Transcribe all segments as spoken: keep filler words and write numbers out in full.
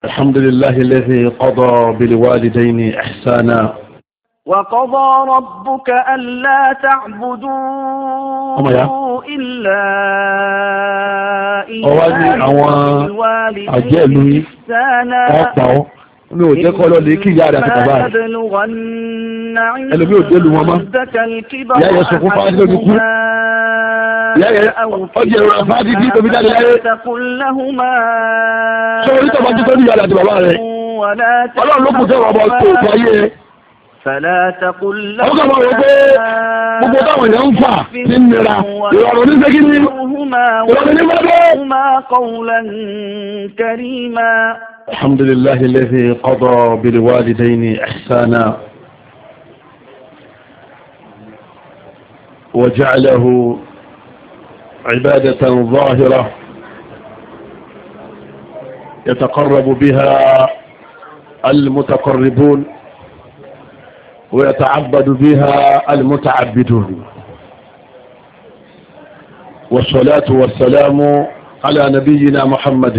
الحمد لله الذي قضى بالوالدين إحسانا وقضى ربك ألا تعبدوا إلا إياه وبالوالدين إحسانا mi ò jẹ́ kọ́ lọ lè kí ìyá rẹ̀ àti bàbá rẹ̀ ẹlòmí ò délu wọn mọ́ ìyá yẹn sọ fún fáwọn lórí kú ìyá yẹn ọjọ́ ẹ̀rọ fáwọn tí tóbi jáde láyé sọ orí tọ́ba tó ní ìyá rẹ̀ àti bàbá rẹ̀ ọlọ́run ló kù tẹ́wọ̀ ọmọ tó tó ayé ọkọ̀ máa wọ pé gbogbo táwọn èèyàn ń fà ní nira ìrọ̀rùn ní sẹ́kí ní ìrọ̀rùn ní mọ́tò. الحمد لله الذي قضى بالوالدين إحسانا وجعله عبادة ظاهرة يتقرب بها المتقربون ويتعبد بها المتعبدون والصلاة والسلام على نبينا محمد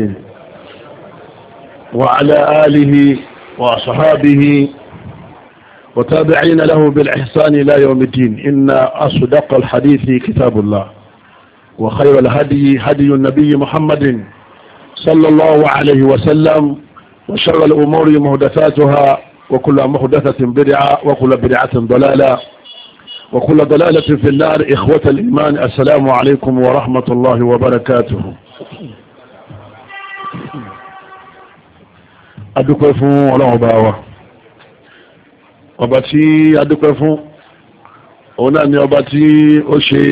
وعلى آله وصحابه وتابعين له بالإحسان إلى يوم الدين. إن أصدق الحديث كتاب الله وخير الهدي هدي النبي محمد صلى الله عليه وسلم وشر الأمور محدثاتها وكل محدثة بدعة وكل بدعة ضلالة وكل ضلالة في النار. إخوة الإيمان السلام عليكم ورحمة الله وبركاته. adúpẹ́ fún ọlọ́run ọba wa ọba tí adúpẹ́ fún òun náà ni ọba tí ó ṣe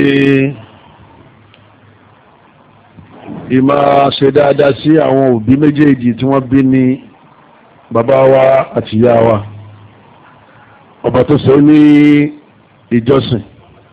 ìmá ṣe dáadáa sí àwọn òbí méjèèjì tí wọ́n bí ní bàbá wa àti ìyá wa, ọba tó ṣe ní ìjọsìn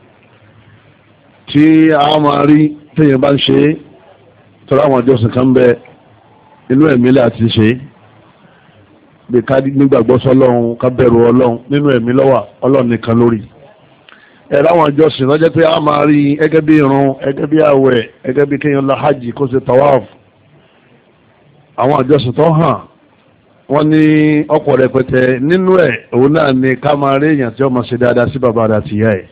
tí a máa rí téèyàn bá ń ṣe tọ́lá àwọn ìjọsìn kan bẹ inú ẹ̀mí láti ṣe bí ká nígbàgbọ́ sọ́lọ́run ká bẹ̀rù ọlọ́run nínú ẹ̀mí lọ́wà ọlọ́run nìkan lórí ẹ̀rọ àwọn ìjọsìn lọ́jẹ́ pé a máa rí ẹgẹ́ bí irun ẹgẹ́ bí àwẹ̀ ẹgẹ́ bí kéèyàn lọ hajj kó ṣe tawaf. àwọn ìjọsìn tó hàn wọ́n ní ọ̀pọ̀ rẹpẹtẹ nínú ẹ̀ òun náà ni ká máa rí èèyàn tí ó máa ṣe dáadáa sí bàbá rẹ̀ àti ìyá ẹ̀.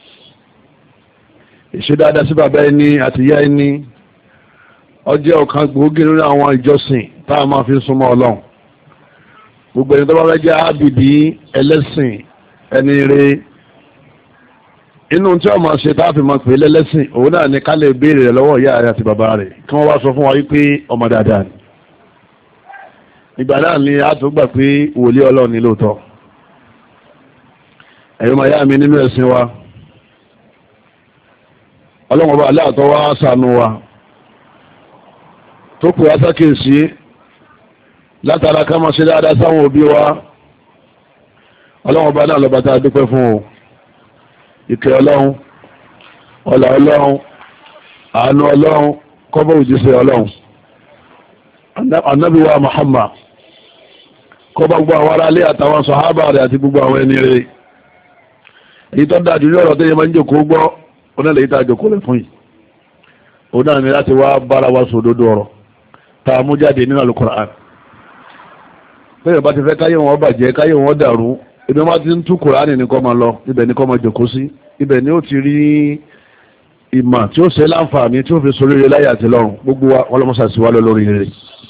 ìṣe dáadáa sí bàbá ẹni àti ìyá ẹni ó jẹ́ ọ̀kan gbòógì nínú àwọn ìjọsìn tá a máa fi súnmọ́ ọlọ́run. gbogbo ẹni tó bá fẹ́ jẹ́ ábìdí ẹlẹ́sìn ẹni rẹ̀ inú tí wọ́n máa ṣe tá a fi máa pè é lẹ́lẹ́sìn òun náà ni ká lè béèrè rẹ̀ lọ́wọ́ ìyá rẹ̀ àti bàbá rẹ̀ kí wọ́n wá sọ fún wa wípé ọmọ dáadáa ni. ìgbà náà ni a tó gbà pé wòlíì ọlọ́run ni lóòótọ́. ẹ̀yọ́ máa yá mi nínú ẹ̀sìn wa ọlọ́run ọba aláàtọ̀ wá ṣàánú wa tó pè á sákèsí látara ká máa ṣe dáadáa sáwọn òbí wa. ọlọ́run ọba náà lọ́ba tá a dúpẹ́ fún o. ìkẹ́ ọlọ́run ọlá ọlọ́run àánú ọlọ́run kọ́bọ̀ òjíṣẹ́ ọlọ́run ànábì wa Muhammad kọ́bọ̀ gbogbo àwọn aráalé àtàwọn sàhábà rẹ̀ àti gbogbo àwọn ẹni rẹ̀. èyí tó dájú ní ọ̀rọ̀ tó yẹ máa ń jòkó gbọ́ onílẹ̀ yìí tá a jòkó rẹ̀ fún yìí òun náà ni láti wá bára wa sòdodo ọ̀rọ̀ tá a mú jáde nínú Al-Qur'an. bẹ́ẹ̀ bá ti fẹ́ káyé wọn bàjẹ́ káyé wọn dàrú ibi wọn ti ń tú Kùránì ní kó máa lọ ibẹ̀ ní kó máa jòkó sí ibẹ̀ ni ó ti rí ìmọ̀ tí ó ṣe láǹfààní tí ó fi sórí rẹ̀ láyé àti lọ́run gbogbo wa ọlọ́mọṣà sí wa lọ lórí rẹ̀.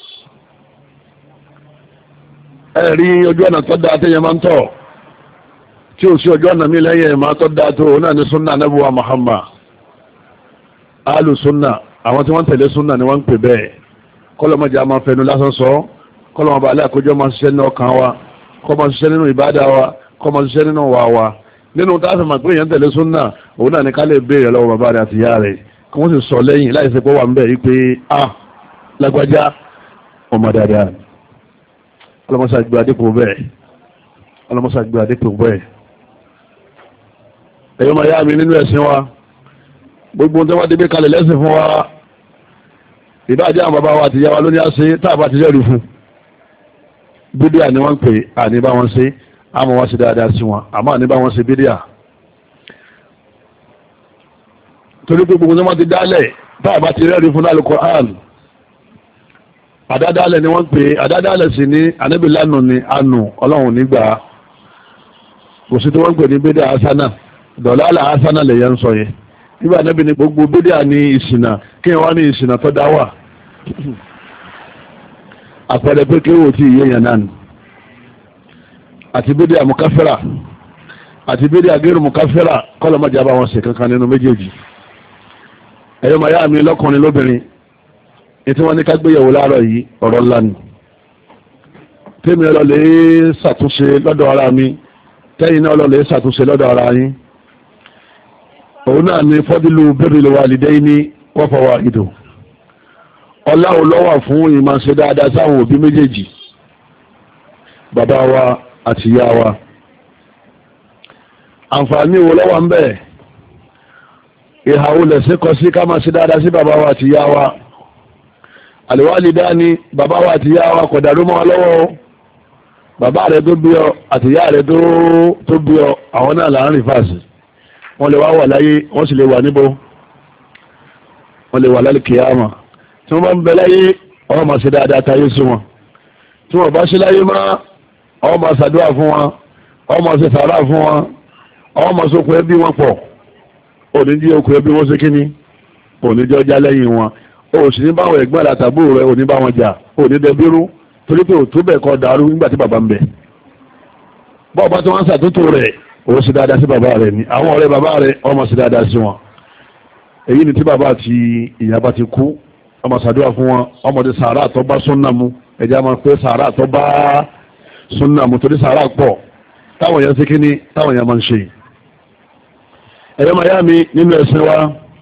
ẹ rí ojú ọ̀nà tó dáa téèyàn máa ń tọ̀ tí ó sí ojú ọ̀nà mi lẹ́yìn ẹ̀ máa tó dáa tó náà ní sunna Ànábì wa Muhammad. alu sunna àwọn tí wọ́n tẹ̀lé sunna ni wọ́n ń pè bẹ́ẹ̀ kọ́lọ́mọjà máa fẹnu lásán sọ kọ́lọ́mọba alẹ́ àkójọ máa ṣiṣẹ́ nínú ọkàn wa kọ́ máa ṣiṣẹ́ nínú ìbádà wa kọ́ máa ṣiṣẹ́ nínú wà wa nínú tá a fi máa pé èèyàn tẹ̀lé súnà òun náà ní ká lè béèrè lọ́wọ́ bàbá rẹ̀ àti ìyá rẹ̀ kí wọ́n sì sọ lẹ́yìn láì ṣe pé wà ń bẹ̀ yí pé a lágbájá ọmọ dáadáa ọlọ́mọṣà gbé adépò bẹ́ẹ̀ ọlọ́mọṣà gbé adépò bẹ́ẹ̀. ẹ̀yọ́ máa yá mi nínú ẹ̀sìn wa gbogbo ohun tí wọ́n ti gbé kalẹ̀ lẹ́sìn fún wa ìbájẹ́ àwọn bàbá wa àti ìyá wa ló ní àṣẹ tá a bá ti jẹ́rìí fún bídíà ni wọ́n ń pè àní bá wọn ṣe àmọ́ wọ́n ṣe dáadáa sí wọn àmọ́ àní bá wọn ṣe bídíà. torí pé gbogbo tí wọ́n ti dálẹ̀ tá a bá ti rẹ́rìí fún Al-Qur'an àdádálẹ̀ ni wọ́n pè àdádálẹ̀ sí ní ànábì lánàá ni àánú ọlọ́run nígbà kò sí tí wọ́n pè ní bídíà hasana dọ̀lálà hasana lè yẹn ń sọ yẹn nígbà ànábì ní gbogbo bídíà ní ìsìnà kí wọ́n ní ìsìnà tó dá wà àpẹẹrẹ pé kí wò tí ìyẹn yẹn náà ni àti bídíà mùkáfẹ́rà àti bídíà gẹ́rù mùkáfẹ́rà kọ́lọ́mọjà bá wọn ṣe kankan nínú méjèèjì ẹ̀yọ́ màyá mi lọ́kùnrin lóbìnrin ètí wọ́n ní ká gbéyàwó láàárọ̀ yìí ọ̀rọ̀ ńlá ni tèmi ọlọ́lẹ̀ ṣàtúnṣe lọ́dọ̀ ara mi tẹ́yìn náà ọlọ́lẹ̀ ṣàtúnṣe lọ́dọ̀ ara yín òun náà ni fọ́dílù birril walidayni wa fawaidu ọlá olówà fún ìmọ̀ọ́ṣe dáadáa sáwọn òbí méjèèjì bàbá wa àti ìyá wa àǹfààní wo lọ́wọ́ ń bẹ ìhàwó lẹ̀sẹ̀ kọ sí ká máa ṣe dáadáa sí bàbá wa àti ìyá wa àlùwálìdáni bàbá wa àti ìyá wa kò dàrú mọ́ wa lọ́wọ́ bàbá rẹ̀ tó bí ọ àti ìyá rẹ̀ tó bí ọ àwọn náà là ń rìn fàṣì wọ́n lè wá wà láyé wọ́n sì lè wà níbo wọ́n lè wà lálẹ́ kìyàmà tí wọ́n bá ń bẹ láyé ọwọ́ máa ṣe dáadáa táyé sí wọn tí wọ́n bá ṣe láyé má ọwọ́ máa ṣàdúrà fún wọn ọwọ́ máa ṣe sàárà fún wọn ọwọ́ máa ṣe okùn ẹbí wọn pọ̀ òní jí okùn ẹbí wọn ṣe kíní òní jọ já lẹ́yìn wọn o sì ní báwọn ẹ̀gbọ́n àtàbú rẹ̀ òní bá wọn jà òní dẹbírú torí pé òtún bẹ̀ kọ́ dàrú nígbà tí bàbá ń bẹ bọ́ọ̀ bá tí wọ́n ń ṣàtúntò rẹ̀ ó sì dáadáa sí bàbá rẹ̀ ni àwọn ọ̀rẹ́ bàbá rẹ̀ ọmọ sì dáadáa sí wọn èyí ni tí bàbá àti ìyá bá ti kú ọmọ ṣàdúrà fún wọn ọmọdé sàárà tó bá súnnà mu ẹ̀jẹ̀ máa pé sàárà tó bá súnnà mu torí sàárà pọ̀ táwọn èèyàn sí kíní táwọn èèyàn máa ń ṣe ẹ̀yọ́ màyá mi nínú ẹ̀sìn wa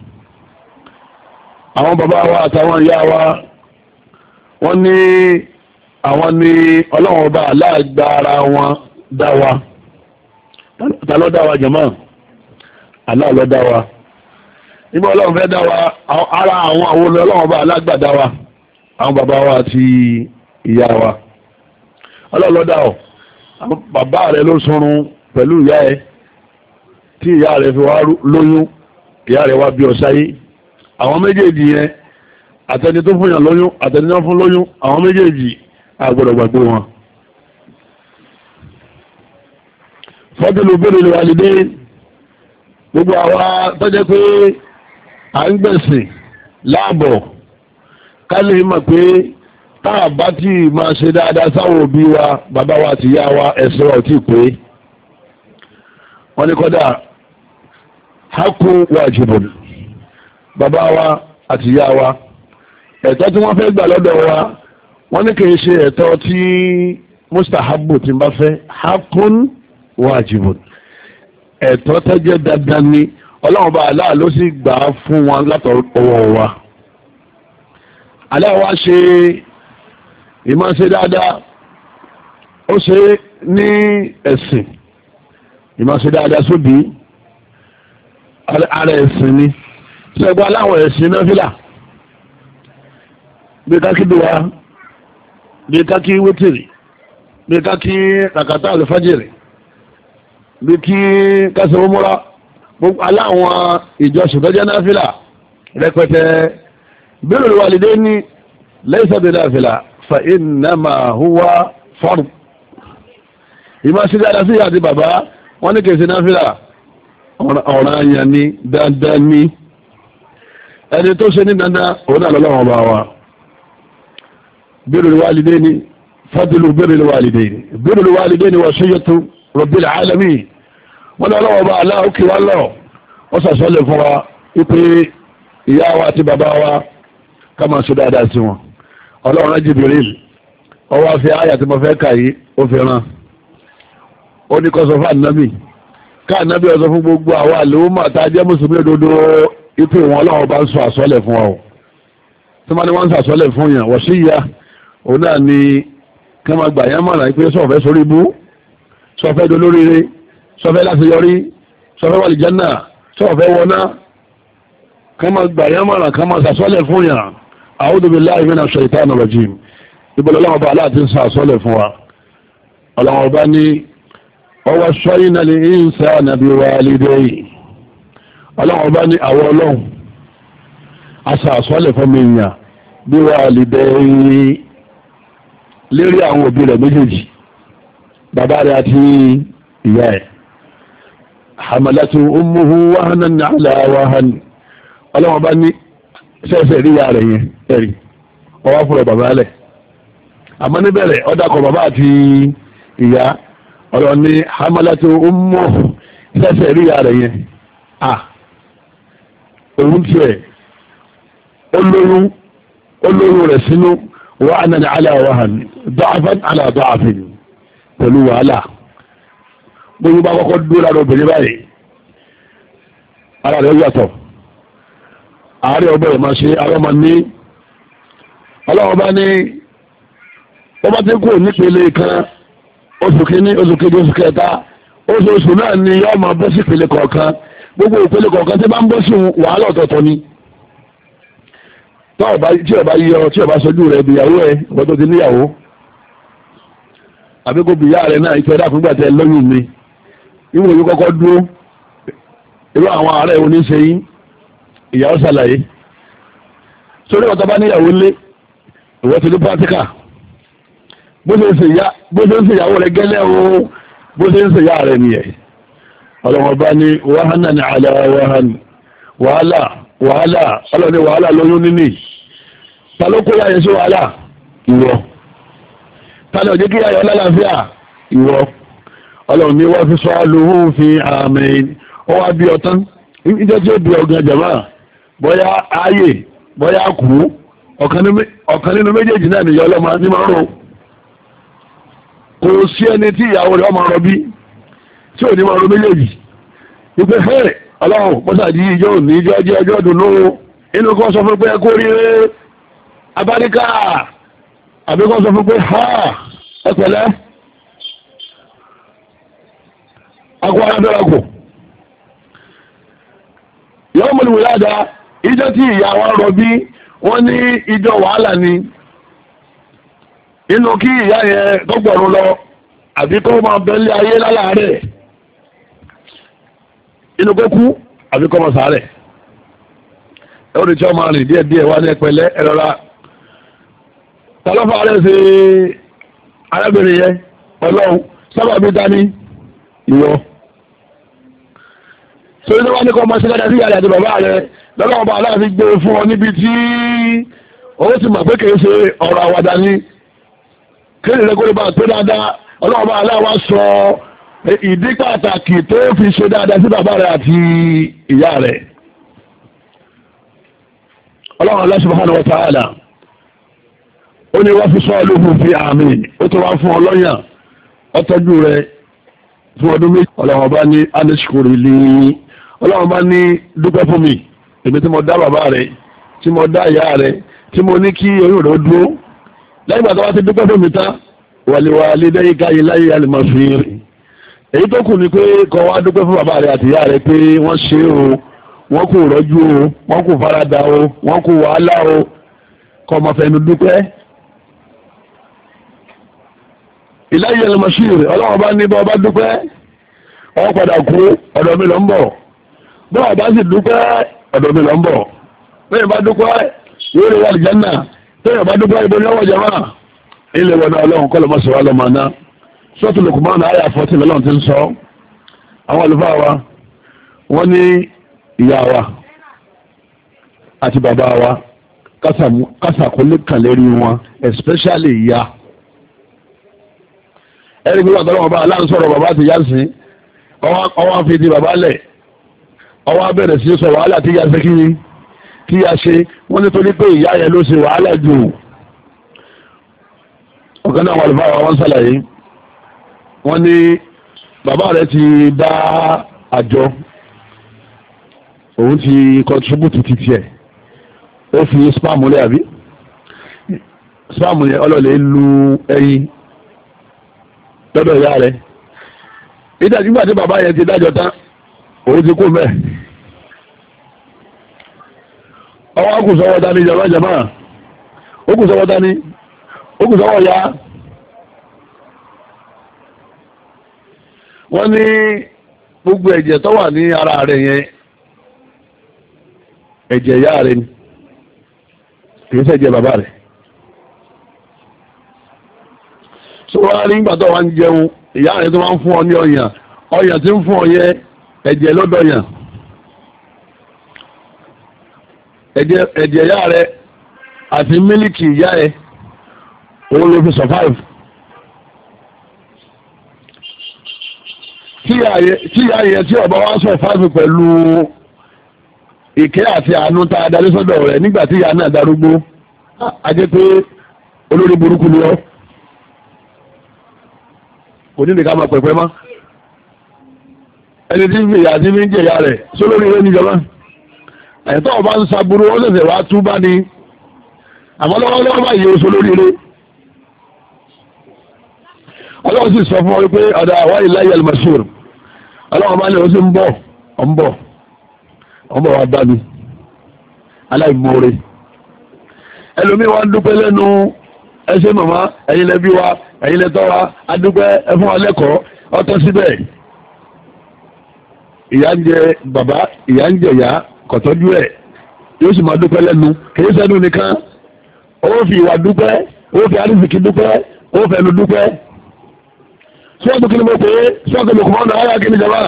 àwọn bàbá wa àtàwọn ìyá wa wọ́n ní àwọn ní ọlọ́run ọba aláàgbára wọn dá wa ta ló dá wa jàmáà Allah ló dá wa nígbà ọlọ́run fẹ́ dá wa ara àwọn àwọn ọlọ́run ọba alágbà dá wa àwọn bàbá wa àti ìyá wa ọlọ́run ló dá ọ bàbá rẹ ló sunrun pẹ̀lú ìyá ẹ tí ìyá rẹ fi wá lóyún ìyá rẹ wá bí ọ sáyé àwọn méjèèjì yẹn àtẹni tó fún yàn lóyún àtẹni tó fún lóyún àwọn méjèèjì àgbọ̀dọ̀ gbàgbé wọn. fọ́dúnlù birril walidayn gbogbo àwa tọ́jẹ́ pé à ń gbẹ̀sìn láàbọ̀ ká lè mọ̀ pé táà bá tí máa ṣe dáadáa sáwọn òbí wa bàbá wa àti ìyá wa ẹ̀sìn wa ò tí pé wọ́n ní kọ́dà haqqun wajibun bàbá wa àti ìyá wa ẹ̀tọ́ tí wọ́n fẹ́ gbà lọ́dọ̀ wa wọ́n ní kìí ṣe ẹ̀tọ́ tí mustahabu tí bá fẹ́ hakun wajibun ẹ̀tọ́ tó jẹ́ dandan ni ọlọ́run bá aláà ló sì gbà fún wọn látọwọ́ wa aláà wá ṣe ìmọ̀ọ́ṣe dáadáa ó ṣe ní ẹ̀sìn ìmọ̀ọ́ṣe dáadáa sóbì ara ẹ̀sìn ni ṣẹ́gbọ́n aláwọ̀ ẹ̀sìn náà fílà bí kákí bí wa bí kákí wítìrì bí kákí kàkàtà àlùfájìrì bí kí kásìwò múra gbogbo aláwọn ìjọsìn tó jẹ́ náà fílà rẹpẹtẹ birrul walidayni laysa bi nafila fa innama huwa fard ìmọ̀ sí dáadáa sí àti bàbá wọ́n ní kèsì náà fílà ọ̀ràn àyàn ni dandan ni ẹni tó ṣe ní dandan òun náà lọ́wọ́ bá wa birrul walidayni fadlu birrul walidayni birrul walidayni wasiyyatu rabbil alamin wọ́n lọ́wọ́ bá aláwọ̀ kí wá lọ wọ́n sàṣọ́lẹ̀ fún wa wípé ìyá wa àti bàbá wa ká máa ṣe dáadáa sí wọn ọlọ́run Jibril ọwọ́ àfi àyà tí mo fẹ́ kà yìí ó fi ràn ó ní kọ́sọ̀ fún ànábì ká ànábì ọ̀sọ̀ fún gbogbo àwọn àlèwọ́mọ̀ àtàjẹ́ mùsùlùmí òdodo ipò wọn ọlọ́run bá ń sọ àsọ́lẹ̀ fún ọ tí wọ́n ní wọ́n ń sọ àsọ́lẹ̀ fún yàn wọ́n sí ìyá òun náà ni kí wọ́n gbà yán mọ̀ràn pé sọ̀fẹ́ sórí ibú sọ̀fẹ́ dolóríire sọ̀fẹ́ láti yọrí sọ̀fẹ́ wà lìjánà sọ̀fẹ́ wọná kí wọ́n gbà yán mọ̀ràn kí wọ́n sàsọ́lẹ̀ fún yàn a'udhu billahi minash shaitanir rajim ìbọ̀lọ́ ọlọ́run ọba aláàtí ń sọ àsọ́lẹ̀ fún wa ọlọ́run ọba ní ọwọ́ sọ́yìn náà lè ń sá nàbí walidayhi ọlọ́run ọba ní àwọ ọlọ́run aṣọ àsọ́lẹ̀ fún mi yàn bí walidayhi lérí àwọn òbí rẹ̀ méjèèjì bàbá rẹ̀ àti ìyá ẹ̀ hamalatu ummuhu wahanan ala wahan ọlọ́wọ́n bá ní sẹ́ẹ̀sẹ̀ rí ìyá rẹ̀ yẹn ẹ̀rí ọwọ́ fúnra bàbá lẹ̀ àmọ́ níbẹ̀rẹ̀ ọ̀dàkọ̀ bàbá àti ìyá ọ̀rọ̀ ní hamalatu ummuhu sẹ́ẹ̀sẹ̀ rí ìyá rẹ̀ yẹn à òun tiẹ̀ olóyún olóyún rẹ̀ sínú wahanan ala wahan da'afan ala da'afin pẹ̀lú wàhálà gbogbo bá kọ́kọ́ dúró lára obìnrin báyìí ara rẹ̀ yàtọ̀ ààrẹ ọgbẹ́ rẹ̀ máa ṣe ara máa ní ọlọ́wọ́ bá ní wọ́n bá ti kú nípele kan oṣù kìíní oṣù kejì oṣù kẹta oṣooṣù náà ni yọ́ máa bọ́ sí ìpele kọ̀ọ̀kan gbogbo ìpele kọ̀ọ̀kan tí bá ń bọ́ sí wàhálà ọ̀tọ̀ọ̀tọ̀ ni tí ọba yíyọ tí ọba sojú rẹ̀ bìyàwó ẹ̀ ọ̀pọ̀ tó ti níyàwó àbí kò bìyà rẹ̀ náà ìfẹ́ dàkúngbà tẹ lóyún mi ìwò yìí kọ́kọ́ dúró irú àwọn ààrẹ oníṣẹ́ yìí ìyàwó ṣàlàyé sórí ọ̀tọ̀ bá níyàwó lé ìwọ́ ti ní pátíkà bó ṣe ń ṣe ìyàwó rẹ̀ gẹ́lẹ́ o bó ṣe ń ṣe ìyá rẹ̀ nìyẹn ọlọ́wọ́n bá ní wàhánà ní àlà wàhánà wàhálà wàhálà ọlọ́ni wàhálà lóyún níní ta ló kó yáyẹ sí wàhálà ìwọ ta ló jẹ́ kí yáyẹ ọlálàáfíà ìwọ ọlọ́run ní wọ́n fi sọ alùhùn fi àmì ọ wá bí ọtán ìjọ tí ó bí ọgán jàmá bọ́yá ayé bọ́yá kú ọ̀kan nínú méjèèjì náà nìyọ ọlọ́mọ ní máa ń rò kò sí ẹni tí ìyàwó rẹ̀ ọmọ rọ bí tí ò ní máa rò méjèèjì wípé fẹ́rẹ̀ ọlọ́run pọ́sàdì ìjọ òní ìjọ jẹ́ ọjọ́ dùnú inú kan sọ fún pé kó rí abáríkà àbí kan sọ fún pé ha ẹ pẹ̀lẹ́ akọ arábẹ́rakù yọ́ mọ̀ ìwòyádá ìjọ tí ìyá wọn rọ bí wọ́n ní ìjọ wàhálà ni inú kí ìyá yẹn tó gbọ̀rún lọ àbí kó máa bẹ́lẹ̀ ayé lálàárẹ̀ inú kó kú àbí kó máa sàárẹ̀ ẹ̀rọ tí wọ́n máa rìn díẹ̀díẹ̀ wá ní ẹpẹlẹ́ ẹ̀rọra tàlọ́fà rẹ̀ ṣe arábìnrin yẹn ọlọ́run sábàbí dání ìwọ sórí tó wá ní kọ́ ọmọ sí dáadáa sí ìyá rẹ̀ àti bàbá rẹ̀ lọ́nà ọba aláàfin gbé fún ọ níbi tí owó ti mọ̀ pé kìí ṣe ọ̀rọ̀ àwàdà ni kéde rẹ̀ kó lè bá tó dáadáa ọlọ́ọ̀bá aláwa sọ ìdí pàtàkì tó fi ṣe dáadáa sí bàbá rẹ̀ àti ìyá rẹ̀ ọlọ́run Allah subhanahu wa ta'ala ó ní wọ́n fi sọ olóhùn fi àmì ó tó wá fún ọlọ́yàn ọtọ́jú rẹ̀ fún ọdún méjì ọlọ́run bá ní anishkuri lè ọlọ́run bá ní dúpẹ́ fún mi èmi tí mo dá bàbá rẹ̀ tí mo dá ìyá rẹ̀ tí mo ní kí oyún rẹ̀ dúró lẹ́yìn ìgbà tó wá ti dúpẹ́ fún mi tán wàlíwà lédèyí káyé láyé alìmọ̀fìrì èyí tó kù ni pé kó wá dúpẹ́ fún bàbá rẹ̀ àti ìyá rẹ̀ pé wọ́n ṣe o wọ́n kò rọ́jú o wọ́n kò farada o wọ́n kò wàhálà o kó máa fẹnu dúpẹ́ ìláyé alìmọ̀fìrì ọlọ́run bá ní bọ́ bá dúpẹ́ ọ padà kú ọ̀dọ̀ mi lọ ń bọ̀ bọ́ọ̀ bá sì dúpẹ́ ọ̀dọ̀ mi lọ ń bọ̀ bẹ́ẹ̀ bá dúpẹ́ yóò rí wà lìjánà tẹ́yẹ̀ bá dúpẹ́ ibo ní ọwọ́ jama ilẹ̀ wọ̀nà ọlọ́run kọ́ lọ́mọ sọ̀rọ̀ lọ́mọ náà sọ́tù Luqman àyà fọ́tì lọ́lọ́run ti ń sọ àwọn àlùfáà wa wọ́n ní ìyá wa àti bàbá wa kásàkólé kan lérí wọn especially ìyá ẹ̀rí gbígbà tọ́lọ́wọ́ bá aláǹsọ̀rọ̀ bàbá ti yá sí ọwọ́ fi di bàbá lẹ̀ ọwọ́ abẹ́rẹ̀ sí sọ wàhálà tí yá ṣe kí ni tí yá ṣe wọ́n ní torí pé ìyá yẹn ló ṣe wàhálà jù ọ̀kan náà wà lè fáwọn wọn sàlàyé wọ́n ní bàbá rẹ̀ ti dá àjọ òun ti contribute ti tiẹ̀ ó fi spam lẹ́ àbí spam yẹn ọlọ́lẹ̀ lu ẹyin lọ́dọ̀ ìyá rẹ̀ ìdájú gbà tí bàbá yẹn ti dájọ́ tán òun ti kó mẹ́ ọwọ́ kù sọ́wọ́ dání jàmá jàmá ó kù sọ́wọ́ dání ó kù sọ́wọ́ ya wọ́n ní gbogbo ẹ̀jẹ̀ tó wà ní ara rẹ̀ yẹn ẹ̀jẹ̀ ìyá rẹ̀ ni kìí ṣẹ̀jẹ̀ bàbá rẹ̀ sọ wá rí nígbà tó wà ń jẹun ìyá rẹ̀ tó máa ń fún ọ ní ọyàn ọyàn tí ń fún ọ yẹ ẹ̀jẹ̀ lọ́dọ̀yàn ẹ̀jẹ̀ ẹ̀jẹ̀ ìyá rẹ̀ àti mílíkì ìyá ẹ̀ òun ló fi survive. tí ìyá yẹ tí ọba wa survive pẹ̀lú ìkẹ́ àti àánú tá a darí sọ́dọ̀ rẹ̀ nígbà tí ìyá náà darúgbó a jẹ́ pé olórí burúkú ni ọ́ kò ní nìkan máa pẹ̀pẹ́ mọ́ ẹni tí ń fi ìyá tí ń jẹ ìyá rẹ̀ sólórí ilé níjọba ẹ̀tọ́ ọba ń saburú ó ṣẹ̀ṣẹ̀ wá tú bá ní àmọ́ lọ́wọ́lọ́wọ́ báyìí oṣù lórí ilé ọlọ́run sì sọ fún ọ pé ọ̀dà àwárí láyé al-mashhur ọlọ́run bá ní oṣù ń bọ̀ ọ̀ ń bọ̀ ọ̀ ń bọ̀ wá bá mi aláìmoore ẹlòmíì wá ń dúpẹ́ lẹ́nu ẹṣẹ́ màmá ẹ̀yin lẹ́bí wa ẹ̀yin lẹ́tọ́ wa adúpẹ́ ẹfún wa lẹ́kọ̀ọ́ ọtọ́ síbẹ̀ ìyá ń jẹ bàbá ìyá ń jẹ ìyá kọ̀tọ́jú ẹ̀ yóò sì máa dúpẹ́ lẹ́nu kìí sẹ́nu nìkan ó fi ìwà dúpẹ́ ó fi arísìkí dúpẹ́ ó fẹ́nu dúpẹ́ sọ́ọ̀tù kí ni mo pè é sọ́ọ̀tù lùkùmọ́ náà ayá kí ni jama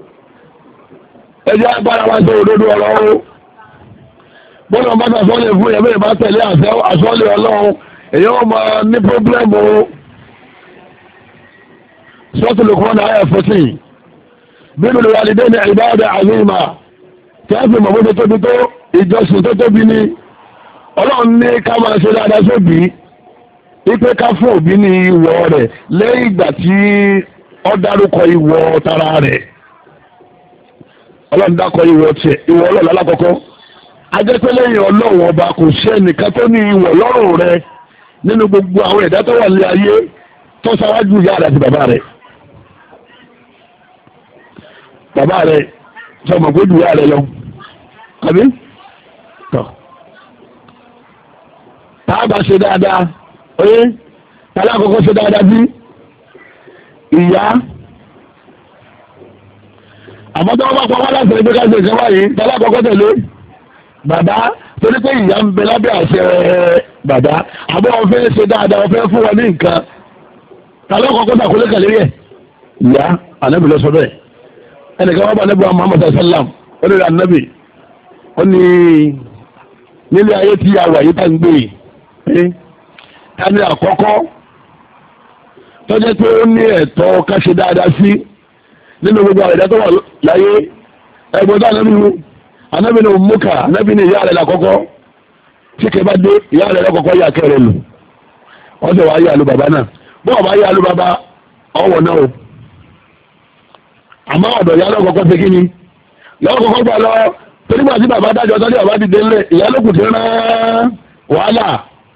ẹjẹ́ agbára wa sọ òdodo ọ̀rọ̀ o bọ́lá bá ta sọ́ọ̀lẹ̀ fún yẹn bẹ́ẹ̀ bá tẹ̀lé àsọ́ọ̀lẹ̀ ọlọ́run èyí wọ́n máa ní pọ́blẹ́mù sọ́ọ̀tù lùkùmọ́ náà ayá fourteen bínú lè wà ní dẹ́ni ìbáradà àzíma tí a fi mọ̀mọ́ tó tóbi tó ìjọsìn tó tóbi ní ọlọ́run ní ká máa ṣe dáadáa sóbì wípé ká fún òbí ní ìwọ rẹ̀ lẹ́yìn ìgbà tí ó dárúkọ ìwọ tara rẹ̀ ọlọ́run dákọ ìwọ tiẹ̀ ìwọ ọlọ́run alákọ̀ọ́kọ́ ajẹ́pẹ́ lẹ́yìn ọlọ́run ọba kò ṣe ẹnìkan tó ní ìwọ lọ́rùn rẹ̀ nínú gbogbo àwọn ẹ̀dá tó wà ní ayé tó ṣáwájú ìyá rẹ̀ àti bàbá rẹ̀ bàbá rẹ̀ sọmọ pé jù ìyá rẹ̀ lọ àbí tọ́ tá a bá ṣe dáadáa oye tàlá àkọ́kọ́ ṣe dáadáa bí ìyá àmọ́ tó wọ́n bá pa wá láti ẹgbẹ́ káṣẹ ìṣẹ́wà yìí tàlá àkọ́kọ́ tẹ̀lé bàbá torí pé ìyá ń bẹ lábẹ́ àṣẹ bàbá àbọ̀ ọ̀fẹ́ ṣe dáadáa ọ̀fẹ́ fún wọn ní nǹkan tàlá àkọ́kọ́ tàkólé kàlẹ́ yẹ ìyá ànábì lọ sọ bẹ́ẹ̀ ẹnìkan wọ́n bá ànábì wa Muhammad sallam ó lè ra ànábì ó ní nílé ayé tí a wà yìí tá ń gbé yìí tani àkọ́kọ́ tọ́jẹ́ pé ó ní ẹ̀tọ́ ká ṣe dáadáa sí nínú gbogbo àwọn ẹ̀dá tó wà láyé ẹgbẹ́ tó ànábì ní ànábì ní òmùkà ànábì ní ìyá rẹ̀ lákọ́kọ́ tí kẹ bá dé ìyá rẹ̀ lọ́kọ́kọ́ yà kẹrẹ lù wọ́n sì wá yà lù bàbá náà bọ́ọ̀ bá yà lù bàbá ọwọ́ náà o àmọ́ ọ̀dọ̀ ìyá lọ́kọ́kọ́ ṣe kí ni lọ́kọ́kọ́ gbà lọ torí gbà tí bàbá dájọ́ tọ́jú bàbá ti délé ìyá lókùn ti rán wàhálà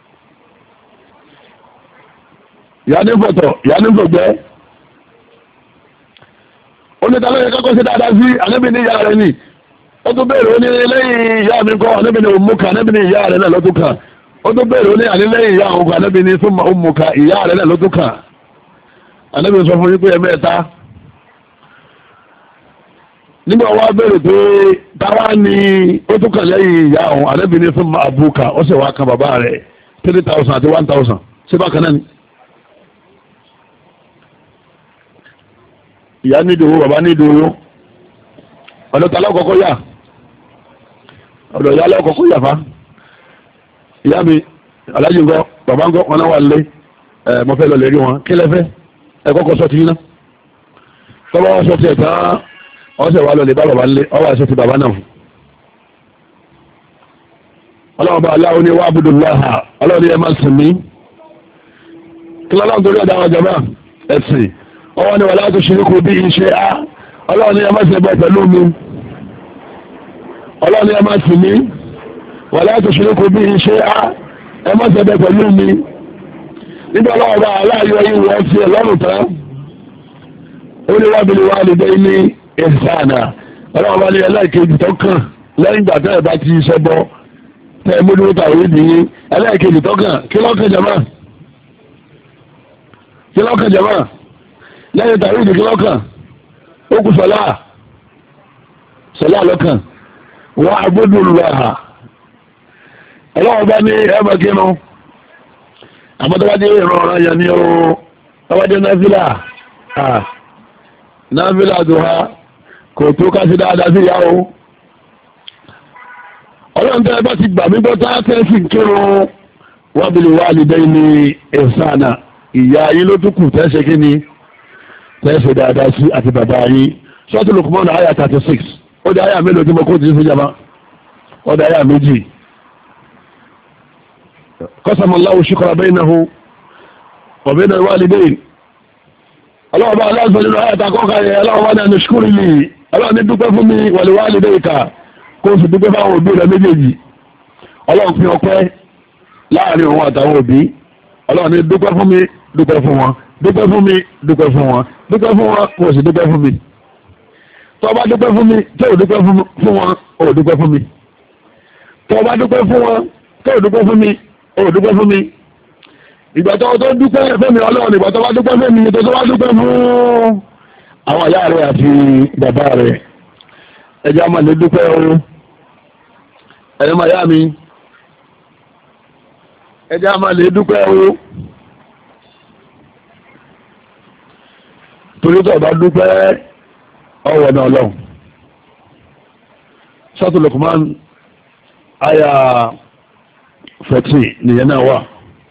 ìyá ní fọ̀tọ̀ ìyá ní fọ̀gbẹ́ onítàlẹ́yìn kọ́kọ́ sí dáadáa sí ànábì ní ìyá rẹ̀ ni ó tó bèèrè ó ní lẹ́yìn ìyá mi kọ́ ànábì ní òmùka ànábì ní ìyá rẹ̀ náà lọ́tún kan ó tó bèèrè ó ní àní lẹ́yìn ìyá òun kan ànábì ní fún òmùka ìyá rẹ̀ náà lọ́tún kan ànábì sọ fún yín pé ẹ̀mẹ́ta nígbà wá bèèrè pé táwa ni ó tún kàn lẹ́yìn ìyá òun ànábì ní fún àbúkà ó sì wá kan bàbá rẹ̀ three thousand àti one thousand ṣé bákan náà ni. ìyá ní ìdòwò bàbá ní ìdòwò ọ̀dọ̀ ta lọ́kọ̀ọ́kọ́ yà ọ̀dọ̀ ìyá lọ́kọ̀ọ́kọ́ yà fa ìyá mi alájì ńkọ́ bàbá ńkọ́ wọn náà wà lé ẹ̀ mo fẹ́ lọ lè rí wọn kí lẹ́fẹ́ ẹ kọ́kọ́ sọ ti yín náà tọ́wọ́ wọn sọ ti ẹ̀ tán ọ̀sẹ̀ wà lọ lè bá bàbá ńlé ọwọ́ àṣẹ ti bàbá náà fún ọlọ́wọ́ bá aláwọ̀ ní wàbùdù láhà ọlọ́wọ́ ní ẹ máa sìn mí kí lọ́lọ́run torí ọ̀dà àwọn jàmáà ẹ̀sìn ọwọ́ ni wà láti ṣíríkù bí iṣẹ́ á ọlọ́run ni a máa ṣe bọ́ pẹ̀lú mi ọlọ́run ni a máa sì mí wà láti ṣíríkù bí iṣẹ́ á ẹ máa ṣe bọ́ pẹ̀lú mi nígbà ọlọ́run bá aláàyọ ìwọ̀ ti ẹ̀lọ́run tán ó ní wá bìlì wá lè dé ní ìsànà ọlọ́run bá ní ẹlẹ́ẹ̀kejì tó kàn lẹ́yìn ìgbà tẹ́ ẹ̀ bá ti ṣẹ́ bọ́ tẹ́ ẹ mójútó tàwé nìyí ẹlẹ́ẹ̀kejì tó kàn kí lọ́kàn jàmá kí lọ́kàn jàmá lẹ́yìn tàbí ìdíkí lọ́kàn ó kù sọ́lá sọ́lá lọ́kàn wọ́n agbódò lọ́ha ọlọ́wọ́ bá ní ẹ̀mọ́ kínú àmọ́tọ́wádé ìran ọ̀rọ̀ yẹn ní o ọwọ́dé náfílà ah náfílà duha kò tó ká sí dáadáa sí ìyàwó ọlọ́run tẹ́lẹ̀ bá ti gbà mí gbọ́ tá tẹ́sí kírun wa bil walidayni ihsana ìyá yín ló tún kù tẹ́sẹ̀ kí ni tẹ́sẹ̀ dáadáa sí àti bàbá yín Suratul Luqman àyà thirty-six ó dá àyà mélòó tí mo kó ti sí jama ó dá àyà méjì qasama Allahu shukra baynahu wa bayna al-walidayn ọlọ́wọ́ bá aláàzọ nínú àyà takọ́kà yẹ ọlọ́wọ́ bá ní àni shukuri li ọlọ́wọ́ ní dúpẹ́ fún mi wa li walidayka kó sì dúpẹ́ fáwọn òbí rẹ̀ méjèèjì ọlọ́wọ́ fi ọpẹ́ láàrin òun àtàwọn òbí ọlọ́wọ́ ní dúpẹ́ fún mi dúpẹ́ fún wọn dúpẹ́ fún mi dúpẹ́ fún wọn dúpẹ́ fún wọn kò sì dúpẹ́ fún mi tó bá dúpẹ́ fún mi tó ò dúpẹ́ fún wọn ò dúpẹ́ fún mi tó bá dúpẹ́ fún wọn tó ò dúpẹ́ fún mi ò dúpẹ́ fún mi ìgbà tó tó dúpẹ́ fún mi ọlọ́run ìgbà tó bá dúpẹ́ fún mi tó tó bá dúpẹ́ fún àwọn ìyá rẹ̀ àti bàbá rẹ̀ ẹjẹ́ àmà lè dúpẹ́ o ẹ̀yẹ́ máa yá mi ẹjẹ́ àmà lè dúpẹ́ o torí tó bá dúpẹ́ ọwọ́ náà lọ́wọ́ Suratul Luqman àyà fourteen nìyẹn náà wà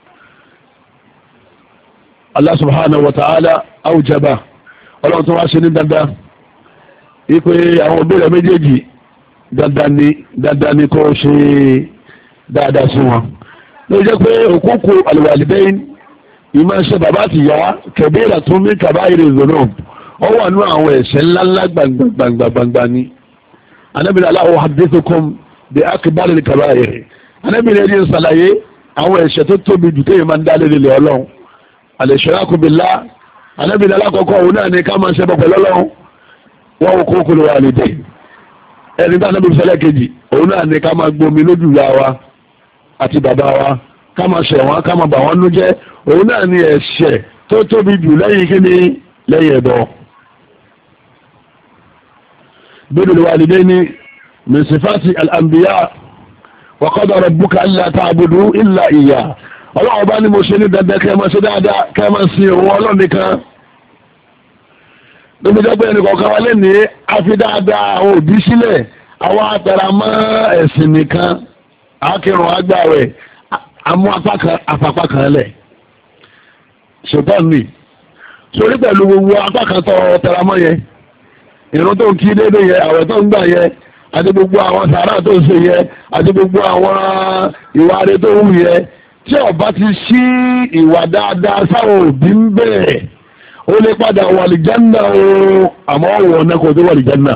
Allah subhanahu wa ta'ala awjaba ọlọ́run tó wá ṣe ní dandan wípé àwọn òbí rẹ̀ méjèèjì dandan ni dandan ni kó ṣe dáadáa sí wọn ló jẹ́ pé òkúkú al-walidayn ìmọ̀ ṣe bàbá àti ìyá kabiratun min kaba'iri dhunub ó wà nínú àwọn ẹ̀ṣẹ̀ ńláńlá gbàngbàngbàngbà ni Ànábì ala uhaddithukum bi akbari al-kaba'ir Ànábì ní ẹni ṣàlàyé àwọn ẹ̀ṣẹ̀ tó tóbi jù téèyàn máa ń dá lórí ilẹ̀ ọlọ́run al-ishraku billah Ànábì ní alákọ̀ọ́kọ́ òun náà ni ká máa ṣẹbọ pẹ̀lú ọlọ́run wa uququl walidayn ẹni tí Ànábì sọlẹ̀ kejì òun náà ni ká máa gbomi lójú ìyá wa àti bàbá wa ká máa ṣẹ̀ wọ́n ká máa bà wọ́n nú jẹ́ òun náà ni ẹ̀ṣẹ̀ tó tóbi jù lẹ́yìn kíni lẹ́yìn ẹ̀bọ. birrul walidayni min sifati al-anbiya wa qada rabbuka alla ta'budu illa iyyah ọlọ́run bá ní mo ṣe ní dandan kẹ́ máa ṣe dáadáa kẹ́ máa sin òun ọlọ́run nìkan níbi jẹ́ pé ẹnìkọ̀ọ̀kan wa lè ní àfi dáadáa àwọn òbí sílẹ̀ àwọn àtàràmọ́ ẹ̀sìn nìkan akírun agbáwẹ̀ amú apá kan lẹ̀ ṣùgbọ́n mi sórí pẹ̀lú gbogbo apá kan tọ́ tẹramọ́ yẹn ìrun tó ń kí déédéé yẹ àwẹ̀ tó ń gbà yẹ àti gbogbo àwọn sàárà tó ń ṣe yẹ àti gbogbo àwọn ìwà rẹ̀ tó ń wù yẹ tí ọba ti ṣí ìwà dáadáa sáwọn òbí ń bẹ̀rẹ̀ ó lè padà wà lìjánà o àmọ́ wọ̀ náà kò tó wà lìjánà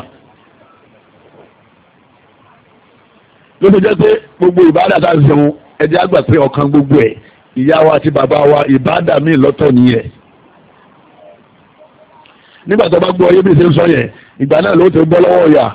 ló ti jẹ́ pé gbogbo ìbádà tá a ṣeun ẹ̀jẹ̀ àgbà pé ọ̀kan gbogbo ẹ̀ ìyá wa àti bàbá wa ìbádà míì lọ́tọ̀ nìyẹn nígbà tó bá gbọ́ ọyẹ́ bí ṣe ń sọ yẹn ìgbà náà ló ti gbọ́ lọ́wọ́ ìyá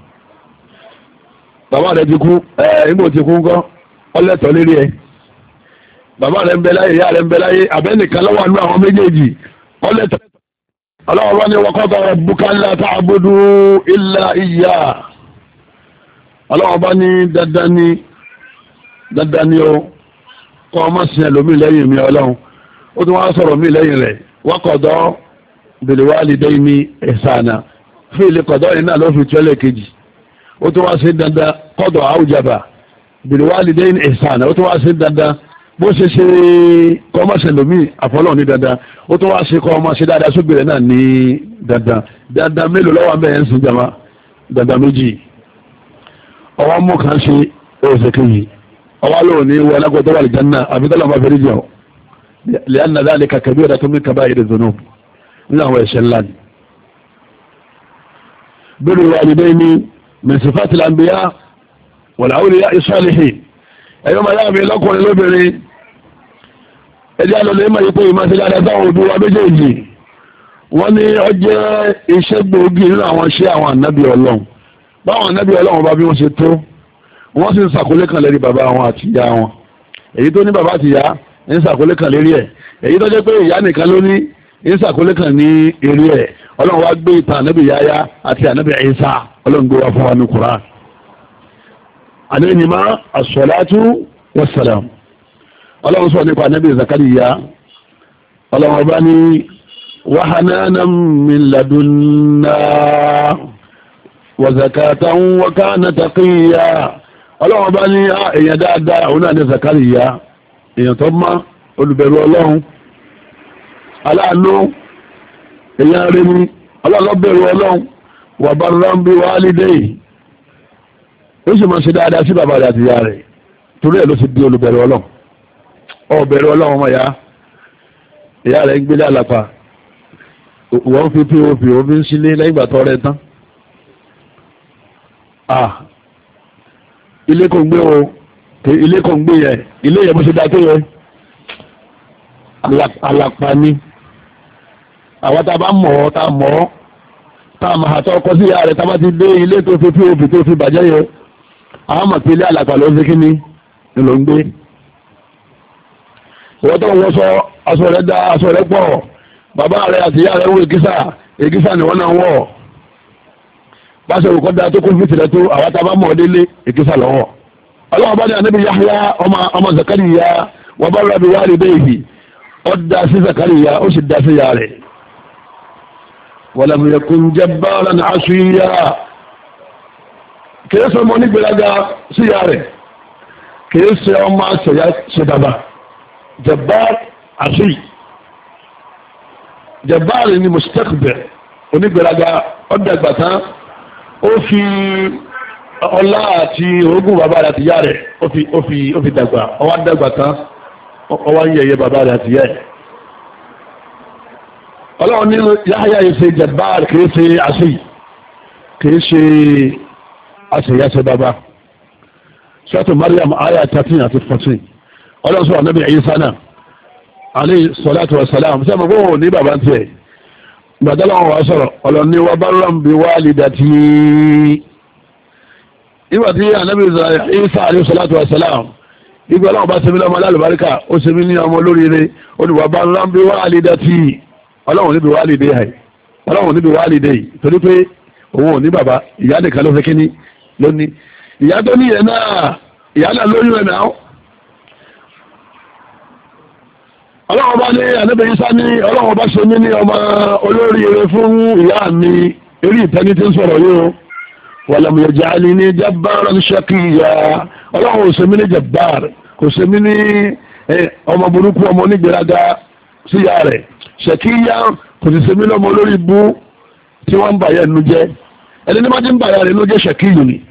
bàbá rẹ̀ ti kú ẹ̀ ìgbò ti kú ńkọ́ ọlẹ́tọ̀ lérí ẹ̀ bàbá rẹ̀ ń bẹ láyé ìyá rẹ̀ ń bẹ láyé àbẹ́nìkan lọ́wọ́ àánú àwọn méjèèjì ọlẹ́tọ̀ ọlọ́wọ́ bá ní wa qada rabbuka alla ta'budu illa iyyah ọlọ́wọ́ bá ní dandan ní dandan ní o kọ́ ọmọ sí ẹlòmí lẹ́yìn mi ọlọ́run ó tún wá sọ̀rọ̀ mí lẹ́yìn rẹ̀ wa qada bil walidayni ihsana fún ilé kọ̀dọ̀ yìí náà ló fi tẹ́lẹ̀ kejì ó tún wá sí dandan qada awjaba bil walidayni ihsana ó tún wá sí dandan bó ṣe ṣe kọ́ ọmọ sí ẹlòmí àfọlọ́ ní dandan ó tún wá sí kọ́ ọmọ sí dáadáa sóbì rẹ̀ náà ní dandan dandan mélòó lọ́wọ́ mẹ́rin sí jama dandan méjì ọwọ́ mú kan ṣe oṣù kejì ọwọ́ lóò ní wọ alágbọ́tọ́ wà lìjánná àbítọ́lá máa fẹ́rí jẹun lẹ́yìn náà dáa lè kàkà bí ọ̀dà tó mí kaba ìdè zonu ní àwọn ẹ̀ṣẹ̀ ńlá ni. birrul walidayni min sifatil anbiya wal awliya as-salihin ẹ̀yọ́ máa yá mi lọ́kùnrin lóbìnrin ẹjẹ́ àlọ́lẹ̀ máa yí pé ìmọ̀ ṣe dáadáa táwọn òbí wa méjèèjì wọ́n ní ọjẹ́ iṣẹ́ gbòógì nínú àwọn iṣẹ́ àwọn ànábì ọlọ́run báwọn ànábì ọlọ́run bá bí wọ́n ṣe tó wọ́n sì ń sàkólé kan lérí bàbá wọn àti ìyá wọn èyí tó ní bàbá àti ìyá ń sàkólé kan lérí ẹ̀ èyí tó jẹ́ pé ìyá nìkan ló ní ń sàkólé kan ní eré ẹ̀ ọlọ́run wá gbé ìtàn ànábì Yahya àti ànábì Isa ọlọ́run gbé wá fún wa ní Qur'an àníyànjìmá as-salatu was-salam ọlọ́run sọ nípa ànábì Zakariya ọlọ́wọ́ bá ní wa hananan min ladunna wa zakatan wa kana taqiyya ọlọ́wọ́ bá ní èèyàn dáadáa òun náà ní Zakariya èèyàn tó má olùbẹ̀rù ọlọ́run aláàánú èèyàn rí ní ọlọ́lọ́bẹ̀rù ọlọ́run wa barran bi walidayhi ó sì máa ṣe dáadáa sí bàbá rẹ̀ àti ìyá rẹ̀ torí ẹ̀ ló ti di olùbẹ̀rù ọlọ́run ọ̀bẹ̀rù ọlọ́run ọmọ ya ìyá rẹ̀ ń gbélé àlàpà wọ́n fi pop òfin ń sílé lẹ́yìn ìgbà tó rẹ̀ tán ah ilé kò ń gbé o ilé kò ń gbé yẹ ilé yẹ bó ṣe dá tó yẹ àlàpà ni àwọn tá a bá mọ̀ ọ́ tá a mọ̀ ọ́ tá a máa tọ́ ọkọ sí ìyá rẹ̀ tá a bá ti dé ilé tó fi pop tó fi bàjẹ́ yẹ àwọn mọ̀ pé ilé àlàpà ló ń fi kíní ni ló ń gbé ìwọ́n tó wọ́n sọ aṣọ rẹ̀ dá aṣọ rẹ̀ pọ̀ bàbá rẹ̀ àti ìyá rẹ̀ wọ èkísà èkísà ni wọ́n náà wọ̀ báṣẹ òkọ́ da tó kún fìtì rẹ̀ tó àwọn tá a bá mọ̀ délé èkísà lọ́wọ́ ọlọ́wọ́ bá ní ànábì Yahya ọmọ Zakariya wọ́n bá rabi walidayhi ó dá sí Zakariya ó sì dá sí ìyá rẹ̀ walam yakun jabbaran asiyya kìí sọ ọmọ onígbèrágà sí ìyá rẹ̀ kìí sọ ọmọ àṣẹyà ṣe bàbá jabbar asi jabbar ni mustakbir onígbèrágà ọ̀dàgbà tán ó fi ọlá àti ogún bàbá rẹ̀ àti ìyá rẹ̀ ó fi ó fi ó fi dàgbà ọwọ́ dàgbà tán ọwọ́ ń yẹ̀yẹ́ bàbá rẹ̀ àti ìyá rẹ̀ ọlọ́run ní Yahya yìí ṣe jabbar kìí ṣe asi kìí ṣe àṣeyàṣe bàbá sọ́tò Maryam aya thirteen àti fourteen ọlọ́sọ̀ ànábì Ìsá náà alayhi salatu wa salam sẹ́mi kó wọ́n ní bàbá tiẹ̀ gbàdálàwọ̀ wá sọ̀rọ̀ ọlọ́ni wa barran bi walidati ìgbà tí ànábì Ìsá alayhi salatu wa salam ìgbà ọlọ́wọ́ bá sẹ́mi lọ́mọ alálùbáríkà ó sẹ́mi ní ọmọ olóríire ó ní wa barran bi walidati ọlọ́wọ́ níbi walidayhi ọlọ́wọ́ níbi walidayhi torí pé òun ò ní bàbá ìyá nìkan ló fẹ́ kíní lónìí ìyá tó ní ẹ̀ náà ìyá náà lóyún ẹ̀ náà ọlọ́wọ́ bá ní ànábì Ìsá ní ọlọ́wọ́ bá ṣe mí ní ọmọ olóríire fún ìyá mi eré ìtẹ́ni tí ń sọ̀rọ̀ yóò walam yaj'alni jabbaran shaqiyya ọlọ́wọ́ ò ṣe mí ní jabbar kò ṣe mí ní ọmọ burúkú ọmọ onígbèrágá sí ìyá rẹ̀ shaqiyya kò sì ṣe mí lọ́mọ olórí bú tí wọ́n ń bàyẹ̀ nínú jẹ́ ẹni ní má ti ń bàyẹ̀ rẹ̀ nínú jẹ́ shaqiyyu ni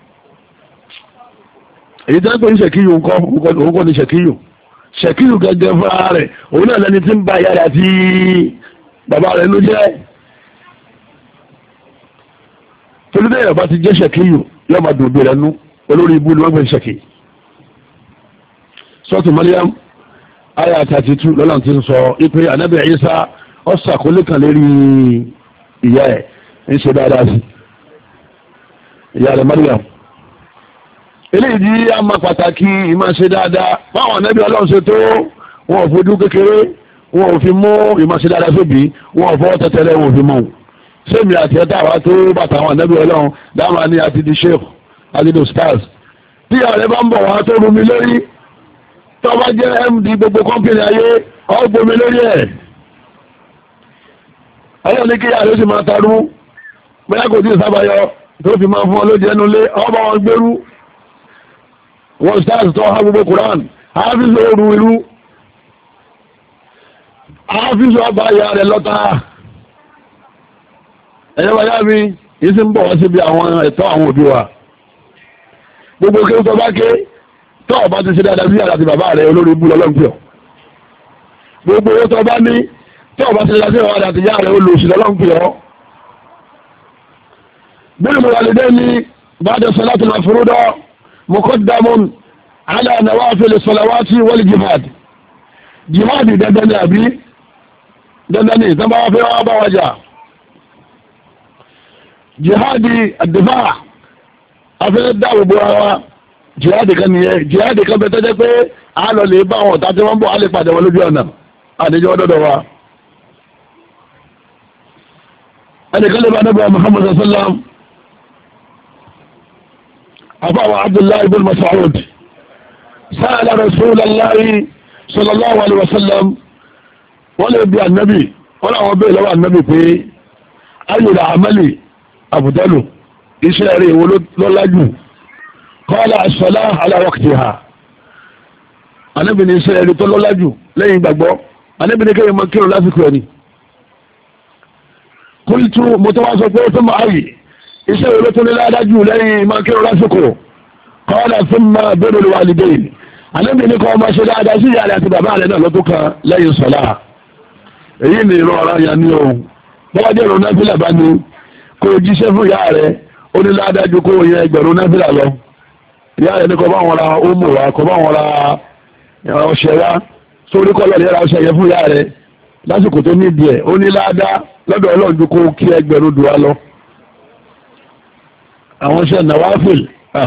èyí tí wọ́n pè ní ṣẹ̀kíyù òun kọ́ ní ṣẹ̀kíyù ṣẹ̀kíyù gẹ́gẹ́ fúnra rẹ̀ òun náà lẹni tí ń bá ìyá rẹ̀ àti bàbá rẹ̀ ló jẹ́ tolúdé ìyàbá ti jẹ́ ṣẹ̀kíyù yóò máa dùn bèrè nú olórí ibú ni wọ́n pè ní ṣẹ̀kí sọ́ọ̀tù Maryam aya thirty two lọ́la ti ń sọ ipe ànábì Ìsá ó ṣàkólé kan lérí ìyá ẹ̀ ń ṣe dáadáa sí ìyá rẹ̀ Maryam eléyìí tí a máa pàtàkì ìmá ṣe dáadáa báwọn ànábì Ọlọ́run ṣe tó wọn ò fojú kékeré wọn ò fi mú ìmá ṣe dáadáa sóbì wọn ò fọwọ́ tẹ́tẹ́rẹ́ wọn ò fi mú sẹ́mi àti ẹ̀ta àwa tó bàtà àwọn ànábì Ọlọ́run dáhùn ní àti di sheikh àti di stars tí ààrẹ bá ń bọ̀ wá tó rú mi lórí tó bá jẹ́ md gbogbo kọ́mpìnì ayé ọ̀ gbomi lórí ẹ̀ Ọlọ́run ní kí ààrẹ ó sì máa tarú bóyá kò tí ì sábàyọ tó fi máa fún ọ lójú ẹnu lé ọ bá wọn gbérú wọ́n stars tó ha gbogbo Quran hafizu oru irú hafizu ọba ìyá rẹ̀ lọ́ta ẹ̀yẹ́ wáyá mi yìí sí ń bọ̀ wá síbi àwọn ẹ̀tọ́ àwọn òbí wa gbogbo kí ó tọ́ bá ké tọ́ ọba ti ṣe dáadáa sí àti bàbá rẹ̀ olórí ibú lọ́lọ́pìọ̀ gbogbo owó tọ́ bá ní tọ́ ọba ti ṣe dáadáa sí àwọn àti ìyá rẹ̀ olóòṣì lọ́lọ́pìọ̀ bí mo wà lè dé ní ba'da salatul mafruda مقدم على نوافل الصلوات والجهاد جهاد دندني أبي دندني تبع في أبا وجه جهاد الدفاع أفضل الدعوة بوا جهاد كان جهاد كان بتجد على اللي باعوا تعتمد بوا على بعد ولا جوانا أنا جواد دوا أنا كلم النبي محمد صلى الله عليه وسلم أبا عبد الله بن مسعود سأل رسول الله صلى الله عليه وسلم wọ́n lè bí ànábì wọ́n làwọn bẹ́ẹ̀ lọ́wọ́ ànábì pé ayyul amali afdalu iṣẹ́ rẹ̀ wo ló lájú qala as-salah ala waqtiha ànábì ní iṣẹ́ rẹ̀ tó ló lájú lẹ́yìn gbàgbọ́ ànábì ní kéèyàn máa kírun lásìkò ẹni qultu mo tó wá sọ pé ó tó máa yìí iṣẹ́ wo ló tó ní ládájú lẹ́yìn máa kírun lásìkò qala thumma birrul walidayn ànábì ní kọ́ ọmọ ṣe dáadáa sí ìyá rẹ̀ àti bàbá rẹ̀ náà lọ́tún kan lẹ́yìn sọ̀lá èyí ni ìran ọ̀rọ̀ yẹn ní ohun bọ́wọ́ jẹ́ ìrun náfìlà bá ní kó o jíṣẹ́ fún ìyá rẹ̀ ó ní ládájú kó o yẹ ẹgbẹ̀rún náfìlà lọ ìyá rẹ̀ ní kọ́ bá wọn ra ómù wa kọ́ bá wọn ra ọṣẹ wa sórí kọ́lọ̀ lè ra ọṣẹ yẹn fún ìyá rẹ̀ lásìkò tó ní díẹ̀ ó ní ládá lọ́dọ̀ ọlọ́run ju kó o kí ẹgbẹ̀rún dùn wá lọ. àwọn iṣẹ́ nàwáfìl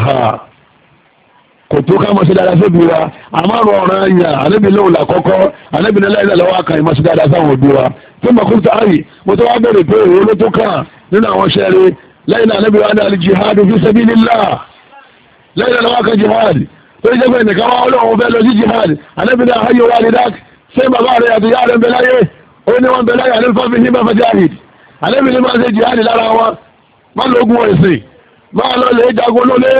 kò tó ká mọ̀ sí dáadáa sóbi wa àmọ́rùn ọ̀ràn ẹ̀yà ànábì lóhùn làkọ́kọ́ ànábì nílẹ̀ ilẹ̀ lọ́wọ́ kan ìmọ̀ sí dáadáa sáwọn òbí wa tó mọ̀ kúrò táàrí mo tó wá bẹ̀rẹ̀ pé òun ló tó kàn nínú àwọn ṣẹ́rí lẹ́yìn ànábì wa ní al-jihad fi sabilillah lẹ́yìn lọ́wọ́ kan jihad tó jẹ́ pé nìkan wá ọlọ́run fẹ́ lọ sí jihad ànábì ní ahayyu walidak ṣé bàbá rẹ̀ àti ìyá rẹ̀ ń bẹ láyé ó ní wọ́n bẹ láyé ànábì fọ́fí ní bàbá jahid ànábì ní máa ṣe jihad lára wọn má lóògùn ẹ̀sìn má lọ lè jagun lólé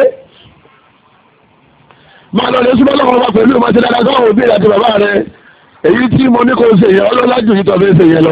máa lọ lè súnmọ́ lọ́wọ́ wa pẹ̀lú ìmọ̀ ti dáadáa sọ́wọ́ òbí àti bàbá rẹ̀ èyí tí mo ní kò ṣe yẹn ọlọ́lájú yìí tọ́fẹ́ ṣe yẹn lọ.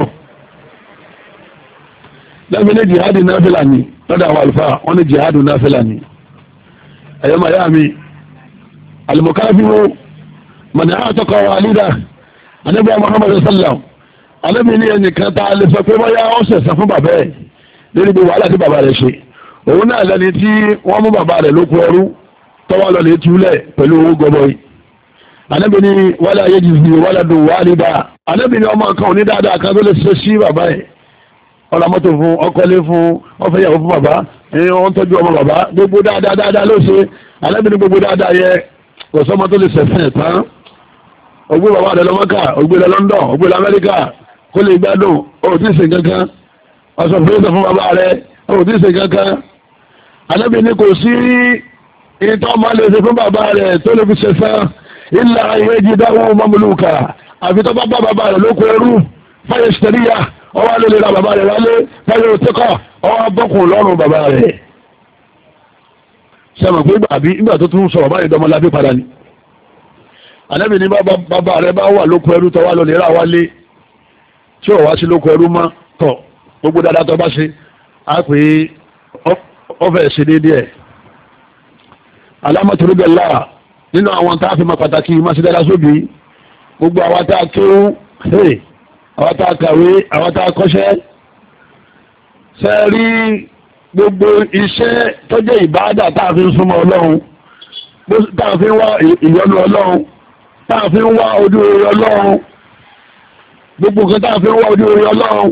lẹ́mi ní jihadi náfìlà ni lọ́dọ̀ àwọn àlùfáà wọ́n ní jihadi náfìlà ni. ẹ̀yọ́ màyá mi almukafiru mọ̀nà àtọkọ̀ wà lídà anábì Muhammad sallam anábì ní ẹnìkan tá a lè sọ pé bóyá ó ṣẹ̀san fún bàbá ẹ̀ lórí bí wàhálà tí bàbá rẹ̀ ṣe òun náà lẹ́ni tí wọ́n mú bàbá rẹ̀ lóko ẹrú tọ́wọ́ lọ lè túlẹ̀ pẹ̀lú owó gọbọi Ànábì ní wala yajzi waladu walida Ànábì ní ọmọ kan ní dáadáa kan tó lè ṣe sí bàbá ẹ̀ ọ̀rọ̀ mọ́tò fún ọkọ̀lé fún ọfẹ́yàwó fún bàbá ẹ̀yìn wọn tọ́jú ọmọ bàbá gbogbo dáadáa dáadáa ló ṣe Ànábì ní gbogbo dáadáa yẹ kò sọ́mọ tó lè ṣẹ̀fẹ̀ tán ògbé bàbá rẹ̀ lọ Mọ́kà ògbé lọ London ògbé lọ Amẹ́ríkà kó lè gbádùn ó ti ṣe kankan ọ̀sọ̀ fún bàbá rẹ̀ ó ti ṣe kankan Ànábì ní kò sí ìtọ́ máa lè ṣe fún bàbá rẹ̀ tó lè fi ṣe sán ilà ìwéjì dáhùn mọ́múlùkà àfi tó bá bá bàbá rẹ̀ lóko ẹrú fáyẹ̀ ṣẹ̀ríyà ọwọ́ ló lè ra bàbá rẹ̀ wálé fáyẹ̀ òtíkọ̀ ọwọ́ bọ́kùn lọ́rùn bàbá rẹ̀. sẹ́wọ̀n pé gbàbí nígbà tó tún sọ̀rọ̀ báyìí dọ́mọlábí padà ni. Ànábì ní bàbá rẹ̀ bá wà lóko ẹrú tọ́wọ́ ló lè ra wálé tí ò wá sí lóko ẹrú mọ́ tọ̀ gbogbo dáadáa tó bá ṣe á pè é ọfẹ́ ṣe déédéé alámọ̀tòrúbẹ̀ láà nínú àwọn tá a fi máa pàtàkì masídára sóbì gbogbo àwọn tá a kéwú àwọn tá a kàwé àwọn tá a kọ́ṣẹ́ ṣe rí gbogbo iṣẹ́ tó jẹ́ ìbáàdà tá a fi ń súnmọ́ ọlọ́run tá a fi ń wá ìyọ́nú ọlọ́run tá a fi ń wá ojú rere ọlọ́run gbogbo nǹkan tá a fi ń wá ojú rere ọlọ́run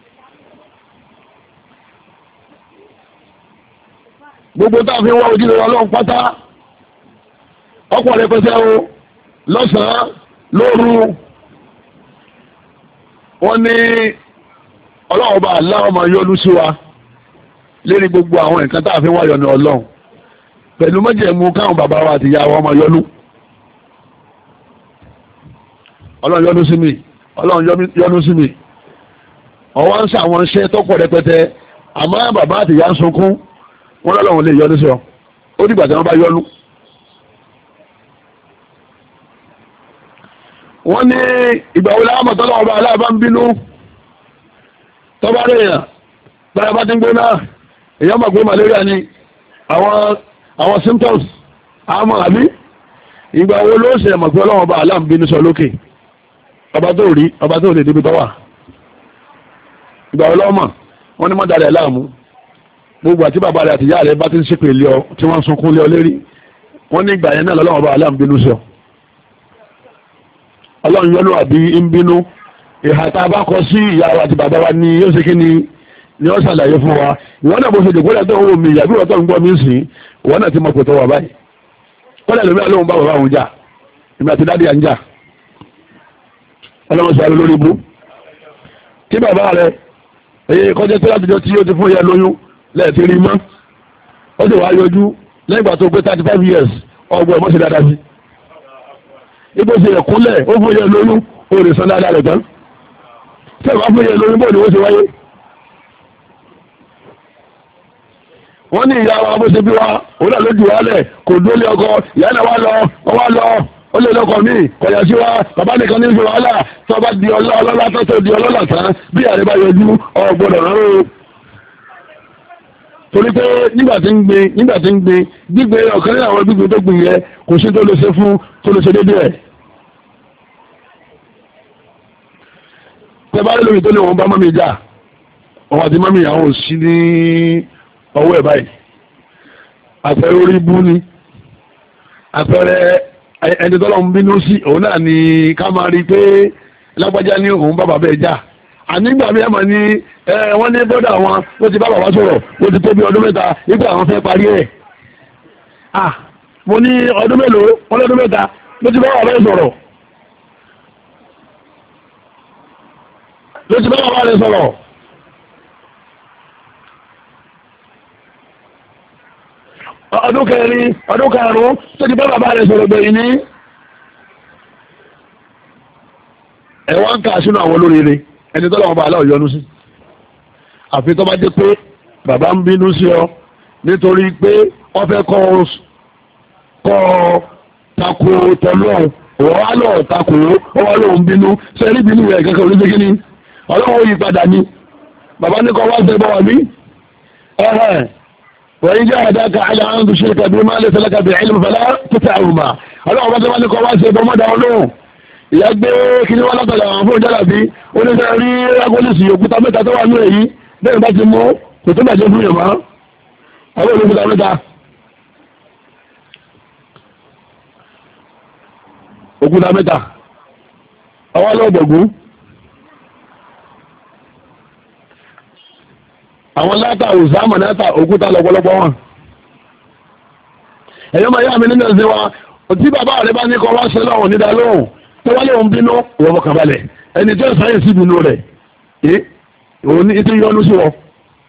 gbogbo tá a fi ń wá ojú rere ọlọ́run pátá ọ̀pọ̀ rẹpẹtẹ o lọ́sàn-án lóru wọ́n ní ọlọ́run bá aláwọ̀ máa yọ́nú sí wa lérí gbogbo àwọn nǹkan tá a fi ń wá yọ́nú ọlọ́run pẹ̀lú májẹ̀mú káwọn bàbá wa àti ìyá wa máa yọ́nú ọlọ́run yọ́nú sí mi ọlọ́run yọ́nú sí mi ọwọ́ ń sàwọn iṣẹ́ tọ́pọ̀ rẹpẹtẹ àmọ́ bàbá àti ìyá ń sunkún wọ́n lọ́lọ́run lè yọ́nú sí ọ ó dìgbà tí wọ́n bá yọ́nú. wọ́n ní ìgbà wo láwọn mọ̀tọ́lọ́ ọba aláàbá ń bínú tọ́bá rẹ̀ èèyàn bára bá ti ń gbóná èèyàn mọ̀ pé malaria ni àwọn àwọn symptoms àmọ́ àbí ìgbà wo ló ṣe mọ̀ pé ọlọ́wọ́n ọba aláàbá ń bínú sọ lókè ọba tó rí ọba tó lè débi tọ́wà ìgbà wo lọ́mọ̀ wọ́n ní mọ́ dalẹ̀ láàmú gbogbo àti bàbá rẹ̀ àti ìyá rẹ̀ bá ti ń ṣépè lé ọ tí wọ́n ń sunkún lé ọ lérí wọ́n ní ìgbà yẹn náà lọ́wọ́n ọba aláàbá ń bínú sọ ọlọ́run yọ́nú àbí ń bínú ìhà tá a bá kọ sí ìyá wa àti bàbá wa ní yóò ṣe kí ni ni ó ṣàlàyé fún wa ìwọ́n náà bó ṣe dèkó lẹ́tọ̀ owó mi ìyàbí ọ̀tọ̀ ń gbọ́ mi sìn ìwọ́n náà ti mọ kòtò wà báyìí kọ́lẹ̀ lómi àlóhùn bá bàbá òun jà ìgbà tí dádì à ń jà ọlọ́run sọ lórí ibú kí bàbá rẹ èyí kọjá tó látijọ́ tí ó ti fún yẹ lóyún lẹ́ẹ̀tì rí mọ́ ó sì wá yọjú lẹ́yìn ìgbà tó pé thirty five years ọgbọ́n ẹ̀ mọ́ sí dáadáa sí ibo ṣe ẹ̀kúnlẹ̀ ó fún yẹ lóyún ó lè san dáadáa rẹ̀ tán tẹ́ ìwà fún yẹn lórí bóòlù ó ti wáyé. wọ́n ní ìyá wa bó ṣe bí wa òun náà ló jù wálẹ̀ kò dólé ọkọ ìyá náà wá lọ wọ́n wá lọ ó lè lọ́kọ̀ mí kọ̀yà sí wa bàbá nìkan ní ìfẹ́ wàhálà tó bá di ọlá ọlọ́lá tó tó di ọlọ́lá tán bí àrẹ bá yọjú ọgbọ́dọ̀ rán o. torí pé nígbà tí ń gbin nígbà tí ń gbin gbígbé ọ̀kan nínú àwọn gbígbé tó gbìn yẹ kò sí tó lè ṣe fún tó lè ṣe déédéé ẹ̀. tẹ bá lórí tó lè wọn bá mọ́mí jà wọn àti mọ́mí àwọn ò sí ní ọwọ́ ẹ̀ báyìí àpẹẹrẹ orí bú ni àpẹẹrẹ ẹni tọ́lọ̀ ń bínú sí òun náà ni ká máa rí pé lágbájá ní òun bá bàbá ẹ̀ jà ànígbà mi ẹ̀ mà ní ẹ wọ́n ní bọ́dà wọn ló ti bá bàbá sọ̀rọ̀ ló ti tó bí ọdún mẹ́ta nígbà àwọn fẹ́ parí ẹ̀ ah mo ní ọdún mélòó wọ́n lọ́dún mẹ́ta ló ti bá bàbá ẹ̀ sọ̀rọ̀ ló ti bá bàbá rẹ̀ sọ̀rọ̀. ọdún kẹrin ọdún karùn-ún tó ti bá bàbá rẹ̀ sọ̀rọ̀ gbẹ̀yìn ní ẹ̀wọ́n ń kà sínú àwọn olóríire ẹni tọ́lọ̀ wọn bá aláwọ̀ yọnu sí àfi tó bá jẹ́ pé bàbá ń bínú sí ọ nítorí pé wọ́n fẹ́ kọ́ kọ́ tako tọ́lọ́ ọ̀wọ́ wá lọ́ọ̀ tako ọwọ́ lóun bínú sẹ́rí bínú rẹ̀ kankan oníṣẹ́ kínní ọlọ́wọ́ yí padà ní bàbá ní kọ́ wá fẹ́ bọ́ wà mí ẹ̀hẹ́ وإن جاهداك على أن تشرك بما ليس لك بعلم فلا تطعهما ọlọ́wọ́ bá tẹ́ wọ́n ní kọ́ wá ṣe bọ́mọ́dá olóhùn ìyá gbé kíní wọ́n látọ̀lá àwọn fún ìjọ́lá bí oníṣẹ́ rí rágólìsì òkúta mẹ́ta tó wà ní èyí bẹ́ẹ̀ bá ti mú kò tó bàjẹ́ fún ìyọ̀mọ́ àwọn olókúta mẹ́ta òkúta mẹ́ta ọwọ́ lọ́gbọ̀gún àwọn látà òsàmà látà òkúta lọ́pọ̀lọpọ̀ wọn ẹ̀yọ́ máa yá mi nínú ẹ̀sìn wa tí bàbá rẹ̀ bá ní kọ́ wá ṣe lọ́wọ́ nídà lóhùn tó wálé òun bínú ìwọ̀n mọ̀kàn balẹ̀ ẹni tí ó sáyẹ̀nsì bínú rẹ̀ ẹ́ òun ní ìtú yọnu sí wọn.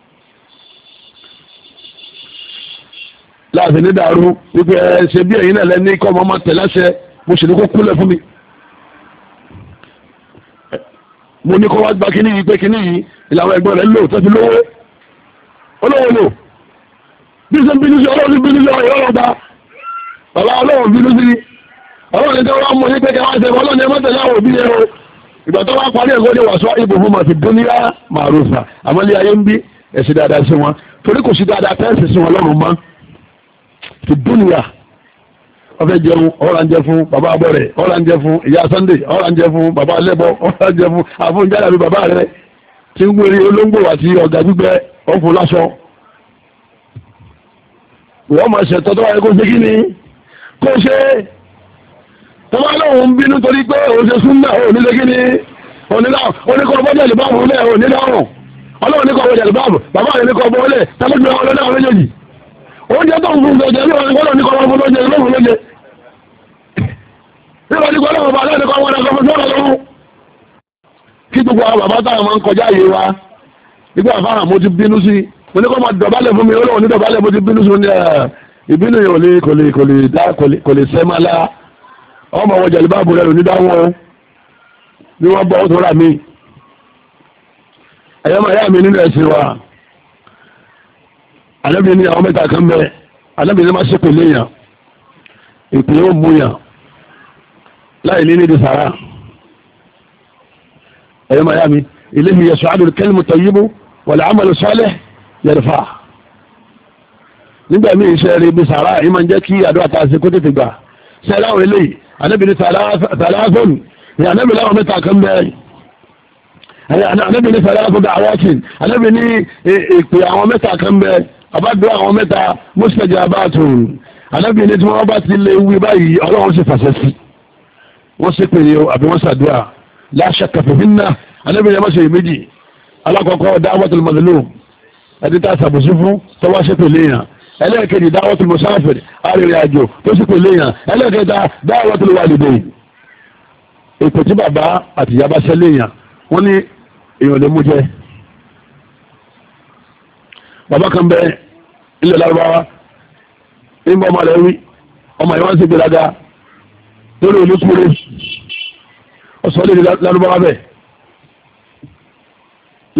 láàfin ní dàrú wípé ẹ ṣe bí ẹ̀yin náà lẹ́ni kọ́ ọmọ máa tẹ̀láṣẹ mo sì ní kó kúlẹ̀ fún mi. mo ní kọ́ wá gba kíní yìí pé kíní yìí ìlànà ẹ̀gbọ́n rẹ̀ lò tó fi lówó olówó lò bí ṣe ń bínú sí ọlọ́run bínú sí ọ̀rọ̀ ọba bàbá ọlọ́run bínú sí ọlọ́run ní tí wọ́n mú ní pé kẹwàá ṣe ọlọ́run ní mọ́tẹ̀ láwọn òbí ẹ̀rọ ìgbà tó wá parí ẹ̀kọ́ ní wàṣọ ibò fún màtí dúníyà màrúfà àmọ́lé ayé ń bí ẹ̀sìn dáadáa sí wọn torí kò sí dáadáa tẹ́ẹ̀sì sí wọn lọ́rùn mọ́ ti dúníyà ọfẹ́ jẹun ọ̀rà ń jẹ fún bàbá abọ́ rẹ̀ ọ̀rà ń jẹ fún ìyá Sunday ọ̀rà ń jẹ fún bàbá alẹ́bọ ọ̀rà ń jẹ fún àfúnjáde bàbá rẹ̀ tí ń gbére olóńgbò àti ọ̀gá gbígbẹ ọ̀fun lásọ wọ́n máa ṣẹ̀tọ́ tó wáyé kó ṣe kí ni kó ṣe tọ́wọ́ lóhun ń bínú torí pé òun ṣe súnmọ́ òun nílé kí ni oníkọ̀ ọbọ̀jà lè báàbù lẹ̀ òun nílé ọ̀rùn ọlọ́run níkọ̀ ọbọ̀jà lè báàbù bàbá rẹ̀ níkọ̀ ọbọ̀ lẹ̀ tàbí ọlọ́run náà méjèèjì oúnjẹ tó ń fún ọjọ́ ní ọlọ́run níkọ̀ ọbọ̀ lóúnjẹ lóhun lóúnjẹ nígbà níkọ̀ ọlọ́run bàbá níkọ̀ ọmọ ọmọ ọmọ ọmọ kí gbogbo àwọn bàbá táwọn máa ń kọjá yìí wa nígbà fáwọn mo ti bínú sí mo ní kọ́ máa dọ̀bálẹ̀ fún mi olóhùn ní dọ̀bálẹ̀ mo ti bínú sí ní ìbínú yìí ò lè kò lè kò lè dá kò lè sẹ́ máa lá ọmọ wọn jẹ̀lú báàbò rẹ̀ ní dáwọn ní wọ́n bọ́ tó rà mí ẹ̀yọ́ máa yá mi nínú ẹ̀sìn wa Ànábì ní àwọn mẹ́ta kan bẹ Ànábì ní má ṣe pèlè yàn ìpè ó mú yàn láì ní nídi sàrà ẹ̀yọ́ máa yá mi ilayhi yas'adu al-kalimu tayyibu wal-'amalu salih yarfa nígbà míì iṣẹ́ rí bí sàrà yìí máa ń jẹ́ kí àdúrà tá a ṣe kó tètè gbà ṣe láwọn eléyìí Ànábì ní sàlásùn ní Ànábì láwọn mẹ́ta kan bẹ́ẹ̀ Ànábì ní sàlásùn da'awatin Ànábì ní ìpè àwọn mẹ́ta kan bẹ́ẹ̀ àbádọ́ àwọn mẹ́ta mustajabatun Ànábì ní tí wọ́n bá ti lè wí báyìí ọlọ́run sì fàṣẹ sí wọ́n sì pèrè o àbí wọ́n ṣàdúrà la shakka fihinna Ànábì ní ẹmọ́ ṣe méjì alákọ̀ọ́kọ́ da'watul mazlum ẹni tá a ṣàbùsí fún tọ́wọ́ ṣe pèlè yàn ẹlẹ́ẹ̀kejì da'watul musafir arìnrìn àjò tó sì pèlè yàn ẹlẹ́ẹ̀kẹta da'watul walidayn ètò tí bàbá àti ìyá bá ṣẹlẹ̀ yàn wọ́n ní èèyàn lè mú jẹ bàbá kan bẹ ilẹ̀ lárúbáwá nígbà ọmọ rẹ̀ wí ọmọ ìwọ́n sì gbéraga lórí olókùnrin ọ̀sán lè lárúbáwá bẹ̀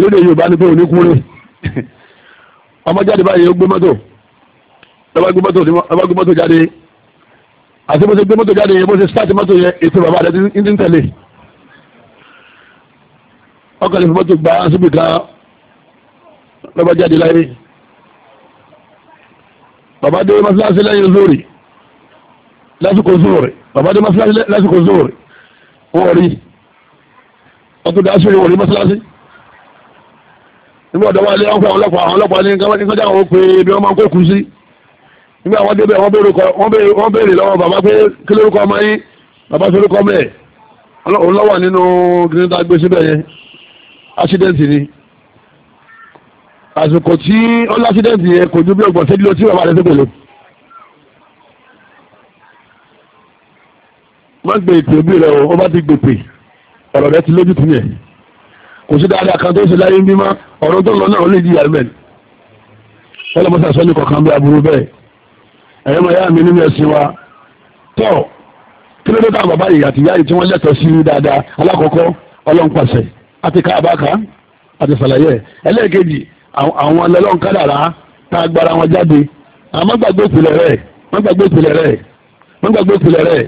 lédè Yorùbá ní pé òní kúrè ọmọ jáde báyìí ó gbé mọ́tò ọba gbé mọ́tò ọba gbé mọ́tò jáde àti bó ṣe gbé mọ́tò jáde yẹn bó ṣe stáàtì mọ́tò yẹn ètò bàbá rẹ̀ ti ń tẹ̀lé ọkọ̀ lè fi mọ́tò gba síbi kan lọ́ba jáde láyé bàbá dé mọ́sálásí lẹ́yìn zóòrì lásìkò zóòrì bàbá dé mọ́sálásí lásìkò zóòrì wọ́n rí ọtún dá sórí wọ́n rí mọ́sálásí nígbà ọ̀dọ́ wa lé ọkọ̀ àwọn ọlọ́pàá àwọn ọlọ́pàá ní kọjá àwọn pé bí wọ́n máa kó kù sí nígbà wọ́n débẹ̀ wọ́n béèrè lọ́wọ́ bàbá pé kí lórúkọ ọmọ yín bàbá sórúkọ mẹ́ẹ̀ òun lọ́wọ́ nínú gíníta gbé síbẹ̀ yẹn ásídẹ́ǹtì ni àsìkò tí ó lásídẹ́ǹtì yẹn kò ju bí ọgbọ̀n ṣẹ́jú lọ tí bàbá rẹ̀ tó pèlè má gbé ìpè òbí rẹ̀ o ó bá ti gbèpè ọ̀rọ̀ rẹ̀ ti lójú tún yẹn kò sí dáadáa kan tó ṣe láyé ń bímọ ọ̀rọ̀ tó lọ náà ó lè di yàrá mẹ́rin ọlọ́mọsá sọ ní kọ̀ọ̀kan bí aburú bẹ́ẹ̀ ẹ̀yọ́ máa yá mi nínú ẹ̀sìn wa tọ́ kí ló dé táwọn bàbá yìí àti ìyá yìí tí wọ́n lẹ́tọ̀ọ́ sí dáadáa alákọ̀ọ́kọ́ ọlọ́npàṣẹ àti káàbáka àti sàlàyé ẹlẹ́ẹ̀kejì àwọn ọlọ́run kádàrá tá a gbára wọn jáde àwọn mọ́gbàgbé ìpìlẹ̀ rẹ̀ mọ́gbàgbé ìpìlẹ̀ rẹ̀ mọ́gbàgbé ìpìlẹ̀ rẹ̀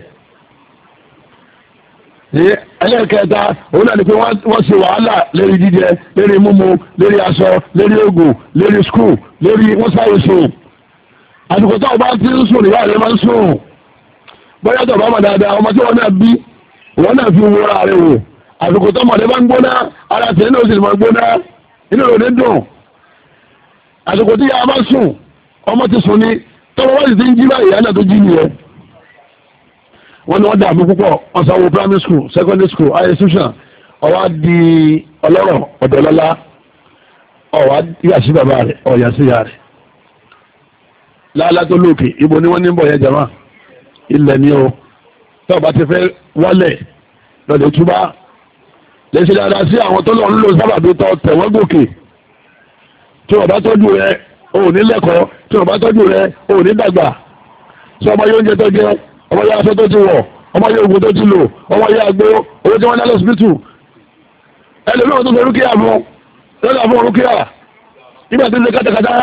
ẹlẹ́ẹ̀kẹta òun náà ni pé wọ́n ṣe wàhálà lérí jíjẹ lérí mímu lérí aṣọ lérí oògùn lérí skul lérí wọ́n sáyé sùn àsìkò tó o bá ti ń sùn ìyá rẹ máa ń sùn bóyá tó o bá mọ̀ dáadáa ọmọ tí wọ́n náà bí wọ́n náà fi wúra rẹ wò àsìkò tó ọmọdé bá ń gbóná ara tẹ̀ ní oṣù máa gbóná inú rẹ̀ ní dùn àsìkò tí ìyá bá sùn ọmọ ti sùn ní tọ́wọ́ wọ́n sì ti ń jí báyìí ìyá náà tó jí nìyẹn wọ́n ní wọ́n dààmú púpọ̀ wọ́n sanwó primary school secondary school high institution ọwá di ọlọ́rọ̀ ọ̀dọ́lọ́lá ọwá yà sí bàbá rẹ̀ ọ̀yà sí ìyá rẹ̀ láàlá tó lókè ibo ni wọ́n ní bọ̀ yẹn jama ilẹ̀ ni o tó bá ti fẹ́ wálẹ̀ lọ́dẹ̀ túbá lẹ́sẹ̀ dáadáa sí àwọn tó lọ ń lò sábàbí tọ́ tẹ̀wọ́n gòkè tí wọ́n bá tọ́jú rẹ̀ o ò ní lẹ́kọ̀ọ́ tí wọ́n bá tọ́jú rẹ̀ o ò ní dàgbà tí ọmọ yóò oúnjẹ tó jẹ ọmọ yóò aṣọ tó ti wọ̀ ọmọ yóò oògùn tó ti lò ọmọ yóò àgbo owó tí wọ́n dá lọ́sibítù ẹlòmíràn tó ṣe rúkìá fún lọ́dà fún rúkìá nígbà tó ṣe kátàkátà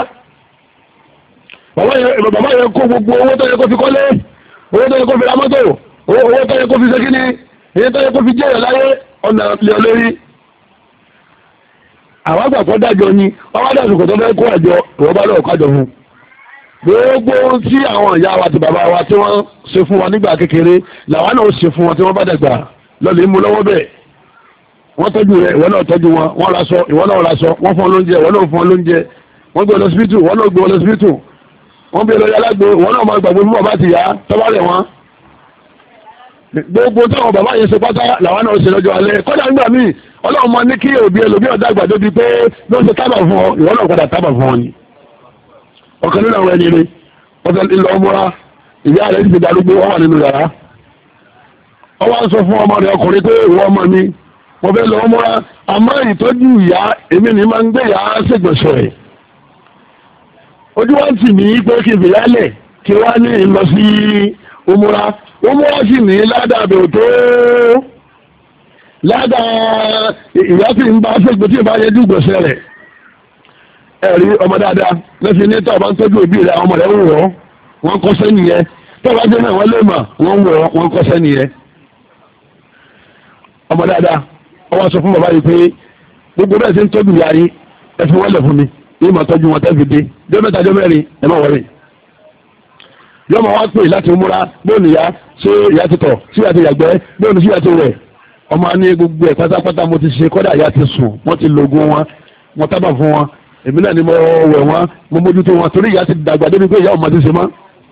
bàbá yẹn kó gbogbo owó tó yẹ kó fi kọ́lé owó tó yẹ kó fi ra mọ́tò owó tó yẹ kó fi ṣe kíní èyí tó yẹ kó fi jẹ́ ìyàláyé ọ̀nà lè olórí àwọn àgbàpọ̀ dájọ́ ni wọ́n wá dàsùkò tó fẹ́ kó àjọ ìwọ́n bá lọ́ọ̀ kájọ fún gbogbo tí àwọn ìyá wa àti bàbá wa tí wọ́n ṣe fún wa nígbà kékeré làwọn náà ṣe fún wọn tí wọ́n bá dàgbà lọ́lẹ̀ mú lọ́wọ́ bẹ́ẹ̀ wọ́n tọ́jú rẹ̀ ìwọ náà tọ́jú wọn wọ́n raṣọ ìwọ náà raṣọ wọ́n fún ọ lóúnjẹ ìwọ náà fún ọ lóúnjẹ wọ́n gbé lọ́sibítù ìwọ náà gbé lọ́sibítù wọ́n bí lọ́yà lágbo ìwọ náà máa gbàgbé fún bàbá ti yá tọ́wọ́ rẹ̀ wọ́n gbogbo táwọn bàbá yẹn ṣe pátá làwọn náà ṣe lọ́jọ́ alẹ́ kọ́dà nígbà míì ọlọ́run máa ní kí òbí ẹlòmí ọ̀dà àgbàdo bíi pé ló ń ṣe tábà fún ọ ìwọ náà padà tábà fún ọ ni ọ̀kan nínú àwọn ẹni rẹ̀ ọ̀fẹ́ ilé ọmọra ìyá rẹ̀ ti darúgbó wọ́n wà nínú yàrá ọwọ́ ń sọ fún ọmọ rẹ̀ ọkùnrin pé ìwọ ọmọ mi mo fẹ́ lọ ọmọra àmọ́ ìtọ́jú ìyá èmi ni máa ń gbé ìyá ṣègbọ̀nsọ̀ rẹ̀ ojú wa ti ní pé kí n fìyálẹ̀ kí wá ní ìlọ sí ọmọra ọmọra sì ní ládàá bẹ̀ tó ládàá ìyá tí ń bá ṣègbè tí ì bá yẹjú gbọ̀nsẹ̀ rẹ̀ ẹ̀rí ọmọ dáadáa lẹ́sìn ní tọ́ ọba ń tọ́jú òbí rẹ̀ àwọn ọmọ rẹ̀ ń wọ̀ wọ́n kọ́ sẹ́ni yẹn tọ́ ọba jẹ́ náà wọ́n lè mà wọ́n wọ̀ wọ́n kọ́ sẹ́ni yẹn. ọmọ dáadáa ọwọ́ sọ fún bàbá yìí pé gbogbo bẹ́ẹ̀ ti ń tọ́jú ìyá yín ẹ fi wọ́n lẹ̀ fún mi yìí máa tọ́jú wọn tẹ́fi dé jọ́ mẹ́ta jọ́ mẹ́rin ẹ má wọlé. yọ́mọ wá pè láti múra bóòlù ìyá ṣé ìyá ti tọ̀ sí ìyá ti yàgbẹ́ bóòlù sí ìyá ti wẹ̀ ọmọ ní gbogbo ẹ̀ pátápátá mo ti ṣe kọ́dà ìyá ti sùn wọ́n ti lògùn wọn wọ́n tábà fún wọn èmi náà ni mo wẹ̀ wọ́n mo mójútó wọn torí ìyá ti dàgbà débi pé ìyá ọmọ ti ṣe mọ́.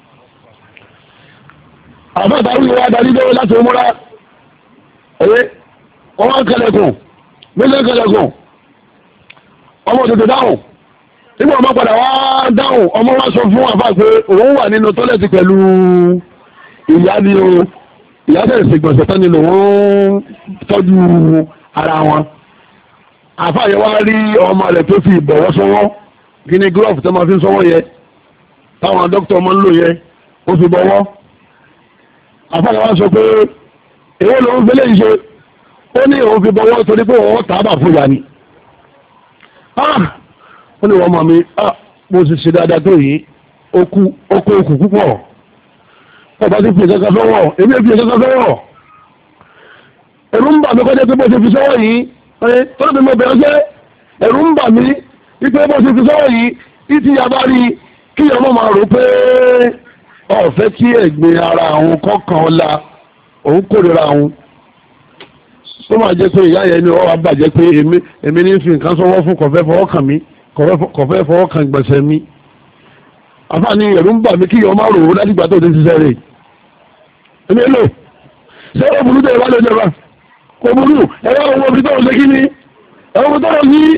àbáta wíwá wa darí lọ́wọ́ láti múra ẹ̀yẹ wọ́n wá ń kẹlẹ̀kùn mílíọ̀nù kẹlẹ̀kùn ọmọ òdòdó dáhùn nígbà ọmọ padà wá dáhùn ọmọ wa sọ fún àfáà pé òun wà nínú tọ́lẹ̀tì pẹ̀lú ìyá ni o ìyá tẹ̀lé ṣègbọ̀nsẹ̀ tán ni lòun tọ́jú ara wọn. àfáà yẹn wá rí ọmọ rẹ̀ tó fi ìbọ̀wọ́ sọ́wọ́ kí ni glove tó máa fi sọ́wọ́ yẹ táwọn dókítà máa ń lò yẹ ó fi bọ́wọ́. àfáà yẹn wá sọ pé èwo lòun fẹ́lẹ́ yìí ṣe ó ní òun fi bọ́wọ́ torí pé òun tààbà fún ìyá ni ah ó ní wọ́n mọ̀ mi ah mo sì ṣe dáadáa tó yìí okú okú okú púpọ̀ ọba ti fi kankan sọ́wọ́ èmi ò fi kankan sọ́wọ́ ẹ̀rù ń bà mí kọjá pé bó ṣe fi sọ́wọ́ yìí ẹ̀ tó lè mọ bẹ̀rẹ̀ ṣẹ́ ẹ̀rù ń bà mí wípé bó ṣe fi sọ́wọ́ yìí ìtì yàbá rí kí ọmọ máa rò pé ọ̀fẹ́ kí ẹ̀gbin ara àwọn kọ̀ọ̀kan ọ̀la òun kórìíra àwọn tó máa jẹ́ pé ìyá yẹn ni wọ́n wá bàjẹ́ pé èmi ní fi nǹkan sọ́wọ́ fún kọ̀fẹ́ fọwọ́ kàn mí kọ̀fẹ́ fọwọ́ kàn gbẹ̀sẹ̀ mi àfààní ẹ̀rù ń bà mí kí ọmọ rò ó láti gbà tó ti ṣiṣẹ́ rẹ̀ èmi lò ṣé ó burú tẹ̀ wá lè jẹba kò burú ẹ̀rọ owó fi tọrọ sí kí ni ẹ̀rọ fi tọrọ sí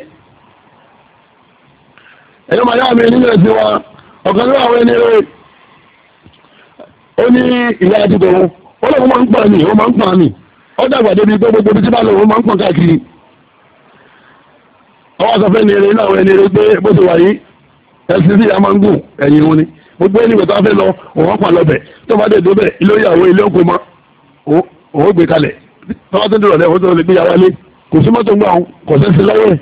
ẹ̀yọ́ màá yá mi nínú ẹ̀sìn wa ọ̀kan ní àwọn ẹni rẹ̀ ó ní ìyá àti tòun ó lọ́wọ́ máa ń pa mí ó máa ń pa mí ó dàgbà débi pé gbogbo bí tí bá lọ́wọ́ máa ń pọ̀ káàkiri ọwọ́ sọfẹ́ ní eré náà àwọn ẹni rẹ̀ pé bó ti wà yìí ẹ̀sìn sí ìyá máa ń gùn ẹ̀yìn wọn ni gbogbo ẹni ìgbà tó fẹ́ lọ òun pa lọ́bẹ̀ tó bá dé dóbẹ̀ ilé ìyàwó ilé òkú mọ́ òun gbé kalẹ̀ tọ́wọ́ tó dúró lẹ́wọ́ tó lè gbé yàwó lé kò sí mọ́tò gbà wọn kò sẹ́sẹ́ lọ́wọ́ ẹ̀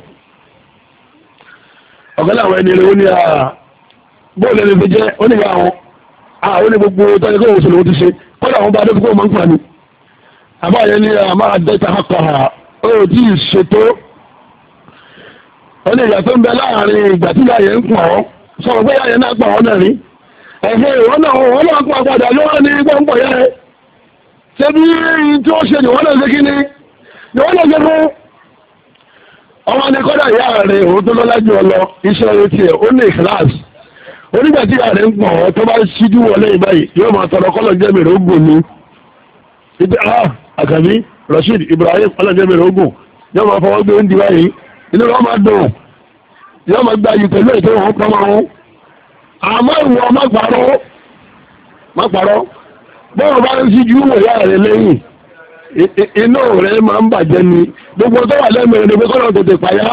ọ̀gá àwọn ẹni rẹ̀ ó ní bóòlù ẹni fi jẹ́ ó ní ìyá wọn àwọn ó ní gbogbo tọ́jú kó òṣèlú ti ṣe kọ́dà àwọn bá dé kó máa ń pa ni àbáyé ní àmà àdẹ́ta àkàrà ó tí ì ṣètò ó ní ìyà tó ń bẹ láàrin ìgbà tí ìyá yẹn ń pọ̀ ọ́ sọ̀rọ̀ pé ìyá yẹn náà pa ọ́ náà rí ẹ̀fẹ́ ìwọ́n náà wọ́n náà pa padà lọ́wọ́ ní gbọ́npọ̀ yẹn rẹ̀ ṣé bí tí ó ṣe nìwọ́n náà ṣe kí ni nìwọ́n náà ṣe fún ọmọ ní kọ́dà ìyá rẹ̀ òun tó lọ́lá jù ọ lọ iṣẹ́ orí tiẹ̀ ó ní ìkíláàsì onígbà tí ìyá rẹ̀ ń pọ̀ ọ́ tó bá ṣíjú wọlé ìbáyìí yóò máa tọrọ kọ́lọ̀ jẹ́ mèrè ó gùn ní ibi ah àkàbí Rasheed Ibrahim ọlọ́jẹ́ mèrè ó gùn yóò máa fọwọ́ gbé oúnjẹ báyìí inú wọn máa dùn yóò máa gba yìí pẹ̀lú ètò wọn pọ́nmọ́ wọn àmọ́ ìwọ má parọ́ má parọ́ bọ́ọ̀ bá ń ṣíjú wọ̀ ìyá rẹ̀ lẹ́yìn inú rẹ̀ máa ń bàjẹ́ ni gbogbo tó wà lẹ́mẹ̀rẹ̀ ni pé kọ́nà tètè pàyà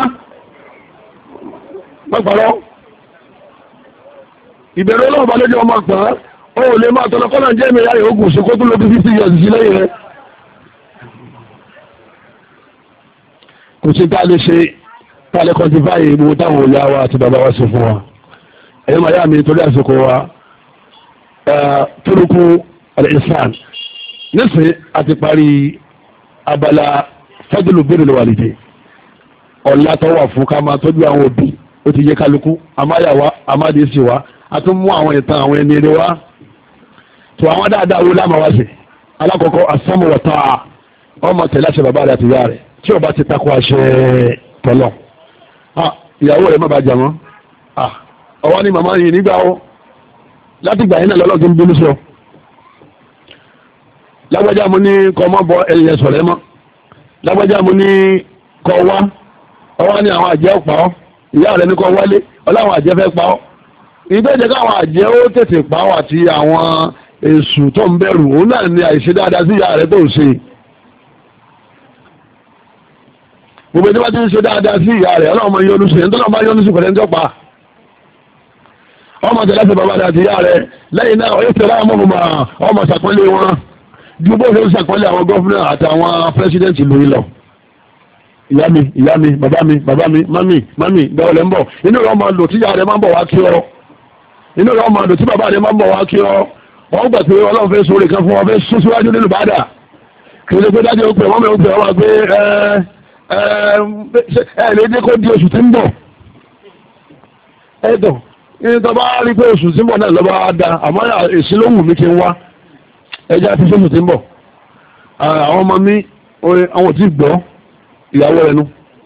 má parọ́ ìbẹ̀rù ọlọ́run bá lójú ọmọ pàá ó lè máa tọ́lọ kọ́nà jẹ́ ìmìyà rẹ̀ ogun ṣe kó tó lọ bí fífí yọ sí lẹ́yìn rẹ̀ kò sí tá lè ṣe tá lè kọ́ ti báyìí gbogbo táwọn olè wa àti bàbá wa ṣe fún wa ẹ̀yọ́ màá yá mi torí àsìkò wa turuku al-ihsan nísìn àti parí abala fadlu birril walidayn ọ̀la tó wà fún ká máa tọ́jú àwọn òbí ó ti yé kálukú amáyàwá amádìsí wa a tún mú àwọn ìtàn àwọn ẹni eré wa tó àwọn dáadáa wo láàmà wá sí alákọ̀ọ́kọ́ as-sam'u wa ta'a ọmọ tẹ̀lé àṣẹ bàbá rẹ̀ àti ìyá rẹ̀ tí ó bá ti takò àṣẹ tọ́lọ̀ ìyàwó rẹ̀ má bàjẹ́ mọ́ ọwọ́ ní màmá yìí nígbà ó láti gbà yín náà lọ́lọ́ tó ń bínú sọ lágbájá mo ní kọ́ mọ́ bọ ẹ̀yẹ sọ̀rẹ́ mọ́ lágbájá mo ní kọ́ wá ọwọ́ ní àwọn àjẹ́ pa ọ́ ìyá rẹ̀ ní kọ́ wálé ọláwọn àjẹ́ fẹ́ pa ọ́ ìgbẹ́jẹ̀ káwọn àjẹ́ ó tètè pa ọ́ àti àwọn èṣù tó ń bẹ̀rù òun náà ní àìṣe dáadáa sí ìyá rẹ̀ tó ń ṣe gbogbo ẹni bá ti ń ṣe dáadáa sí ìyá rẹ̀ ọlọ́run máa yọ́nú sí ẹni tó náà máa yọ́nú sí pẹ̀lú ẹni tó pa ọmọ tẹ̀lé ẹsẹ̀ bàbá rẹ̀ àti ìyá rẹ̀ lẹ́yìn náà ọyọ́ tẹ̀lé àwọn ọmọ ọmọ ṣàpọ́nlé wọn ju bó ṣe ń ṣàpọ́nlé àwọn gọ́fúnà àtàwọn pírẹsidẹ́ǹtì lórí lọ ìyá mi ìyá mi bàbá mi bàbá mi mami mami gbẹ́wọ̀lẹ̀ ń bọ̀ inú rẹ̀ ọmọ lò tí ìyá rẹ̀ máa ń bọ̀ wá kí ọ inú rẹ̀ ọmọ lò tí bàbá rẹ̀ máa ń bọ̀ wá kí ọ wọ́n gbà pé ọlọ́run fẹ́ sórí kan fún ọ fẹ́ sún síwájú nínú bàdà kí ló pé dájú ó pè wọ́n mẹ́ ó pè wọ́n pé ẹ ẹ ẹ lè dé kó di oṣù tí ń bọ̀ ẹ dọ̀ ní tó bá rí pé oṣù tí ń bọ̀ náà lọ́ba da àmọ́ èsì ló wù mí kí n wá ẹjẹ́ àti oṣù tí ń bọ̀ àwọn ọmọ mi àwọn ò tí gbọ́ ìyàwó rẹ̀ nu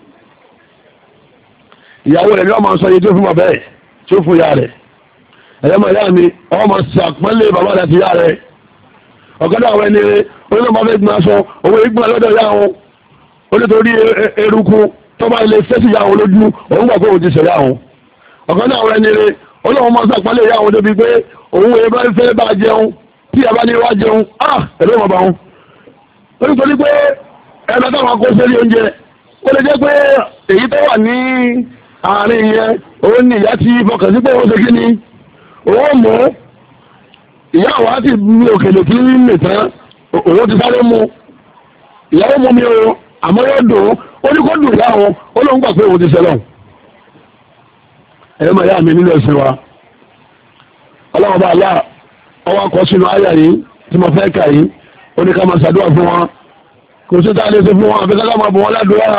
ìyàwó rẹ̀ ni wọ́n máa sọ iye tí ó fún bàbá ẹ̀ tí ó fún ìyá rẹ̀ ẹ̀yẹ́ mọ̀ ìyá mi ọwọ́ máa ṣàpọ́nlé bàbá rẹ̀ àti ìyá rẹ̀ ọ̀gádà àwọn ẹni rẹ̀ onílọ́ máa fẹ́ gbọ́n aṣọ owó ìgbọ́n lọ́dọ̀ ìyá wọn onítorí eruku tó bá ilé fẹ́ sí ìyá wọn lójú òun gbà pé òun ti ṣẹ̀yà wọn ọ̀gádà àwọn ẹni rẹ̀ olóhùn máa ṣàpọ́nlé ìyá wọn débi pé òun èyí bá fẹ́ bá jẹun tí ìyá bá ní wá jẹun ah ẹ̀rọ ìmọ̀ bá wọn onítorí pé ẹ̀rọ táwọn akó sórí oúnjẹ ó lè jẹ́ pé èyí tó wà ní àárín yẹn òun ní ìyá tí fọkàn sí pé ó ṣe kí ni òun mú ìyá àwọn àti mi òkèlè tí ń lè tán òun ti sáré mú ìyàwó mú mi o àmọ́ yóò dùn ó ní kó dùn ìyá wọn ó lóun gbà pé òun ti ṣẹlẹ̀ ẹ̀yọ́ màá yá mi nílò ẹ̀sìn wa ọlọ́wọ́ bá aláà ọwọ́ akọ sínú àyà yìí tí mo fẹ́ kà yìí ó ní ká máa ṣàdúrà fún wọn kò sí tá a lè ṣe fún wọn àfikún ká máa bọ̀ wọn ládùúrà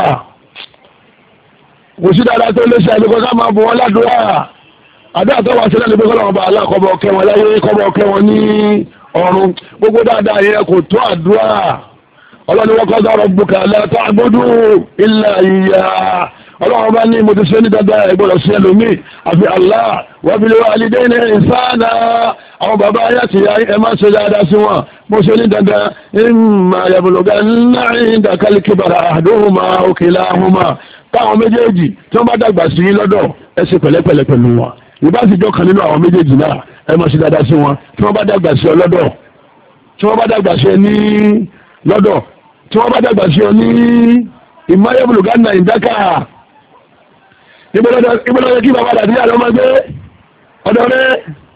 kò sí dáadáa tó lè ṣe àfikún ká máa bọ̀ wọn ládùúrà àdúrà tó wà sílẹ̀ níbi kọ́lọ́wọ́ bá aláà kọ́bọ̀ kẹ́ wọn láyé kọ́bọ̀ kẹ́ wọn ní ọ̀run gbogbo dáadáa yẹn kò tó àdúrà ọlọ́ni wọ́n qada rabbuka la ta'budu illa iyyah ọlọ́run bá ní mo ti ṣe ní dáadáa ẹgbọ́dọ̀ sí ẹlòmíì àfi Allah wa bil walidayni ihsana àwọn bàbá ayé àti ẹ máa ṣe dáadáa sí wọn mo ṣe ní dáadáa imma yablughanna 'indaka al-kibara ahaduhuma aw kilahuma táwọn méjèèjì tí wọ́n bá dàgbà sí lọ́dọ̀ ẹ ṣe pẹ̀lẹ́pẹ̀lẹ́ pẹ̀lú wọn ìbá sì jọ kan nínú àwọn méjèèjì náà ẹ máa ṣe dáadáa sí wọn tí wọ́n bá dàgbà sí ọ lọ́dọ̀ tí wọ́n bá dàgbà sí ẹ ní lọ́dọ̀ tí wọ́n bá dàgbà sí ọ ní imma yablughanna 'indaka ìbọ̀lọ́dọ̀ kí bàbá dàdí àlọ́ máa gbé ọ̀dọ̀ rẹ̀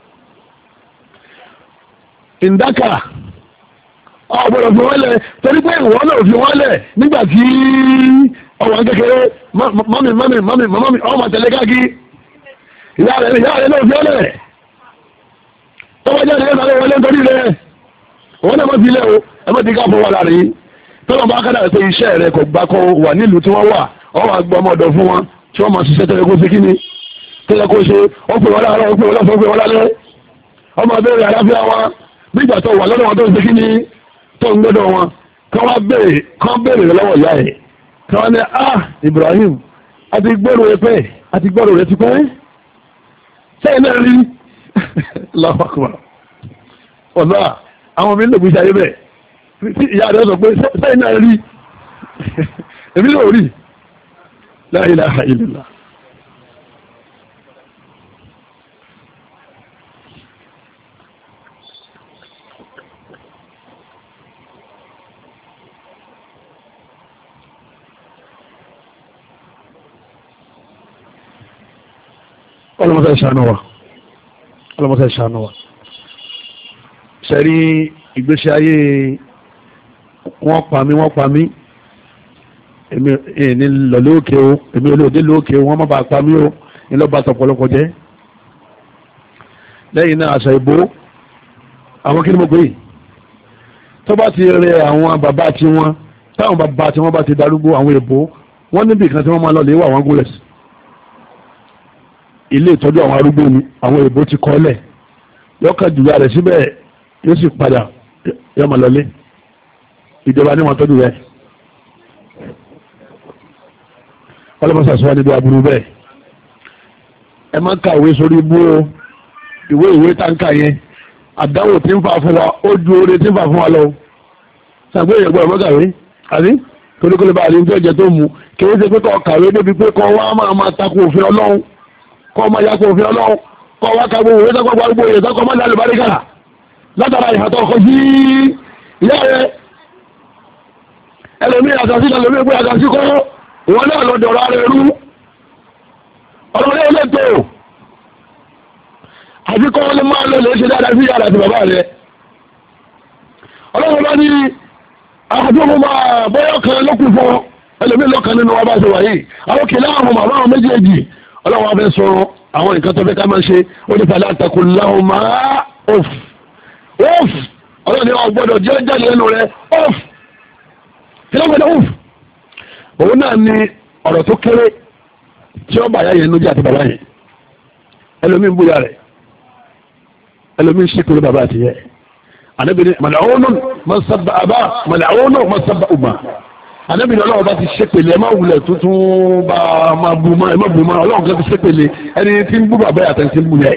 ìndákà ọ̀gbọ̀dọ̀ fi wọ́n lẹ̀ torí pé ìwọ́n náà fi wọ́n lẹ̀ nígbàtí ọwọ́ kékeré mọ́mí mọ́mí mọ́mí mọ́mí ọmọ tẹ̀lé káàkiri ìyá rẹ̀ ìyá rẹ̀ náà fi wọ́n lẹ̀ tọ́wọ́ jáde lẹ́nà lọ́wọ́ lẹ́ nítorí rẹ̀ wọ́n náà mọ́ fi lẹ́ o ẹ mọ́ ti ká fún wa láàrin tọ́lọ́ bá kádà pé iṣẹ́ rẹ̀ kò gbá kó wà nílùú tí wọ́n wà ọwọ́ àgbọ̀ ọmọdọ̀ fún wọn tí wọ́n máa ṣiṣẹ́ tẹ́lẹ̀ kó sí kí ni tẹ́lẹ̀ kó ṣe ó pè wọ́n láàárọ̀ ó pè wọ́n lọ́sọ̀ ó pè wọ́n lálẹ́ ọmọ abẹ́rẹ́ àláfíà wọn nígbà tó wà lọ́dọ̀ wọn tó ń ṣe kí ni tó ń gbọ́dọ̀ wọn kí wọ́n béèrè kán béèrè lọ́wọ́ ìyá ẹ̀ kí wọ́n ní ah Ibrahim a ti gbọ́rò rẹ pẹ́ a ti gbọ́rò rẹ ti pẹ́ sẹ́yìn náà rí lọ́wọ́kùnmá ọ̀nà àwọn mi ń lògbé ṣayé bẹ́ẹ̀ ìyá rẹ̀ sọ pé sẹ́yìn náà rí èmi lò rí La ilaha illallah. Ọlọ́mọdé ṣàánú wa. Ọlọ́mọdé ṣàánú wa. Ṣẹ̀rí ìgbésí ayé wọ́n pa mí wọ́n pa mí. èmi ní lọ lóòkè o èmi olóòdé lóòkè o wọ́n má bàa pa mí o ní lọ́ba tọ̀pọ̀lọpọ̀ jẹ́ lẹ́yìn náà àṣà ìbò àwọn kí ni mo pè é tó bá ti rẹ àwọn bàbá tí wọ́n táwọn bàbá tí wọ́n bá ti darúgbó àwọn èbó wọ́n níbi kan tí wọ́n máa lọ lè wà wọ́n gúnlẹ̀ sí ilé ìtọ́jú àwọn arúgbó ni àwọn èbó ti kọ́lẹ̀ yọ́kàn jùlọ rẹ̀ síbẹ̀ yóò sì padà yọ́ máa lọlé ìjọba ní wọn tọ́jú rẹ̀ ọlọ́mọsà sọ wá níbi aburú bẹ́ẹ̀ ẹ má kàwé sórí ibú o ìwé ìwé táǹkà yẹn àdáwò tí ń fà fún wa ó ju oore tí ń fà fún wa lọ sàgbé ìyẹ̀gbọ́n ẹ̀mọ́ kàwé àbí toríkólé bá àlè ń jẹ́ ọ̀jẹ̀ tó mú kì í ṣe pé kọ́ kàwé débi pé kọ́ wá máa máa takò òfin ọlọ́run kọ́ máa yakò òfin ọlọ́run kọ́ wá ka gbogbo ìwé sọ́kọ́ gbogbo ìyẹ̀ sọ́kọ́ máa lálẹ́ báríkà látara ìhàtọ̀ ọkọ̀ sí ìyá rẹ̀ ẹlòmíì àtàsí ẹlòmíì pé àtàsí kọ́ ìwọ́n náà lọ dọ̀rọ̀ ara ẹrú ọlọ́rẹ́ elétò àti kọ́ lè máa lọ lè ṣe dáadáa sí yàrá àti bàbá rẹ̀ ọlọ́run bá ní àjọ́mọ́ máa bọ́yọ̀ kan lókùn fún ẹlòmí lọ́kàn nínú wa bá ṣe wáyé àwọn kìlá àwọn màmá àwọn méjèèjì ọlọ́run wá fẹ́ sọ àwọn nǹkan tó fẹ́ ká máa ṣe ó ní fàlẹ́ àtàkùn láwọn máa off off ọlọ́run ní wọn gbọ́dọ̀ jẹ́ jáde lẹ́nu rẹ̀ off kí ló gbọ́dọ̀ off òun náà ni ọ̀rọ̀ tó kéré tí ó bàyá yẹn lójú àti bàbá yẹn ẹlòmí ń búyà rẹ̀ ẹlòmí ń ṣèkúrò bàbá àti yẹ ànábìnrin màláwónù mọ́sábà àbá màláwónù mọ́sábà ọmọ ànábìnrin ọlọ́wọ́ bá ti ṣépele ẹ má wulẹ̀ tuntun bá máa bu mọ́ ẹ má bu mọ́ ọlọ́wọ́ kan ti ṣépele ẹni tí ń bú bàbá yà tẹ̀ ń ti ń bú yẹ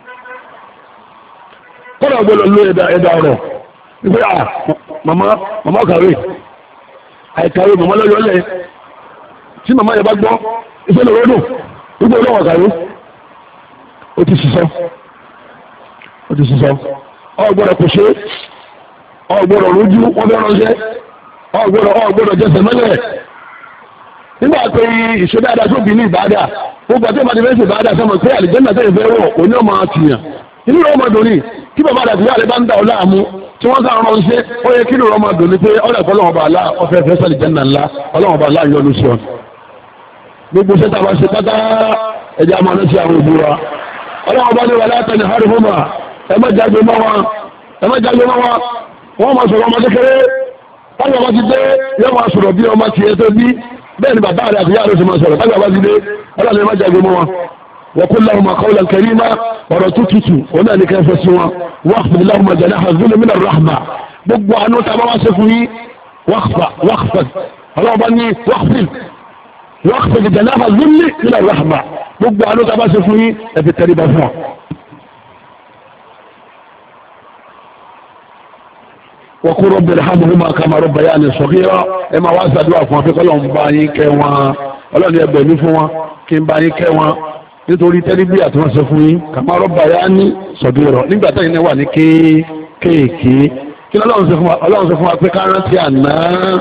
kọ́nà gbọ́dọ̀ ló ẹ̀dá ẹ̀dá ọ̀rọ̀ wípé à màmá màmá kàwé àìkàwé màmá lọ́yọ́ lẹ̀ tí màmá yẹ bá gbọ́ ìfẹ́ lọ́rọ́ dùn wípé ọlọ́wọ́ kàwé ó ti ṣiṣọ́ ó ti ṣiṣọ́ ọgbọ́dọ̀ kò ṣe ọgbọ́dọ̀ rújú wọ́n fẹ́ ránṣẹ́ ọgbọ́dọ̀ ọgbọ́dọ̀ jẹsẹ̀ mẹ́lẹ̀ nígbà pé ìṣẹ́ dáadáa tó bí ní ìbáadà gbogbo àti ìbáadà fẹ́ sí ìbáadà sọmọ pé àlìjẹ́nà tẹ́ ìfẹ́ wọ̀ òní ọmọ àtìyàn inú rẹ̀ ọmọdún ní kí bàbá àti ìyá rẹ̀ bá ń da ọlá àmú tí wọ́n sá ránṣẹ́ ó yẹ kí inú rẹ̀ ọmọdún ní pé ọlọ́ ẹ̀kọ́ ọlọ́wọ́ bá alá ọfẹ́ fẹ́ sàlìjẹ́nà ńlá ọlọ́wọ́ bá alá yọ lóṣù ọ̀n gbogbo ṣẹ́ tá a bá ṣe pátá ẹjẹ́ àmọ́ ní sí àwọn òbí wa ọlọ́wọ́ bá ní wà látàní harihuma ẹ má jágbe mọ́ wọn ẹ má jágbe mọ́ wọn wọ́n máa sọ̀rọ̀ ọmọ kékeré wọ́n yọ ọmọ ti dé yọ máa sọ̀rọ̀ bí ọmọ tiẹ̀ tó bí bẹ́ẹ̀ ni bàbá rẹ̀ àti yàrá oṣù máa sọ̀rọ̀ tágbà bá ti dé ọlọ́run ẹ má jágbe mọ́ wọn wa qul lahuma qawlan karima ọ̀rọ̀ tó tutù òun náà ní kẹfẹ́ sí wọn waqfid lahuma janaha dhulli min ar-rahma gbogbo àánú tá a bá wá ṣe fún yín waqfa waqfa ọlọ́run bá ní waqfid waqfid janaha dhulli min ar-rahma gbogbo àánú tá a bá ṣe fún yín ẹ fi tẹríba fún ọ. wa qul rabbi irhamhuma kama rabbayani saghira ẹ máa wá ṣàdúrà fún afẹ́kọ́ ọlọ́run bá yín kẹ́ wọn ọlọ́run ẹgbẹ̀ mi fún wọn kí n bá yín kẹ́ wọn nítorí tẹ́lifíà tí wọ́n ṣe fún yín kama rabbayani saghira nígbà tẹ́yìn náà wà ní kéékèèké kí ni ọlọ́run ṣe fún wa ọlọ́run ṣe fún wa pé ká rántí àná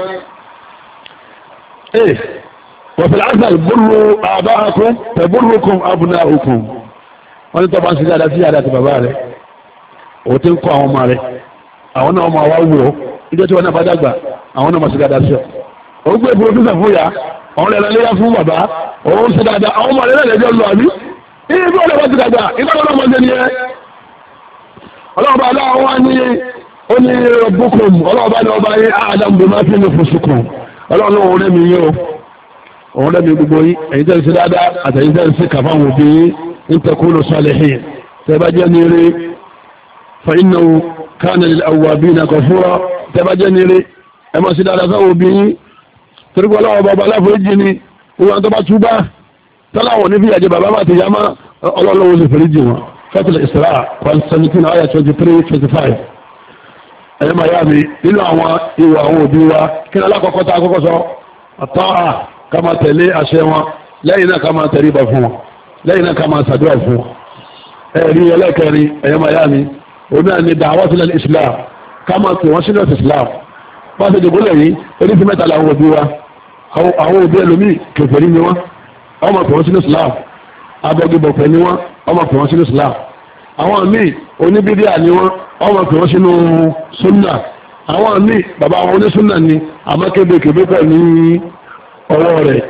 ẹ̀ wa fil asr burru aba'akum taburrukum abna'ukum wọ́n ní tọ́ba ń ṣe dáadáa sí yàrá àti bàbá rẹ̀ òun ti ń kọ́ àwọn ọmọ rẹ̀ àwọn náà máa wá wò ó ìjọ tí wọn náà bá dàgbà àwọn náà máa ṣe dáadáa sí ọ. ó gbé pòròfẹ́sà fún ya àwọn ẹ̀rọ léyà fún bàbá òun ṣe dáadáa àwọn ọmọ rẹ̀ lẹ́jọ́ lọ àbí. iye bí wọn lè wá ti dàgbà ìgbà wọn náà máa ṣe nìyẹn. ọlọ́ọ̀bá aláwọ̀ wá ní ó ní rabbukum ọlọ́ọ̀bá ní ọba yín a'lamu bima fi nufusikum ọlọ́ọ̀lọ́ òun rẹ̀ mi yín o òun rẹ̀ mi gbogbo yín ẹ̀yin tẹ́ ń ṣe dáadáa àtẹ̀yin tẹ́ ń ṣe kàfá wọn bí in takunu salihin tẹ́ bá jẹ́ ní eré fa innahu kana lil awwabina ghafura tẹ́bàjẹ́ nílé ẹ máa ṣe dáadáa sáwọn obìnrin torí pé ọlọ́wọ́ bàbá aláforíjì ni wọn tó bá túbá tọ́láwọ̀ ní bí àjẹ bàbá bá ti yá má ọlọ́lọ́wọ́ sì foríjì wọn Fatul Isra one seventeen ayah twenty three twenty five ẹ̀yẹ́ máa yá mi nínú àwọn ìwà àwọn òbí wa kí ní alákọ̀ọ́kọ́ tá akọ́kọ́ sọ àtọ́à ká máa tẹ̀lé àṣẹ wọn lẹ́yìn náà ká máa tẹríba fún wọn lẹ́yìn náà ká máa ṣàdúrà fún wọn ẹ̀rí ẹlẹ́kẹrin ẹ̀yẹ́ máa yá mi òun náà ni da'watu lil Islam ká máa pè wọ́n sínú Islam bá ṣe jòkó lẹ́yìn oníṣẹ́ mẹ́ta làwọn òbí wa àwọn òbí ẹlòmíì kèfèrí ni wọ́n wọ́n máa pè wọ́n sínú Islam abọ́gibọ̀pẹ̀ ni wọ́n wọ́n máa pè wọ́n sínú Islam àwọn míì oníbídíà ni wọ́n wọ́n máa pè wọ́n sínú sunna àwọn míì bàbá àwọn onísunna ni àmọ́ kébékébé pẹ̀ ní ọwọ́ rẹ̀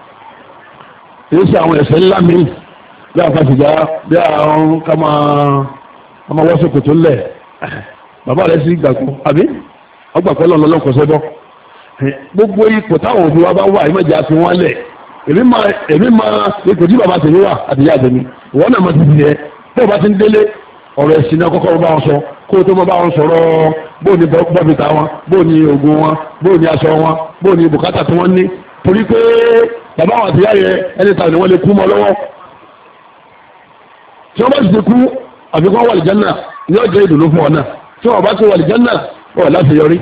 èyí sí àwọn ẹ̀ṣẹ̀ ńlá míì bí àfàṣìjà bí àwọn ká máa ọmọ wọ́n sókò tó lẹ̀ bàbá rẹ̀ sí gbàgbọ́ àbí ọgbàgbọ́ lọ́nà lọ́kọ̀ sọ́dọ̀ gbogbo ipò táwọn òbí wa bá wà ìmọ̀jà fi wọ́n lẹ̀ èmi máa èmi máa ipò tí bàbá tèmi wà àtìyá tèmi ìwọ náà máa ti di ẹ bó o bá ti ń délé ọ̀rọ̀ ẹ̀sìn náà kọ́kọ́ bá wọn sọ kó o tó mọ bá wọn sọ̀rọ̀ bó o ní bọ́bìtà wọn bó o ní oògùn wọn bó o ní aṣọ wọn bó o ní bùkátà tí wọ́n ní torí pé bàbá àwọn àtìyá yẹ ẹni tàbí wọ́n lè kú mọ́ lọ́wọ́ tí wọ́n bá ti kú àfikún wà lìjánà yóò jẹ́ ìdùnnú fún ọ náà tí wọ́n bá tó wà lìjánà ọ̀ láti yọrí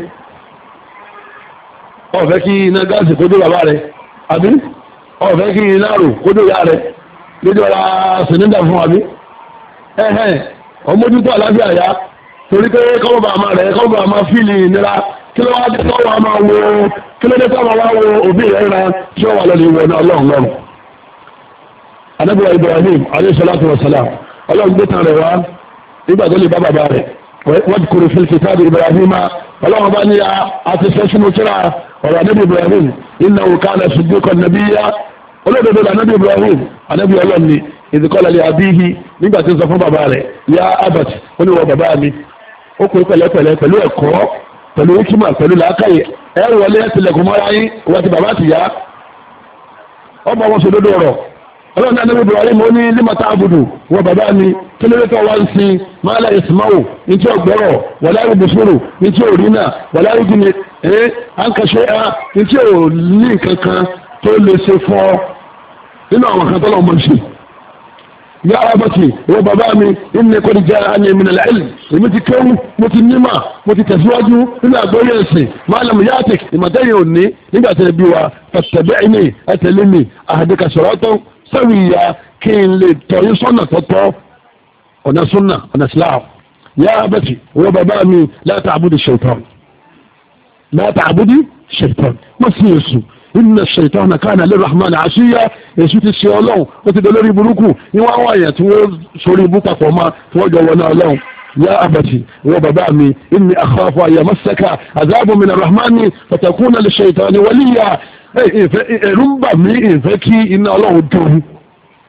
ọ̀fẹ́ kí iná gáàsì kó dé bàbá rẹ̀ àbí ọ̀fẹ́ kí iná rò kó dé ìyá rẹ̀ lójú ọ̀la sìnídà fún àbí ẹ̀hẹ́n ọmọdútó àláfíà yá torí pé kọ́mọ̀bà máa rẹ̀ kọ́mọ̀bà máa fíìlì ìnira kí ló wá dé tọ́wọ́ máa wo kí ló dé tọ́wọ́ máa wo òbí rẹ̀ ra tí ó wà lọ́lẹ̀ ìwọ̀ náà ọlọ́run lọ́run anábìyà Ibrahim alayhi salatu wa salam ọlọ́run gbé tán rẹ̀ wá nígbà tó lè bá bàbá rẹ̀ wọ́n kúrò fil kitab Ibrahim ọlọ́run bá ní àti sẹ́sìmù tíra ọ̀rọ̀ anábì Ibrahim innahu kana siddiqan nabiyya olódodo la anábì Ibrahim anábì ọlọ́run ni ìdíkọ́lá lè àbíyí nígbà tí ó sọ fún bàbá rẹ̀ yá abati ó ní wọ bàbá mi ó kúrò pẹ̀lẹ́pẹ̀lẹ́ pẹ̀lú ẹ̀kọ́ pẹ̀lú hikima pẹ̀lú làákàyè ẹ wọlé ẹtìlẹ̀kùn mọ́ra yín wọ́n ti bàbá ti yá ọmọ wọn sọ dodo ọ̀rọ̀ ọlọ́run náà níbi Ibrahim ó ní lima ta'budu wọ bàbá mi kí ló dé tó wá ń sin máa la ìsìmáwò ní tí ó gbọ́rọ̀ wala yubsiru ní tí ó rí náà wala yujni ẹ́ àǹkàṣe á ní tí ó ní kankan tó lè ṣe fọ́ nínú àwọn kan tó lọ́ mọ̀ ṣe. Ya abati wọ bàbá mi inni qad ja'ani min al-ilm èmi ti kéwù mo ti nímà mo ti tẹ̀síwájú nínú àgbóyè ẹ̀sìn ma lam ya'tik ìmọ̀tẹ́yìn òní nígbà tẹ̀lé bí wa fattabi'ni ẹ̀tẹ̀lé mi ahdika siratan sawiyya kí n lè tọ̀yí sọ́nà tọ́tọ́ ọ̀nà súnà ọ̀nà islam. Ya abati wọ bàbá mi la ta'budi shaytan la ta'budi shaytan má sí èṣù inna shaytana kana lirrahmani asiya èṣù ti ṣe ọlọ́run ó ti dolórí burúkú ní wọ́n wá yẹn tí wọ́n sórí ibú papọ̀ mọ́ tí wọ́n jọ wọná ọlọ́run. Ya abati wọ́n bàbá mi inni akhafu an yamassaka azabun min arrahmani fatakuna lishaytani waliya ẹ̀rù ń bà mí ìfẹ́ kí iná ọlọ́run dùn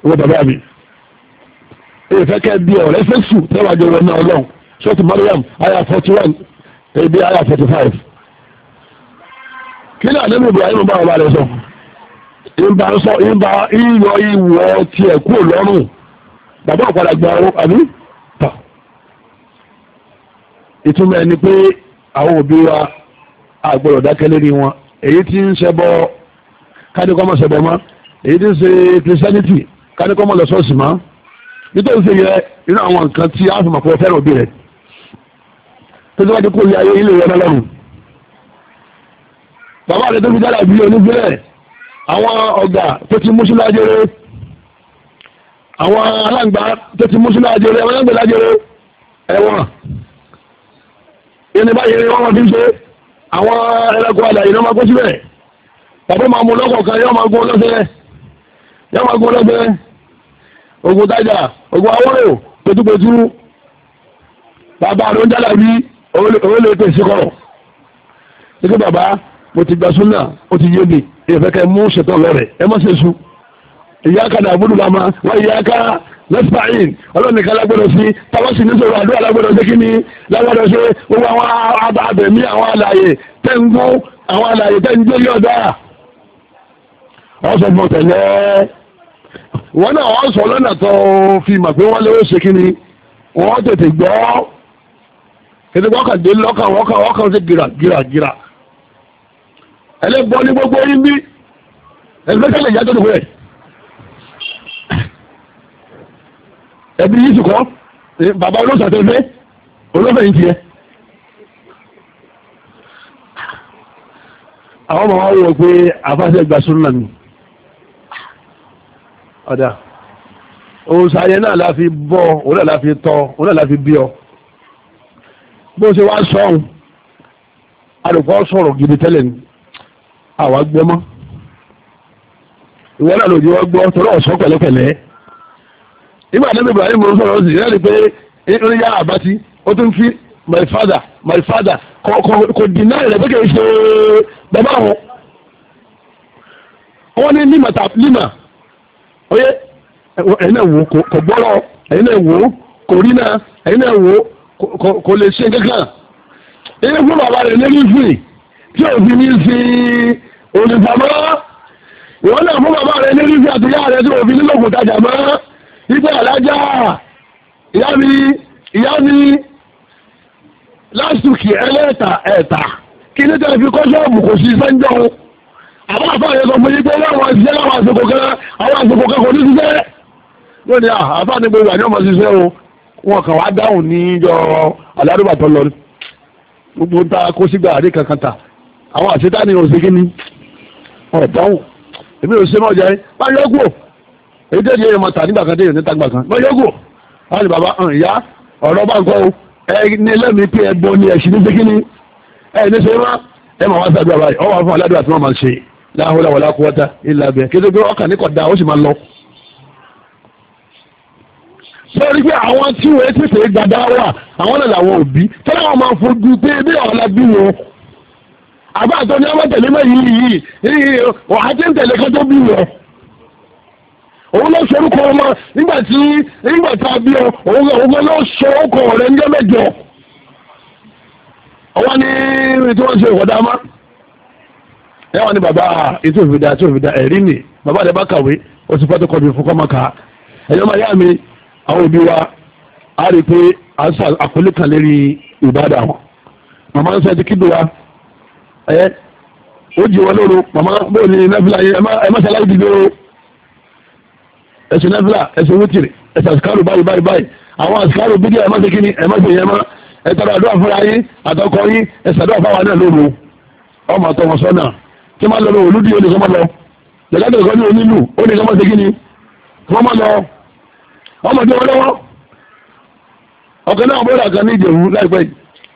wọ́n bàbá mi èyí fẹ́ kẹ́ bí ọ̀rẹ́ fẹ́sù tẹ́wàjọ wọn náà ọlọ́run ṣọ́ọ̀tù Mariam aya forty one ebi aya forty five kí ni àdébù Ibrahim bá ọba rẹ̀ sọ ìbá sọ ìbá ìyọ ìwọ tiẹ̀ kú lọ́rùn bàbá ọ̀padà gba ọ àbí tà ìtumọ̀ ẹni pé àwọn òbí wa àgbọ̀rọ̀ dákẹ́ lérí wọn èyí tí ń ṣẹbọ kádìkọ́mọ̀ ṣẹbọ mọ́ èyí tí ń ṣe Christianity kádìkọ́mọ̀ lọ ṣọ́ọ̀ṣì mọ́ nítorí ṣe yẹ inú àwọn nǹkan tí a fi mọ̀ pé fẹ́ràn òbí rẹ̀ tó ti wá ti kó ilé ayé ilé ìwé lọ́rùn bàbá rẹ̀ tó fi dára bí onígbélẹ̀ àwọn ọ̀gá tó ti mú sílá jẹrẹ àwọn aláǹgbá tó ti mú sílá jẹrẹ àwọn aláǹgbá lájẹrẹ ẹ̀wọ̀n ìní báyìí wọ́n máa fi ṣe àwọn ẹlẹ́kọ̀ọ́ àlàyé náà máa kó síbẹ̀ bàbá máa mú lọ́kọ̀ọ̀kan yóò máa gún lọ́sẹ̀ yóò máa gún lọ́sẹ̀ ogun tájà ogun awọ́rò pẹ̀tùpẹ̀tù bàbá rẹ̀ ń jálà bí owó lè pèsè kọ̀rọ̀ nígbà bàbá mo ti gba súnà ó ti yé mi ìfẹ́kẹ́ mú ṣètò lọ́rẹ̀ ẹ má ṣe sùn ìyáka náà àbúrò làmà wọ́n ìyáka lẹ́sìpáìn ọlọ́nìkan lágbọ́dọ̀ sí tàbásì ní sọ̀rọ̀ àdúrà lágbọ́dọ̀ sí kíní lágbọ́dọ̀ sí gbogbo àwọn abẹ̀mí àwọn alàyè tẹ́ǹgbó àwọn alàyè tẹ́ǹgbó yóò dáa ọ̀sọ̀ mọ̀ tẹ̀lé wọ́n náà wọ́n sọ lọ́nà tó fi mà pé wọ́n lé ó ṣe kíní wọ́n tètè gbọ́ kété wọ́kàn dé lọ́kàn wọ́kàn wọ́kàn sí gírà gírà gírà ẹlẹ́gbọ́n ní gbogbo yín bí ẹgbẹ́sẹ̀lẹ̀ ìyá tó dùn rẹ̀ ẹbí yìí sùkọ́ bàbá olóṣàtẹ́fẹ́ olófẹ́ yìí tiẹ̀ àwọn ọmọ wọn wọ pé àfáṣẹ́ gbà súnà ní ọ̀dà òṣàyẹ náà láfi bọ́ òun náà láfi tọ́ òun náà láfi bí ọ bó ṣe wá sọ́hun alùpọ̀ sọ̀rọ̀ gidi tẹ́lẹ̀ ni àwa gbọ́ mọ́ ìwọ́n náà lòdì wọ́n gbọ́ tọ́lọ́ ọ̀sọ́ pẹ̀lẹ́pẹ̀lẹ́ nígbà tí Ibrahim ń sọ̀rọ̀ sí ìrẹ́lẹ̀ pé ní yá àbátí ó tún fi my father my father kò dìnnà rẹ̀ pé kìí ṣe bàbá wọn wọ́n ní lima tap lima oyé ẹ̀yin náà wò kò gbọ́rọ̀ ẹ̀yin náà wò kò rí náà ẹ̀yin náà wò kò lè ṣe kankan ilé fún bàbá rẹ̀ ní lífì tí ò fi ní sí olùfàmọ́ ìwọ́n náà fún bàbá rẹ̀ ní lífì àtìyá rẹ̀ tí ò fi nílò kòtajà mọ́ ìgbẹ́ àlájá ìyá mi ìyá mi lásìkò ẹlẹ́ta ẹ̀ta kí ní tẹ́lẹ̀ fi kọ́ ṣọ́ọ̀bù kò sí sẹ́ńjọ́ àwọn àfáàyẹ sọ fún yí pé láwọn àṣìṣẹ́ láwọn àṣìkò kan àwọn àṣìkò kan kò ní ṣiṣẹ́ lónìí àfáà ní gbogbo àní ọmọ ṣiṣẹ́ o wọn kàn wá dáhùn níjọ alárùbà tó lọ gbogbo ta kó sígbà àdé kankan ta àwọn àṣetá ni òsèké ni ọ̀ dáhùn èmi ò ṣe mọ́ ọjà yẹn bá yọ kúrò èyí tẹ́lẹ̀ yẹn máa tà nígbà kan tẹ́lẹ̀ níta gbà kan bá yọ kúrò wọ́n ní bàbá hàn ìyá ọ̀rọ̀ bá ń kọ́ ẹ ní lẹ́mìí pé ẹ bọ́ ni ẹ̀ṣin ní ṣékí ni ẹ ní ṣe wá ẹ máa wá sàdúrà báyìí ọwọ́ àwọn aládùúrà tí wọ́n máa ń ṣe la hawla wala quwwata illa billah kí ló gbé ọkàn ní kọ̀dá ó sì máa lọ. sọ́ọ́rí pé àwọn tí wọ́n ti fèé gbàdá wà àwọn náà làwọn òbí tọ́lá wọn máa fojú pé bí àwọn alábí wọn àbá àtọ́ ní ọmọ tẹ̀lé mọ́ yìí yìí ọ̀há tí ń tẹ̀lé kọ́ tó bí wọn. òun ló sọ orúkọ ọmọ nígbà tí nígbà tí a bí ọ òun òun ló sọ orúkọ rẹ̀ ń jẹ́ mẹ́jọ. ọwọ́ ní tí wọ́n ṣe ìwọ̀dá má ẹwà ní bàbá ètò ìfìdá ètò ìfìdá ẹ̀rí nì bàbá rẹ̀ bá kàwé ó ti fọ́tò kọ́bí fún kọ́mọ́ká ẹ̀yọ́ máa yá mi àwọn òbí wa a rí pé àkọlé kan lérí ìbádà wọn màmá ń sọ ti kíbi wa ẹ ó jí wọn lóru màmá bóò ní nẹ́fìlà yẹn ẹ má ṣàlàyé dìde o ẹsẹ̀ nẹ́fìlà ẹsẹ̀ wútìrì ẹsẹ̀ àsìkárù báyìí báyìí báyìí àwọn àsìkárù bídí ẹ má ṣe kíni ẹ má ṣe yẹn má ẹ tọrọ àdúrà fúnra yín àtọkọ yín ẹ ṣàdúrà fáwọn náà lóru ọmọ àtọ wọn sọ́nà kí máa lọ lọ olúdí olè kọ́mọ́ lọ lẹ́gbàdì ọ̀gọ́ ní onílù ó ní kọ́mọ́ sí kí ni wọ́n máa lọ ọmọdé wọn lọ́wọ́ ọ̀kan náà bọ́ọ̀lù àkan ní ìjẹ̀wú láìpẹ́ yìí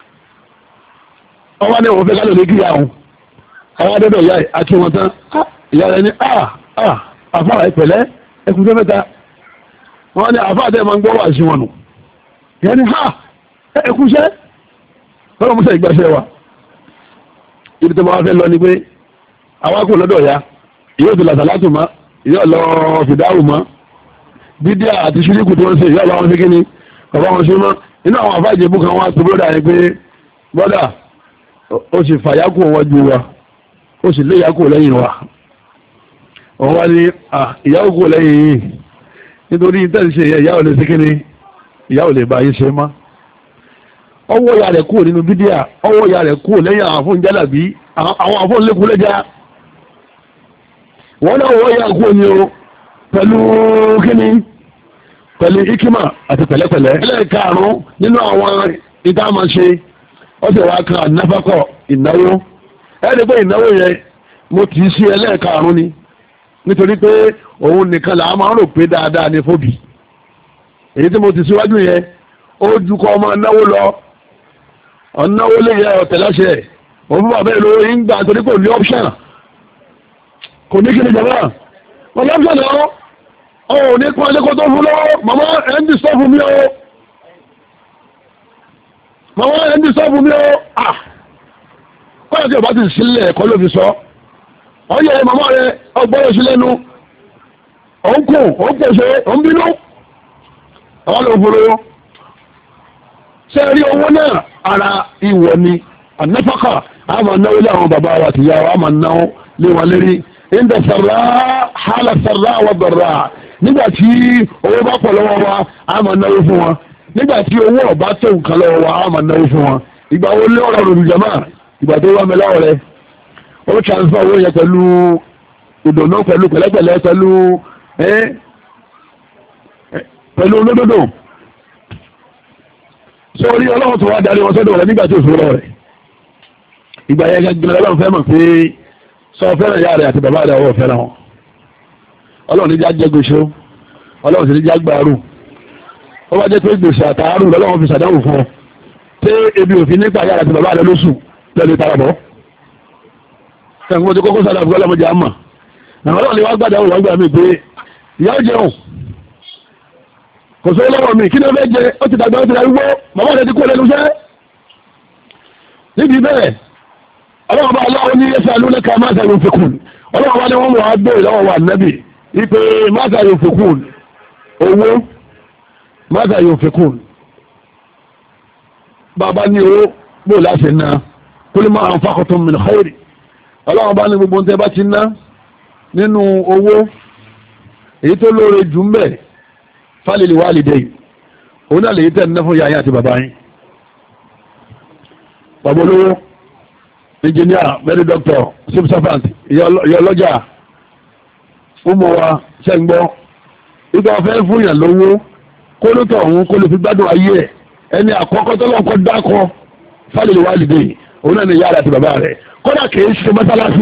ọwọ́ ní òun fẹ́ kálọ̀ lé kí ìyá òun àwọn adẹ́dọ̀ ìyá ẹ̀ àti wọn tán ìyá rẹ̀ ní àfáà ìpẹ̀lẹ́ ẹkùnjẹ́ mẹ́ta wọ́n ní àfáà tẹ́ máa ń gbọ́ wà sí wọn nù ìyá ní ha ẹkùnṣẹ́ lọ́wọ́ mọ́sẹ̀ ìgbàṣẹ́ wa ibi tó máa fẹ́ lọ ni pé àwọn akọ̀ lọ́dọ̀ ya yóò ti làtàlátù mọ́ yóò lọ fìdáhù mọ́ bídíà àti ṣíríkù tó ń ṣe ìyá ọba wọn ṣe kíni bàbá wọn ṣe mọ́ inú àwọn afáàjẹ̀bù kan wá tó bọ́dà yẹn pé bọ́dà ó sì fàyàkù wájú wa ó sì lé ìyàkù lẹ́yìn wa wọ́n wá ní ìyàkù lẹ́yìn yìí nítorí tẹ́lẹ̀ ṣe ìyá ò lè ṣe kíni ìyá ò lè bá yín ṣe mọ́ ọwọ́ ìyá rẹ̀ kúrò nínú bídíà ọwọ́ ìyá rẹ̀ kúrò lẹ́yìn àwọn afọ́n jálàbí àwọn afọ́n lékun lẹ́jà wọ́n náà wọ́ ìyá kúrò ní o pẹ̀lú kíni pẹ̀lú ikima àti pẹ̀lẹ́pẹ̀lẹ́ ẹlẹ́ẹ̀karùn-ún nínú àwọn ìdámáṣe ọ̀sẹ̀ wa kan ànáfàkọ̀ ìnáwó ẹni pé ìnáwó yẹn mo kì í ṣe ẹlẹ́ẹ̀karùn-ún ni nítorí pé òun nìkan là á máa ń rò pé dáadáa ní fóbì èyí tí mo ti síwájú yẹn ó ju kọ́ ọmọ náwó lọ ọ̀náwó lè yẹ ọ̀tẹ̀láṣẹ òun fún bàbá ìlú yín gbà torí kò ní option kò ní kí ni jàmbá wọn lọ́pọ̀ náà ọ̀ ní kún alẹ́kọ́ tó fún lọ́wọ́ màmá ẹ̀ ń dì sọ́ọ̀fù mi o màmá ẹ̀ ń dì sọ́ọ̀fù mi o ah kọ́yọ̀ tí ọba ti sílẹ̀ ẹ̀kọ́ ló fi sọ ọ yẹ màmá rẹ ọgbọ́rọ̀ sí lẹ́nu òun kù òun pèsè òun bínú àwọn ló fòrò ṣe rí owó náà ara ìwọ̀ ni ànáfàkà a máa náwó lé àwọn bàbá wa àtìyá wa a máa náwó lé wọn lérí ìndẹ̀ sàrà hálà sàrà wà bàrà nígbà tí owó bá pọ̀ lọ́wọ́ wa a máa náwó fún wọn nígbà tí owó ọ̀bá tó nǹkan lọ́wọ́ wa a máa náwó fún wọn ìgbà wo lé ọ̀rọ̀ olùjọ́mà ìgbà tó wá mi láwọ̀ rẹ̀ ó transfer owó yẹn pẹ̀lú ìdùnnú pẹ̀lú pẹ̀lẹ́pẹ̀lẹ́ pẹ̀lú pẹ̀lú olódodo sórí ọlọ́run tó wá darí wọn sọ́dọ̀ rẹ̀ nígbà tí òṣèré lọ rẹ̀ ìgbà yẹn gẹ́gẹ́ ọlọ́run fẹ́ mọ̀ pé sọ fẹ́ràn ìyá rẹ̀ àti bàbá rẹ̀ ọwọ́ fẹ́ràn wọn ọlọ́run ní já jẹ́ gbèsè ọlọ́run sì ní já gbàrú ó bá jẹ́ pé gbèsè àtàárù lọ́lọ́run fi ṣàdánwò fún ọ pé ebi òfin nípa ìyá rẹ̀ àti bàbá rẹ̀ lóṣù lẹ́nu tarabọ́ ẹ̀kún ti kọ́kọ́ sádà fún ọlọ́mọdé àmà àwọn ọlọ́run ni wá gbàdá òun wá gbà mí pé ìyá ó jẹun kò sọ lọ́wọ́ mi kí ni ó fẹ́ jẹ ó ti dàgbà ó ti darúgbó bàbá rẹ̀ ti kú lẹ́nu iṣẹ́ níbi bẹ́ẹ̀ ọlọ́run bá aláwọ̀ ní ẹsẹ̀ alúlẹ́ka máta yóò fi kùn ọlọ́run bá ní wọ́n mọ̀ á gbé lọ́wọ́ wa nẹ́bì wípé máta yóò fi kùn owó máta yóò fi kùn bàbá ní owó bó láti ná kul ma anfaqtum min khairi ọlọ́run bá ní gbogbo tẹ́ bá ti ná nínú owó èyí tó lóore jù ń bẹ̀ fálìlì wálìdẹ́yìn òun náà lè yí tẹ́ ní fún yáyá àti bàbá yín bàbá olówó engineer medical doctor civil servant ìyá ọlọ́jà ọmọ wa ṣẹ́gbọ́ ìgbà fẹ́ fún yàn lówó kó ló tọ̀ ọ̀hún kó lè fi gbádùn ayé ẹ̀ ẹni àkọ́kọ́ tọ́lọ́kọ́ dákọ́ fálìlì wálìdẹ́yìn òun náà ni yára àti bàbá rẹ̀ kọ́dà kìí ṣe mọ́sálásí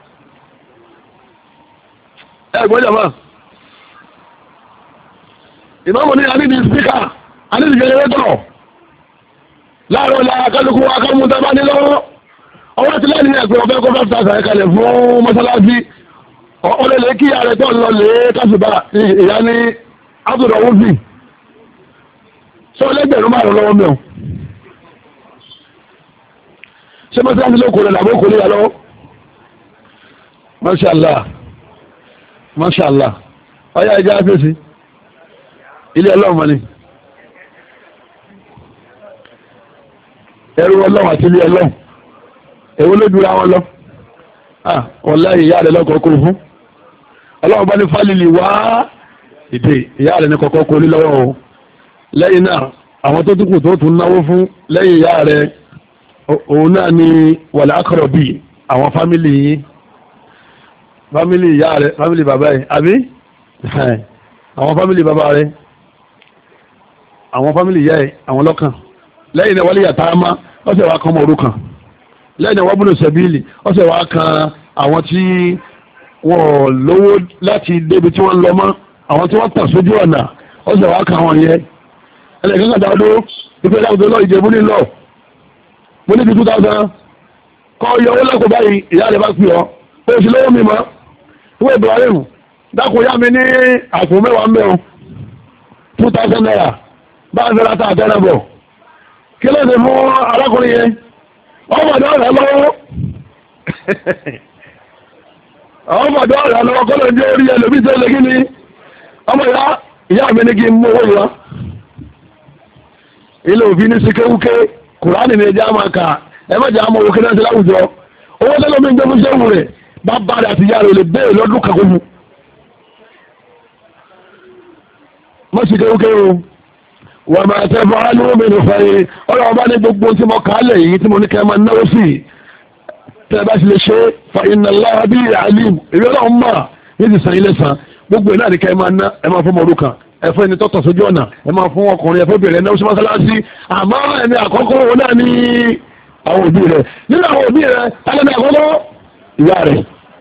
ẹgbọ́n jàmá ìmáàmù ní àníbi spíkà àníbi jẹnẹrétọ̀ láàárọ̀ la kálukú akọ́mú tàbá ní lọ́wọ́ ọwọ́ ti láti ní ẹ̀pẹ́ ọ̀fẹ́ kó fẹ́ fẹ́ kalẹ̀ fún mọ́sálásí ọlẹ́lẹ́ kí ààrẹ tó lọ lè kásùbà ìyá ní àtúndọ̀ wúfì sọ lẹ́gbẹ̀rún márùn lọ́wọ́ mẹ́ọ̀ ṣe mọ́sálásí ló kò rẹ̀ làbó kò lè yà lọ́wọ́ mashallah mashallah ọya ẹjá fèsì ilé ọlọ́run mọ́ ni ẹrù ọlọ́run àti ilé ọlọ́run èwo ló dúra wọn lọ ah wallahi ìyá rẹ̀ lọ́kọ̀ọ́ kó fún ọlọ́run bá ní fálìlì wá ìdè ìyá rẹ̀ ní kọ̀kọ́ kó ní lọ́wọ́ o lẹ́yìn náà àwọn tó túnkù tó tún náwó fún lẹ́yìn ìyá rẹ̀ òun náà ni wàlá akọ̀rọ̀ bíi àwọn fámìlì yìí fámílì ìyá rẹ̀ fámílì bàbá rẹ̀ àbí àwọn fámílì bàbá rẹ̀ àwọn fámílì ìyá ẹ̀ àwọn lọ́kàn lẹ́yìn náà wọlé yàtá má ọ̀sẹ̀ wá kan ọmọ òrukàn lẹ́yìn náà wọ́n búrò sẹ̀bíìlì ọ̀sẹ̀ wá kan àwọn tí wọ́n lówó láti débi tí wọ́n lọ mọ́ àwọn tí wọ́n tàn sójú ọ̀nà ọ̀sẹ̀ wá kan àwọn yẹn ẹlẹ́gẹ́ kan dáadó ìfẹ́ láwùjọ lọ ìjẹ̀bú nílọ mo ní ti two thousand kọ́ yọ owó lẹ́kọ̀ọ́ báyìí ìyá rẹ̀ bá pè ọ́ ó sì lówó mi mọ́ ìwé Ibrahim dákun yá mi ní àpò mẹ́wàá mẹ́wàá two thousand naira bá ń fẹ́ra ta àtẹ́rẹ́bọ̀ kí ló ṣe fún arákùnrin yẹn ọmọdé ọ̀rẹ́ lọ́wọ́ ọmọdé ọ̀rẹ́ lọ́wọ́ kọ́lọ̀ ní orí ẹlòmí tó lè gíní ọmọ ìyá ìyá mi ní kí n mú owó yọ ilé òfin ní sikéwúké kùránì ní ẹja máa kà ẹ má jẹ́ àmọ́ owó kéde ẹsẹ̀ láwùjọ owó tẹ́lẹ̀ mi ń gbé fún sẹ́wù rẹ̀ bá bá rẹ̀ àti ìyá rẹ̀ lè bẹ́ẹ̀ lọ́dún kàkó mu má sikéwúké o wà máa tẹ́ fún alówó mi nìfẹ́ yìí ọlọ́wọ́ bá ní gbogbo tí mo kà á lẹ̀ yìí tí mo ní kẹ́ máa náwó sí tẹ́ bá ti lè ṣe fa inna Allaha bihi alim èmi ọlọ́run mà ní ti sàn ilé sàn gbogbo ẹ̀ náà ní kẹ́ máa ná ẹ máa fún ọmọdún kan ẹ fún ẹni tọ́tọ̀ sójú ọ̀nà ẹ máa fún ọkùnrin ẹ fún obìnrin ẹ náà sí mọ́sálásí àmọ́ ẹni àkọ́kọ́ wọn náà ní àwọn òbí rẹ̀ nínú àwọn òbí rẹ̀ alẹ́ ní àkọ́kọ́ ìyá rẹ̀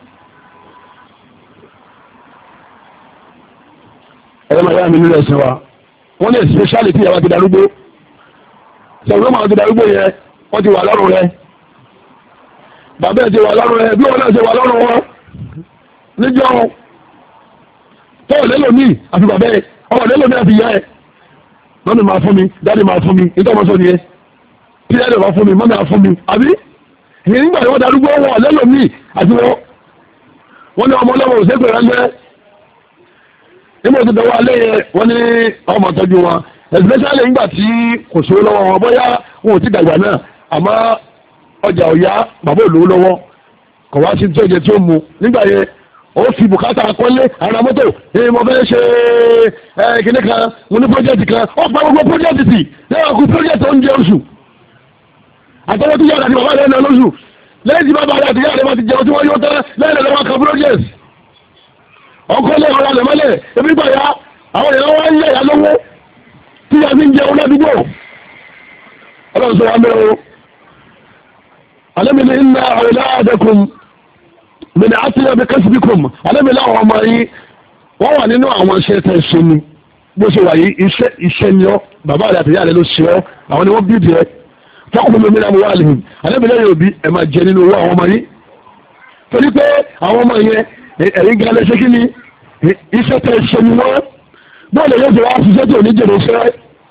ẹ̀rọ máa yá mi nílẹ̀ ẹ̀sìn wa wọ́n ní especially tí ìyàwó ti darúgbó ṣàgbọ́n máa ti darúgbó yẹn wọ́n ti wà lọ́rùn rẹ̀ bàbá ẹ̀ ti wà lọ́rùn rẹ̀ bí wọ́n náà ti wà lọ́rùn wọn níjọ́ tọ́wọ̀ lẹ́lòmí àfi bàbá ẹ̀ ọwọ́ lẹ́lòmí àfi ìyá ẹ̀ mọ́mí máa fún mi dáàdì máa fún mi ìtọ́mọ́sọ ni ẹ tí dáàdì máa fún mi mọ́mí máa fún mi àbí ìyẹn nígbà tí wọ́n darúgbó wọn lẹ́lòmí àti wọn wọ́n ní ọmọ ọlọ́wọ́ òṣèpè rẹ̀ nígbà tó dọwọ́ alẹ́ yẹn wọ́n ní ọmọ tọ́jú wọn especially nígbà tí kò sówó lọ́wọ́ wọn bóyá wọn ò ti dàgbà náà àmọ́ ọjà ọ̀yá bàbá olówó lọ́wọ́ kò wá sí tó jẹ tí ó mu nígbà yẹn ó fi bùkátà akọ́lé ara mọ́tò ní mo fẹ́ ṣe ẹ kíní kan mo ní pọ́jẹ́tì kan ó pa gbogbo pọ́jẹ́tì tì lẹ́yìn kú pọ́jẹ́tì oúnjẹ oṣù àtọwọ́ tó yára àti bàbá rẹ̀ náà lóṣù lẹ́yìn tí bàbá rẹ̀ àti yára rẹ̀ bá ti jẹun tí wọ́n yóò tán lẹ́yìn lọ́wọ́ kan pọ́jẹ́tì ọkọ lé ọ̀rọ̀ alẹ̀ mọ́lẹ̀ ebi gbà ya àwọn èèyàn wá ń yẹ̀ ya lọ́wọ́ tí a fi ń jẹun ládùúgbò ọlọ́run sọ wa mẹ́rin alẹ́mi ní inna awladakum min atyabi kasbikum alẹ́mi láwọn ọmọ yìí wọ́n wà nínú àwọn iṣẹ́ tẹ́ ṣe ni bó ṣe wà yìí iṣẹ́ iṣẹ́ ni ọ́ bàbá rẹ̀ àtìyá rẹ̀ ló ṣe ọ́ àwọn ni wọ́n bí díẹ̀ fọ́kùnrin mi náà wà lẹ́yìn alẹ́mi lẹ́yìn òbí ẹ̀ máa jẹ nínú owó àwọn ọmọ yìí torí pé àwọn ọmọ yẹn ẹ̀yìn gan lẹ́sẹ̀ kí ni iṣẹ́ tẹ́ ṣe ni wọ́n bọ́ọ̀lù yóò jẹ́ wá ṣiṣẹ́ tí ò ní jèrè ṣẹ́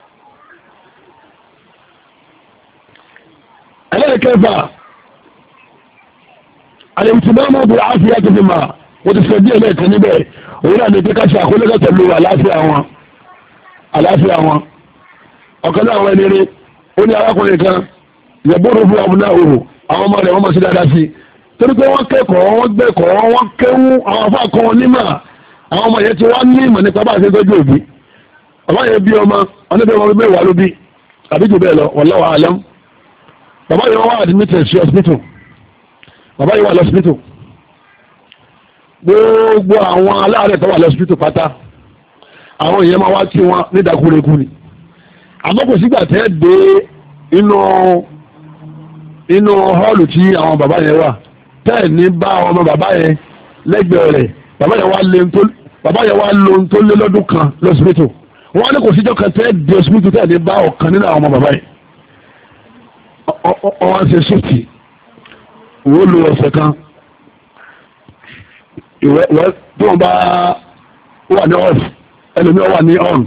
ẹlẹ́ẹ̀kẹfà àlèmtìmọ́mọ́ bí àáfíà tó fi máa wọ́n ti fẹ́ bí ẹlẹ́ẹ̀kan níbẹ̀ òun náà ní pé ká ṣe àkólẹ́kọ̀ pẹ̀lú àlàáfíà wọn àlàáfíà wọn ọ̀kan náà wọn eléré ó ní arákùnrin kan yẹ̀bọ́rọ̀ fún ọmọ náà òhù àwọn ọmọ rẹ̀ wọ́n mọ̀ sí dáadáa sí torí pé wọ́n kẹ́kọ̀ọ́ wọ́n gbẹ́kọ̀ọ́ wọ́n kéwú àwọn afá kan wọn nímọ̀ àwọn ọmọ yẹn ti wá ní ìmọ̀ nípa bá a ṣe tọ́jú òbí bàbá yẹn bí ọmọ ọdún ọmọ mẹ́wàá ló bí àbí jù bẹ́ẹ̀ lọ wallahu alam bàbá yẹn wá admitted sí hospital bàbá yẹn wà lọ́sibítù gbogbo àwọn aláàrẹ̀ tó wà lọ́sibítù pátá àwọn èèyàn máa wá tí wọn ní ìdákúrekú ni àmọ́ kò sígbà tẹ́ dé inú inú họ́ọ̀lù tí àwọn bàbá yẹn wà tẹ́ẹ̀ ní bá ọmọ bàbá yẹn lẹ́gbẹ̀ẹ́ rẹ̀ bàbá yẹn wá lo ohun tó lé lọ́dún kan lọ́sibítù wọ́n ní kò síjọ́ kan tẹ́ẹ̀ dé ọsibítù tẹ́ẹ̀ ní bá ọ̀kan nínú àwọn ọmọ bàbá yẹn ọwọ́n ṣe ṣètì wọ́n lo ọ̀sẹ̀ kan ìwẹ́ tó wọ́n bá wà ní off ẹlòmí wà ní on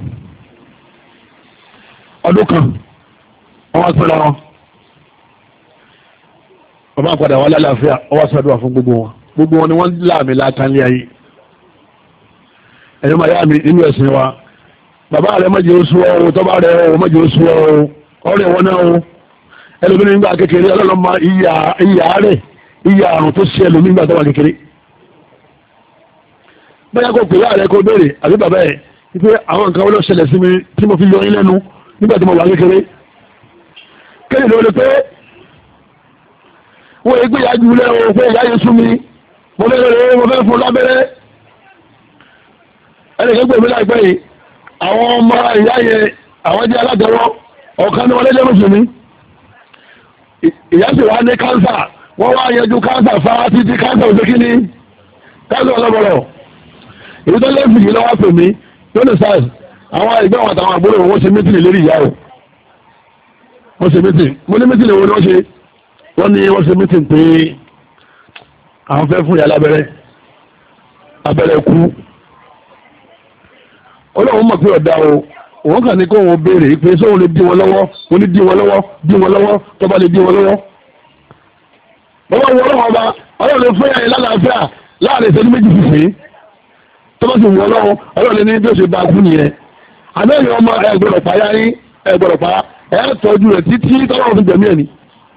ọdún kan wọ́n pẹ́ lọ́rọ́ ọba àpàdà wà lálàáfíà ọwọ́ sọ́dọ̀ fún gbogbo wọn gbogbo wọn ni wọ́n láàmì látàlẹ́ ayé ẹ̀yọ́ máa yá mi nínú ẹ̀sìn wa bàbá rẹ̀ mọ́jẹ́ oṣù ọ̀hún tọ́bá rẹ̀ ọ̀hún mọ́jẹ́ oṣù ọ̀hún ọ̀rẹ́ wọn náà ọ̀hún ẹlòmí nígbà kékeré ọlọ́lọ́mọ ìyá rẹ̀ ìyá àrùn tó ṣe ẹlòmí nígbà tó wà kékeré bóyá kò pè láàrẹ kó béèrè àbí bàbá ẹ̀ wípé àwọn nǹkan wọ́n ṣẹlẹ̀ sí mi tí mo fi yọ yín lẹ́nu nígbà tí mo wà kékeré kéde lórí pé wọ́n yẹ gbé ìyá jù lẹ́ o pé ìyá yẹn sú mi mo fẹ́ rẹ̀ mo fẹ́ fún lábẹ́rẹ́ ẹnìkan pè mí láìpẹ́ yìí àwọn ọmọ ìyá yẹn àwọn jẹ́ alátẹ̀wọ́ ọ̀kan ní wọ́n lẹ́jẹ́ mùsùlùmí ìyá sì wá ní kánsà wọ́n wá yanjú kánsà fáá títí kánsà òṣè kí ni kánsà ọlọ́bọ̀rọ̀ èyí tó lẹ́fì yìí lọ́wọ́ pè mí tó ní sáàsì àwọn ìgbẹ́ wọn àtàwọn àbúrò wọn ṣe mítìlì lérí ìyá o wọ́n ṣe mítìlì mo ní mítìlì wọn ni wọ́n ṣe wọ́n ní wọ́n ṣe mítìlì pé àwọn fẹ́ fún ìyá lábẹ́rẹ́ abẹ́rẹ́ kú ọlọ́run mọ̀ pé ọ̀dà o wọ́n kàn ní kó wọn béèrè pé sóhun lè dí wọn lọ́wọ́ wọn ní dí wọn lọ́wọ́ dí wọn lọ́wọ́ tó bá lè dí wọn lọ́wọ́ bàbá wọn ọlọ́wọ́ ọba ọlọ́run lè fún yàrá lálàáfíà láàrin ìṣẹ́jú méjì fìfì tó bá sì wọ́n lọ́wọ́ ọlọ́run ní bí ó ṣe bá kú nìyẹn àbẹ́yìn ọmọ ẹgbẹ̀rọ̀ pàyà yín ẹgbẹ̀rọ̀ pàyà ẹ̀ tọ́jú rẹ̀ títí tọ́lọ́ fi gbẹ̀mí ẹ̀ ni.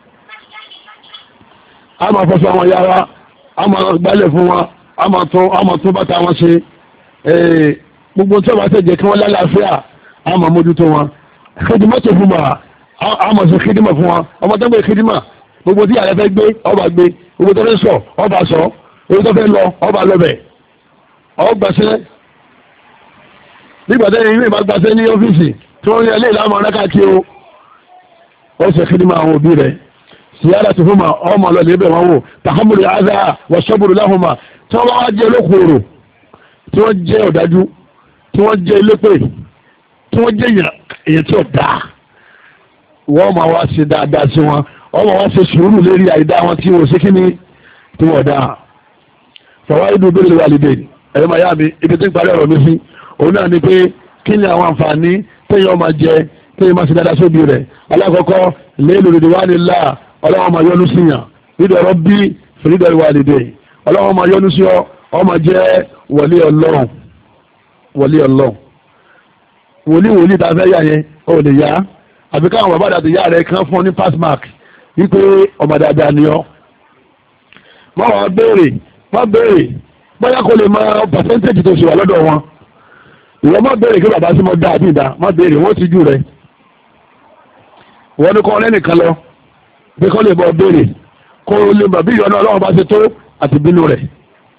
a máa fọṣọ àwọn ìyá wa a máa gbálẹ̀ fún wọn a máa tún a máa tún bàtà wọn ṣe gbogbo tí wọ́n bá ṣe jẹ́ kí wọ́n lálàáfíà a máa mójútó wọn. kédìmọ́tò fún wa a máa ṣe kédìmọ̀ fún wọn ọmọ tó ń gbé kédìmọ̀ gbogbo tí ààrẹ fẹ́ gbé ọba gbé gbogbo tó fẹ́ sọ ọba sọ gbogbo tó fẹ́ lọ ọba lọbẹ̀ ọgbàṣẹ́ nígbà tẹ́yìn ìwé bá gbàṣẹ́ ní ọ́fíìsì tí wọ́n rí ẹlẹ́ ìlànà ọ̀rẹ́ káàkiri o ó ṣe kédìmọ̀ àwọn òbí rẹ̀ síyára tó fún ma ọmọ lọ lébẹ̀ wọn wò tàhámùlù àádá wọ sọ́bùrù láhùnmá tí wọ́n bá wá jẹ́ olókòòrò tí wọ́n jẹ́ ọ̀dájú tí wọ́n jẹ́ elépè tí wọ́n jẹ́ èyàn tí ò dáa wọ́n máa wá ṣe dáadáa sí wọn wọ́n máa wá ṣe sùúrù lérí àìdá wọn tí wọ́n ṣe kí ni tí wọ́n dáa fọwọ́ ìdú bí lè wà lédè ẹ̀rọ màá yá mi ibi tí ń parí ọ̀rọ̀ mi sí òun náà ni pé kí ni àwọn àǹfààní téèyàn máa jẹ téèyàn máa ṣe dáadáa sóbì rẹ̀ alákọ̀ọ́kọ́ léèlò lòdì wá nílá ọlọ́wọ́n máa yọ́nú sí yàn nídọ̀ ọ̀rọ̀ bí fìdídọ̀ ìwà lédè ọlọ́wọ́n máa yọ́nú sí ọ ọ máa jẹ́ wọlé ọlọ́run wọlé ọlọ́run wòlí wòlí tá a fẹ́ yà yẹn ó lè yá àbí káwọn bàbá àti ìyá rẹ̀ kan fún ọ ní pass mark wípé ọmọ dáadáa ni ọ. wọ́n wá béèrè wọ́n béèrè bóyá kò lè máa percentage tó ṣe wà lọ́dọ̀ wọn. ìwọ má béèrè kí bàbá sí mọ dáa bí ìdá má béèrè wọ́n ti jù rẹ̀. wọ́n ní kọ́ lẹ́nìkan lọ bí kò lè bọ́ béèrè kó lè mọ̀ bí ìyọ̀nà ọlọ́run bá ṣe tó àti bínú rẹ̀.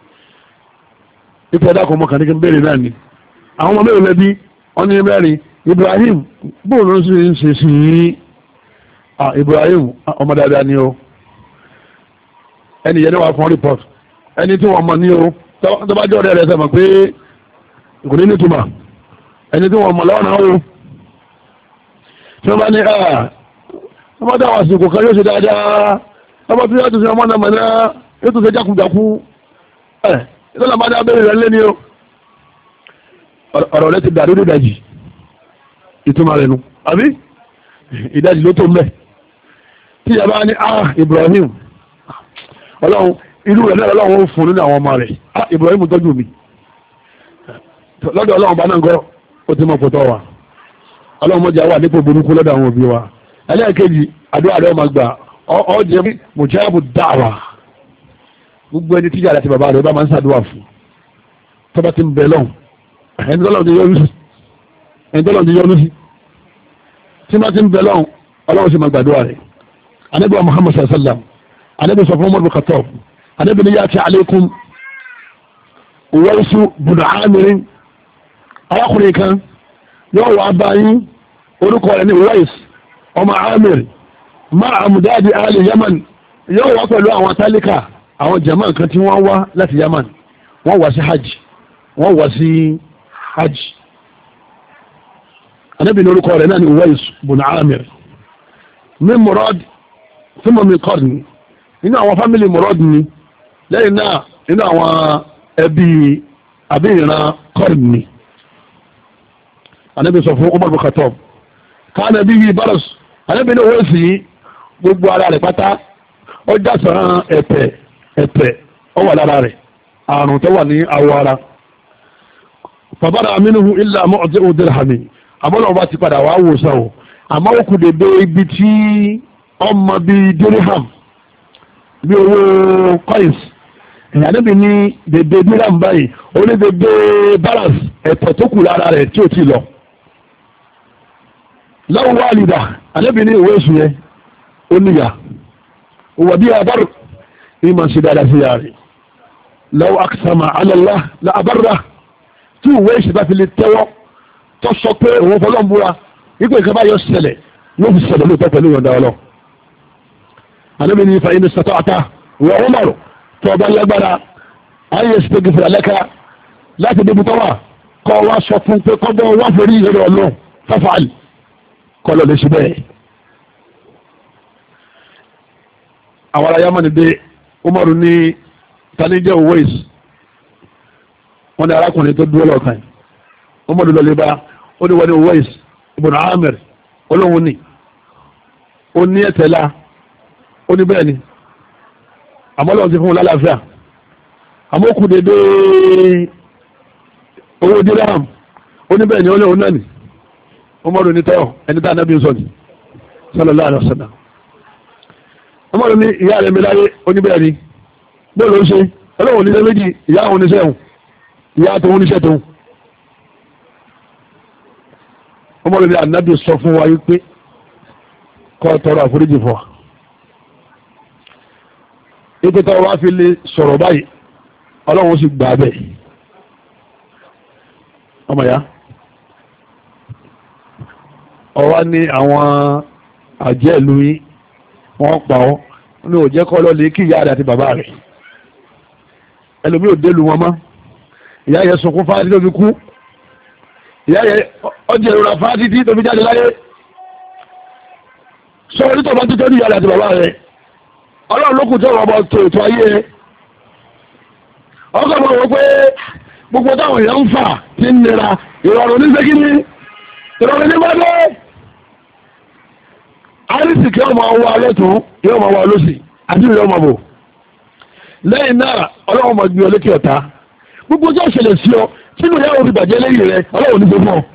ipò ẹ̀dá kan mọ̀ kàn ní kí n béèrè náà ni. àwọn ọmọ mẹ́rin lẹ́bí wọ́n ní mẹ́rin Ibrahim bóòlù ń ṣe ń ṣe sí i Ibrahim ọmọ dáadáa ni o ẹni yẹn ní wàá fún report ẹni tí wọ́n mọ̀ ní o tọ́bájọ́ rẹ̀ rẹ̀ sẹ́mọ̀ pé kò ní nítumọ̀ ẹni tí wọ́n mọ̀ lọ́nà o tí wọ́n bá ní ọmọ dáwà sí kò kan yóò ṣe dáadáa ọmọ tí yóò tún ṣe ọmọ náà mọ̀ náà yóò tún ṣe jákujàku ẹ̀ ìtọ́lá bá dá bẹ́ẹ̀ rẹ̀ lé ní o ọ̀rọ̀ rẹ̀ ti dàrú ní ìdajì ìtumọ̀ rẹ̀ nu àbí ìdajì ló tó ń bẹ̀ tí ìyá bá ní ah Ibrahim ọlọ́run irú rẹ̀ náà ọlọ́run ó fún nínú àwọn ọmọ rẹ̀ ah Ibrahim tọ́jú mi lọ́dọ̀ ọlọ́run bá náà gọ́ ó ti mọ̀ pọ̀tọ́ wa ọlọ́run mọ́jà wà nípò burúkú lọ́dọ̀ àwọn òbí wa ẹlẹ́ẹ̀kejì àdúrà rẹ̀ ọmọ gbà ọ jẹ́ mujabu da'wa gbogbo ẹni tíjà àti bàbá rẹ̀ bá máa ń ṣàdúrà fún tọ́ba ti ń bẹ lọ́hùn ẹni tọ́lọ̀ ti yọnu sí ẹni tọ́lọ̀ ti yọnu sí tí wọ́n ti ń bẹ lọ́hùn ọlọ́run sì máa gbàdúrà rẹ̀ anabi wa Muhammad sallallahu alaihi wa sallam anabi sọ fún Umar bin Khattab anabi ni ya'ti alaykum Uwaisu bin Amir arákùnrin kan yóò wá bá yín orúkọ rẹ̀ ní Uwais ọmọ Amir máa àmúdáàdì alì Yaman yóò wá pẹ̀lú àwọn tálíkà àwọn jama kan tí wọ́n wá láti Yaman wọ́n wá sí hajj wọ́n wá sí hajj anábì ní orúkọ rẹ̀ náà ni Uwais bin Amir min Murad thumma min Qarni nínú àwọn fámílì Murad ni lẹ́yìn náà nínú àwọn ẹbí àbíyànà Qarni anábì sọ fún Umar bin Khattab káàna bí yìí baras anábì ní Uwais yìí gbogbo ara rẹ̀ pátá ó jásán ẹ̀pẹ̀ ẹ̀pẹ̀ ó wà lára rẹ̀ àrùn tó wà ní awọ ara fàbára amínúhu ilẹ̀ àmọ́ ọ̀tẹ́ òdìrhàmì àmọ́lọ́wọ́ bá ti padà wá wò sáwò àmọ́ ó kù dédé ibi tí ọmọ bíi dirham bí owó coins èyàn níbi ní dédé dirham báyìí ó ní dédé baras ẹ̀pẹ̀ tó kù lára rẹ̀ tí ó ti lọ láwọn wálìdà àníbi ní ìwé ìsù yẹn ó níyà òwò bí abár ní ma ṣe dáadáa sí yàrá lọ́wọ́ akisama alọ́lá la abárra tí ìwé ìsù bá fi lè tẹ́wọ́ tó sọ pé òun fọlọ́ ń búra wípé nǹkan bá yọ ṣẹlẹ̀ yóò fi ṣẹlẹ̀ lóòótọ́ pẹ̀lú ìyọ̀ǹda ọlọ́ àníbi ní fa inú sàtọ́ àtà wọ́n wọ́n mọ̀rọ̀ tó ọba lágbára ayé ṣètò gífèrè lẹ́ka láti débi tọ́wà kọ́ wa sọ fún pé kọ́bọ̀ wá forí ìrọ̀ ọlọ́ fáfáàlì kọlọ lè ṣe bẹ́ẹ̀. àwọn ará yamani dé Umaru ní tanijẹ́ Uwais wọ́n ní arákùnrin tó dúró lọ́ọ̀kan yìí Umaru lọ lè bá ó ní wọ́n ní Uwais ibn Amir olóhun ní ó ní ẹ̀tẹ̀lá ó ní bẹ́ẹ̀ ni àmọ́ lọ́wọ́ ti fún un lálàáfíà àmọ́ kù dédé owó dirham ó ní bẹ́ẹ̀ ni ó ní òun náà ni Umaru ní tọ́ ẹni tá anábì ń sọ ní sallallahu alaihi wasallam. Umaru ní ìyá rẹ̀ mi láyé oníbẹ̀rẹ̀ ni bóòlù ó ṣe ọlọ́run oníṣẹ́ méjì ìyá àwọn oníṣẹ́ òun ìyá tó oníṣẹ́ tó. Umaru ní anábì sọ fún wa wípé kọ́ tọrọ àforíjì fún wa. Ipò tó wá fi lè sọ̀rọ̀ báyìí ọlọ́run ó sì gbà bẹ́ẹ̀. Ọmọ ya ọwá ní àwọn àjẹ́ ìlú yìí wọ́n pa ọ́ ní òjẹ́ kọ́ lọ́lẹ̀ kí ìyá rẹ̀ àti bàbá rẹ̀ ẹlòmí ò délu wọn mọ́ ìyá yẹ sunkún fáadí tó fi kú ìyá yẹ ọjẹ́ ìrora fáadí tí tó fi jáde láyé sọ orí tó bá tó tẹ́lú ìyá rẹ̀ àti bàbá rẹ̀ ọlọ́run ló kù tó rọ̀ bọ́ tó ètò ayé ọkọ̀ mọ̀ wọ́n pé gbogbo táwọn èèyàn ń fà tí ń nira ìrọ̀rùn ní sẹ́kíní ìrọ̀rùn ní bá dé àrísì kí ọmọ ọwọ́ alẹ́tún yóò máa wà lọ́sì àti ìrọ̀ ọmọ bò lẹ́yìn náà ọlọ́run máa gbé ọ lékè ọ̀tá gbogbo ọjọ́ ìṣẹ̀lẹ̀ sí ọ sínú ìyá òfin bàjẹ́ lẹ́yìn rẹ ọlọ́run ní gbogbo ọ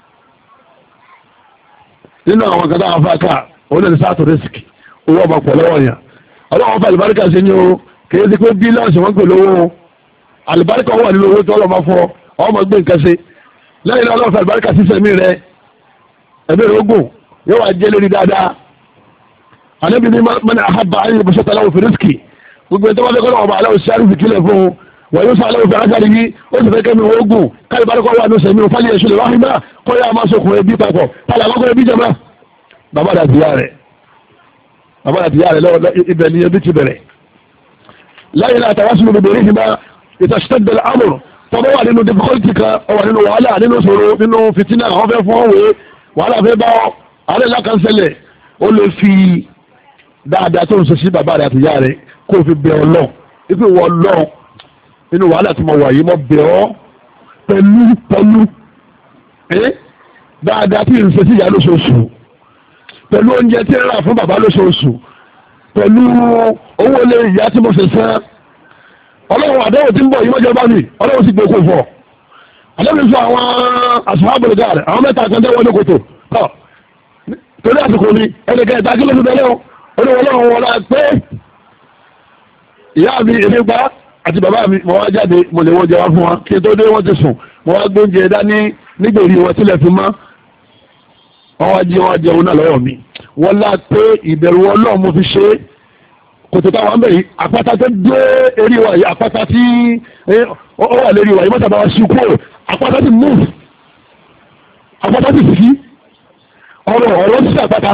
nínú àwọn kan táwọn afáàkà òun náà ní sáàtò rẹ́sìkì owó ọmọ pọ̀ lọ́wọ́ yẹn ọlọ́run fà àlùbáríkà sí ni o kì í ti pé bílíọ̀nù wọn pè lówó àlùbáríkà wà nínú owó tó ọlọ́mọ fọ ọmọ gbé nǹkan ṣe lẹ́yìn náà ọlọ́run fà àlùbáríkà sí sẹ́mi rẹ ẹ̀mí rẹ ogun yóò wá jẹ́ lórí dáadáa ànábì ní mọ́nà àhábà ayé ìbùsọ̀tà aláwọ̀ fèrèsìkì gbogbo ẹ̀tọ́ wọn fẹ́ kọ́ ọmọ aláwọ̀ sí àrùn ìkílẹ̀ fún un wọ́n yóò sọ aláwọ̀ fẹ́ ajáde yìí ó sì fẹ́ kẹ́mi ogun káyọ̀ bá kọ́ wà ní sẹ́mi òfàlì ẹ̀ṣù lè wáhìn náà kọ́ yá máa sọkùn ẹbí papọ̀ tààlà àkọ́kọ́ ẹbí jẹma bàbá àti ìyá rẹ̀ bàbá àti ìyá rẹ̀ lọ́wọ́ ibẹ̀ ni ẹbí ti bẹ̀rẹ̀ láyé náà tàwa sínú bèbè rí ìgbà ìtàṣítẹ́gbẹ̀lẹ̀ amòrò tọ́bọ̀ wà nínú difficulty kan ọwà nínú wàhálà nínú ṣòro nínú fìtínà wọ́n fẹ́ fún òwe wàhálà fẹ́ bá ààrẹ lákànṣẹlẹ̀ ó lè fi dáadáa tó ń ṣe sí bàbá rẹ̀ àti ìyá rẹ̀ kó fi bẹ ọlọ́ ipe wọ lọ nínú wàhálà tí mo wà yìí mo bẹ̀ ọ́ pẹ̀lú pẹ̀lú ẹ́ dáadáa tí ń ṣe sí ìyá lóṣooṣù pẹ̀lú oúnjẹ tí ń rà fún bàbá lóṣooṣù pẹ̀lú owó ilé ìyá tí mo ṣe san ọlọ́run àdéhùn tí ń bọ̀ yìí mọ́jọ bá mi ọlọ́run sì gbókò fọ́ àdéhùn sọ àwọn àṣùwábọ̀lẹ̀ gáàrẹ̀ àwọn mẹ́ta kan tẹ́wọ́ ní kòtò tọ́ torí àsìkò ni ẹnìkan ìta kí ló ti tẹ́lẹ̀ olówólọ́run wọn láti pé ìyá mi èmi pa àti bàbá mi mo wá jáde mo lè wọ́n jẹ wá fún wa kí n tó dé wọ́n ti sùn mo wá gbóúnjẹ dání nígbèrè wọn sílẹ̀ fi mọ́ wọ́n wá jí wọ́n jẹun náà lọ́wọ́ mi wọ́n lá pé ìbẹ̀rù ọlọ́run mo fi ṣe kòtò táwọn bẹ̀ yìí àpáta tó dé eré wa yìí àpáta tí ó wà lérí wa yìí mọ́tàbá wa sí kúrò àpáta ti move àpáta ti sì sí ọ̀rọ̀ ọ̀rọ̀ sí àpáta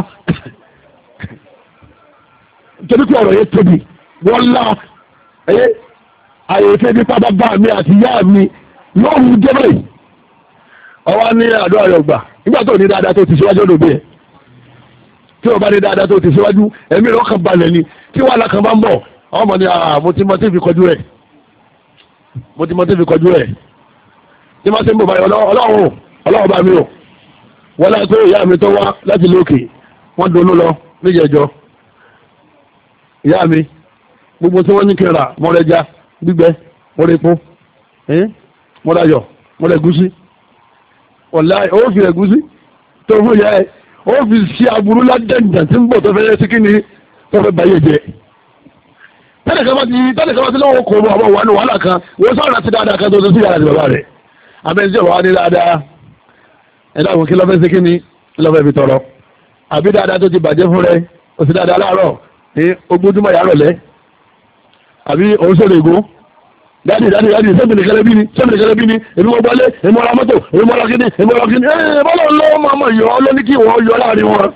torí pé ọ̀rọ̀ yẹn tóbi wọ́n lá ẹ̀yẹ àyèké nípa bàbá mi àti ìyá mi yóò mú jẹ́ báyìí ọwọ́ ní àdó àyọ̀gbà nígbà tó ní dáadáa tó ti síwájú olóògbé ẹ̀ tí o bá ní dáadáa tó ti síwájú ẹ̀mí rẹ̀ ọkàn balẹ̀ ni tí wàhálà kan bá ń bọ̀ ọmọ ni mo ti mọ tí fi kọjú ẹ̀ mo ti mọ tí fi kọjú ẹ̀ tí wọ́n ti ń bọ̀ báyìí ọlọ́run ọlọ́run bá mi o wọ́n láti pé ìyá mi tó wá láti lókè wọ́n dolú lọ níjẹ̀jọ ìyá mi gbogbo tí wọ́n ní kí n rà mọ́rẹ́já gbígbẹ́ mọ́rẹ́pọ́ mọ́ráyọ̀ mọ́rẹ́gúsí ọ̀la ó fi ẹ̀gúsí tó fún ìyá ẹ̀ ó fi sí aburú ládẹ́ǹdà tí ń bọ̀ tó fẹ́ sí kí ni tó fẹ́ báyé jẹ tẹ́lẹ̀kẹ́ bá ti tẹ́lẹ̀kẹ́ bá ti lọ́wọ́ kò mọ̀ ọmọ wà ní wàhálà kan wọ́n sọ̀rọ̀ àti dáadáa kan tó tó sí yàrá àti bàbá rẹ̀ abẹ́ńtí ọ̀wá ní dáadáa ẹ̀dá àwọn kí lọ́fẹ́ sí kí ni lọ́fẹ́ fi tọrọ àbí dáadáa tó ti bàjẹ́ fún rẹ̀ ó sì dáadáa láàárọ̀ ní ogúndúmọ̀ yàrá rẹ̀ àbí òun sọ̀rọ̀ ègún dáàdì dáàdì dáàdì sẹ́mìnì kẹlẹ́bí ni sẹ́mìnì kẹlẹ́bí ni èmi wọ́n gbálé èmi wọ́n ra mọ́tò èmi wọ́n ra kíní èmi wọ́n ra kíní ẹ̀ẹ́ bọ́lọ̀ lọ́wọ́ máa mọ̀ yọ ló ní kí wọ́n yọ láàrin wọn.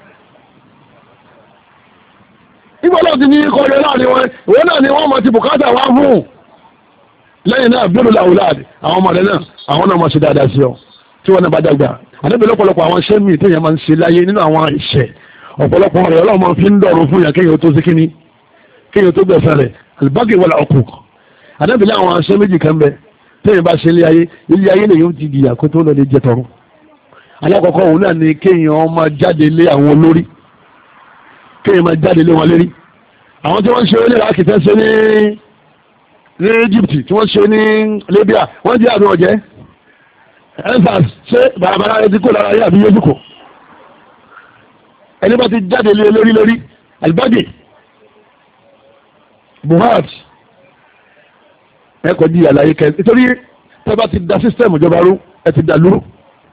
ìgbọ́lọ̀ ti ní kọ́ yọ láàrin wọn ìwọ́n náà ni wọ́n mọ̀ ti bùkátà wá fún. lẹ́yìn náà bẹ́rù làwùláàdì àwọn ọmọdé náà àwọn náà mọ̀ sí dáadáa sí ọ tí wọ́n náà bá dàgbà àdébẹ̀ lọ́pọ̀lọpọ̀ àwọn iṣẹ́ mi téèyàn máa ń ṣe láyé nínú àwọn ìṣẹ́ ọ̀pọ̀lọpọ̀ rẹ̀ ọlọ́mọ fi ń dọ̀rùn fún yàn kéèyàn tó sí kíní kéèyàn tó gbẹ̀fẹ̀ rẹ̀ àlùbágì wọlé ọkùn àdébìlẹ̀ àwọn aṣẹ́ méjì kan bẹ téèyàn bá ṣe ilé ayé ilé ayé lè yóò ti di àkótó lọ lè jẹ tọrọ alákọ̀ọ́kọ́ òun náà ni kéèyàn máa jáde lé àwọn olórí kéèyàn máa jáde lé wọn lérí àwọn tí wọ́n ń ṣe orílẹ̀ àkìtẹ́ ṣe ní ní Egypt tí wọ́n ṣe ní Libya wọ́n jẹ́ àbí ọ̀jẹ́ ensas ṣé bàbá rẹ ti kó lára yé àbí yéjúkò ẹni bá ti jáde lé lórí lórí albadi buhat ẹ kò di àlàyé kẹ nítorí tẹ́ bá ti da sísítẹ́ẹ̀mù ìjọba rú ẹ ti dàlú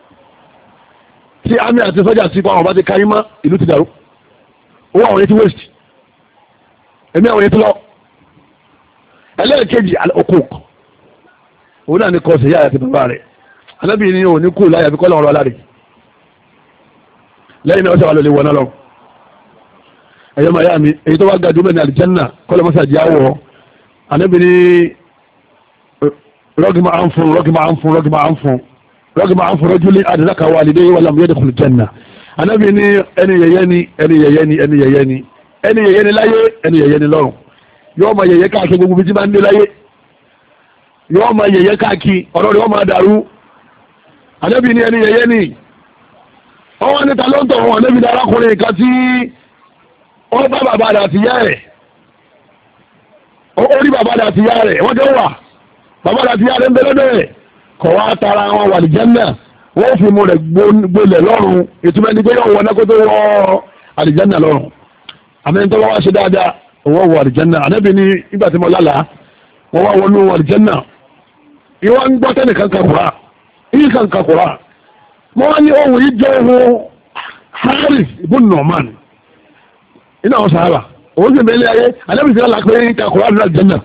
tí àmì àti sọ́jà ti pa àwọn bá ti káyín mọ́ ìlú ti dàrú owó àwọn yẹn ti waste ẹ̀mí àwọn yẹn ti lọ ẹlẹ́ẹ̀kejì okòk òun náà ní kọ́ sí yára àti bàbá rẹ̀ anábì ní òun ní kú láyà bí kọ́ lọ́wọ́ aláre lẹ́yìn náà ọ̀sẹ̀ wà lórí wọná lọ ẹ̀yọ́ máa yá mi èyí tó wá ga dúmẹ̀ ní àlìjẹ́nà kọ́lọ́ mọ́sàdì àwọ̀ anábì ní rọ́gì máa ń fún rọ́gì máa ń fún rọ́gì máa ń fún rọ́gì máa ń fún rọ́jú ní àdìsáka wà lédè wà lámú yẹ́dẹ̀ kùlù jẹ́nà anábì ní ẹni yẹyẹ ni ẹni yẹyẹ ni ẹni yẹyẹ ni ẹni yẹyẹ ni láyé ẹni yẹyẹ ni lọ́run yóò máa yẹyẹ káàkiri gbogbo bí tí máa ń dé láyé yóò máa yẹyẹ káàkiri ọ̀rọ̀ rẹ̀ wọ́n máa dàrú anábì ní ẹni yẹyẹ ni ọwọ́ níta ló ń tọ̀ wọn anábì ní arákùnrin kan tí ó bá bàbá rẹ̀ àti yá rẹ̀ ó rí bàbá rẹ̀ àti yá rẹ̀ wọ́n jẹ́ wà bàbá rẹ̀ àti yá rẹ̀ ń bẹ lọ́dọ̀ rẹ̀ kọ̀ wá tara wọn wà ní jẹ́nà wọ́n fi mu rẹ̀ gbolẹ̀ lọ́rùn ìtumọ̀ ẹni pé yóò wọ nákó tó wọ àlìjẹ́nà lọ́rùn àmì tó wá wá ṣe dáadáa wọ́n wọ àlìjẹ́nà anábì ní ìgbà tí mo lálàá wọ́n wá wọnú àlìjẹ́nà ìwọ́n ń gbọ́ tẹ́nì kankan kura ìyí kankan kura wọ́n ní ohun yìí jẹ́ ohun Harith ibn Nu'man iná àwọn sàárà òun sì mẹ́lẹ́ ayé anábì sí lálàá pé kakura ní àlìjẹ́nà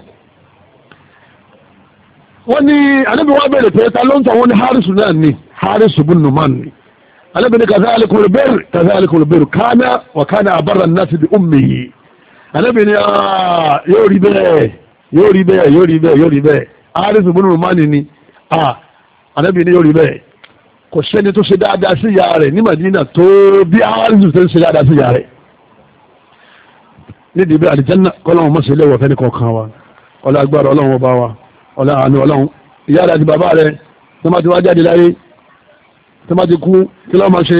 wọ́n ní anábì wọ́n bẹ̀rẹ̀ pé ta ló ń tọ́ wọn ní Harith náà ní Harith ibn Nu'man ni anábì ní kadhalika al-birr kadhalika al-birr kana wa kana abarra an-nasi bi ummihi anábì ní yóò rí bẹ́ẹ̀ yóò rí bẹ́ẹ̀ yóò rí bẹ́ẹ̀ yóò rí bẹ́ẹ̀ Harith ibn Nu'man ni anábì ní yóò rí bẹ́ẹ̀ kò sẹ́ni tó ṣe dáadáa sí ìyá rẹ̀ ní Madina tó bí Harith tó ń ṣe dáadáa sí ìyá rẹ̀ nídìí bí àlìjẹ́nà kọ́lọ́hún mọ́sí ilé ìwọ̀fẹ́ ní kọ̀ọ̀kan wa ọlá agbára ọlọ́run ọba wa ọlá àánú ọlọ́run ìyá rẹ̀ àti bàbá rẹ̀ tó má ti wá jáde láyé tó má ti kú kí ló máa ṣe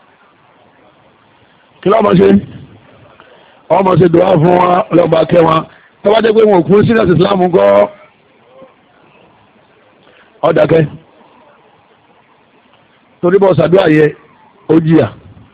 kí ló máa ṣe ọ máa ṣe dùwà fún wa ọlọ́ba kẹ́ wọn tó bá jẹ́ pé wọn kú sí láti Islam kọ́ ọ̀dàkẹ́ torí bọ́ sàdúrà yẹ ó jìyà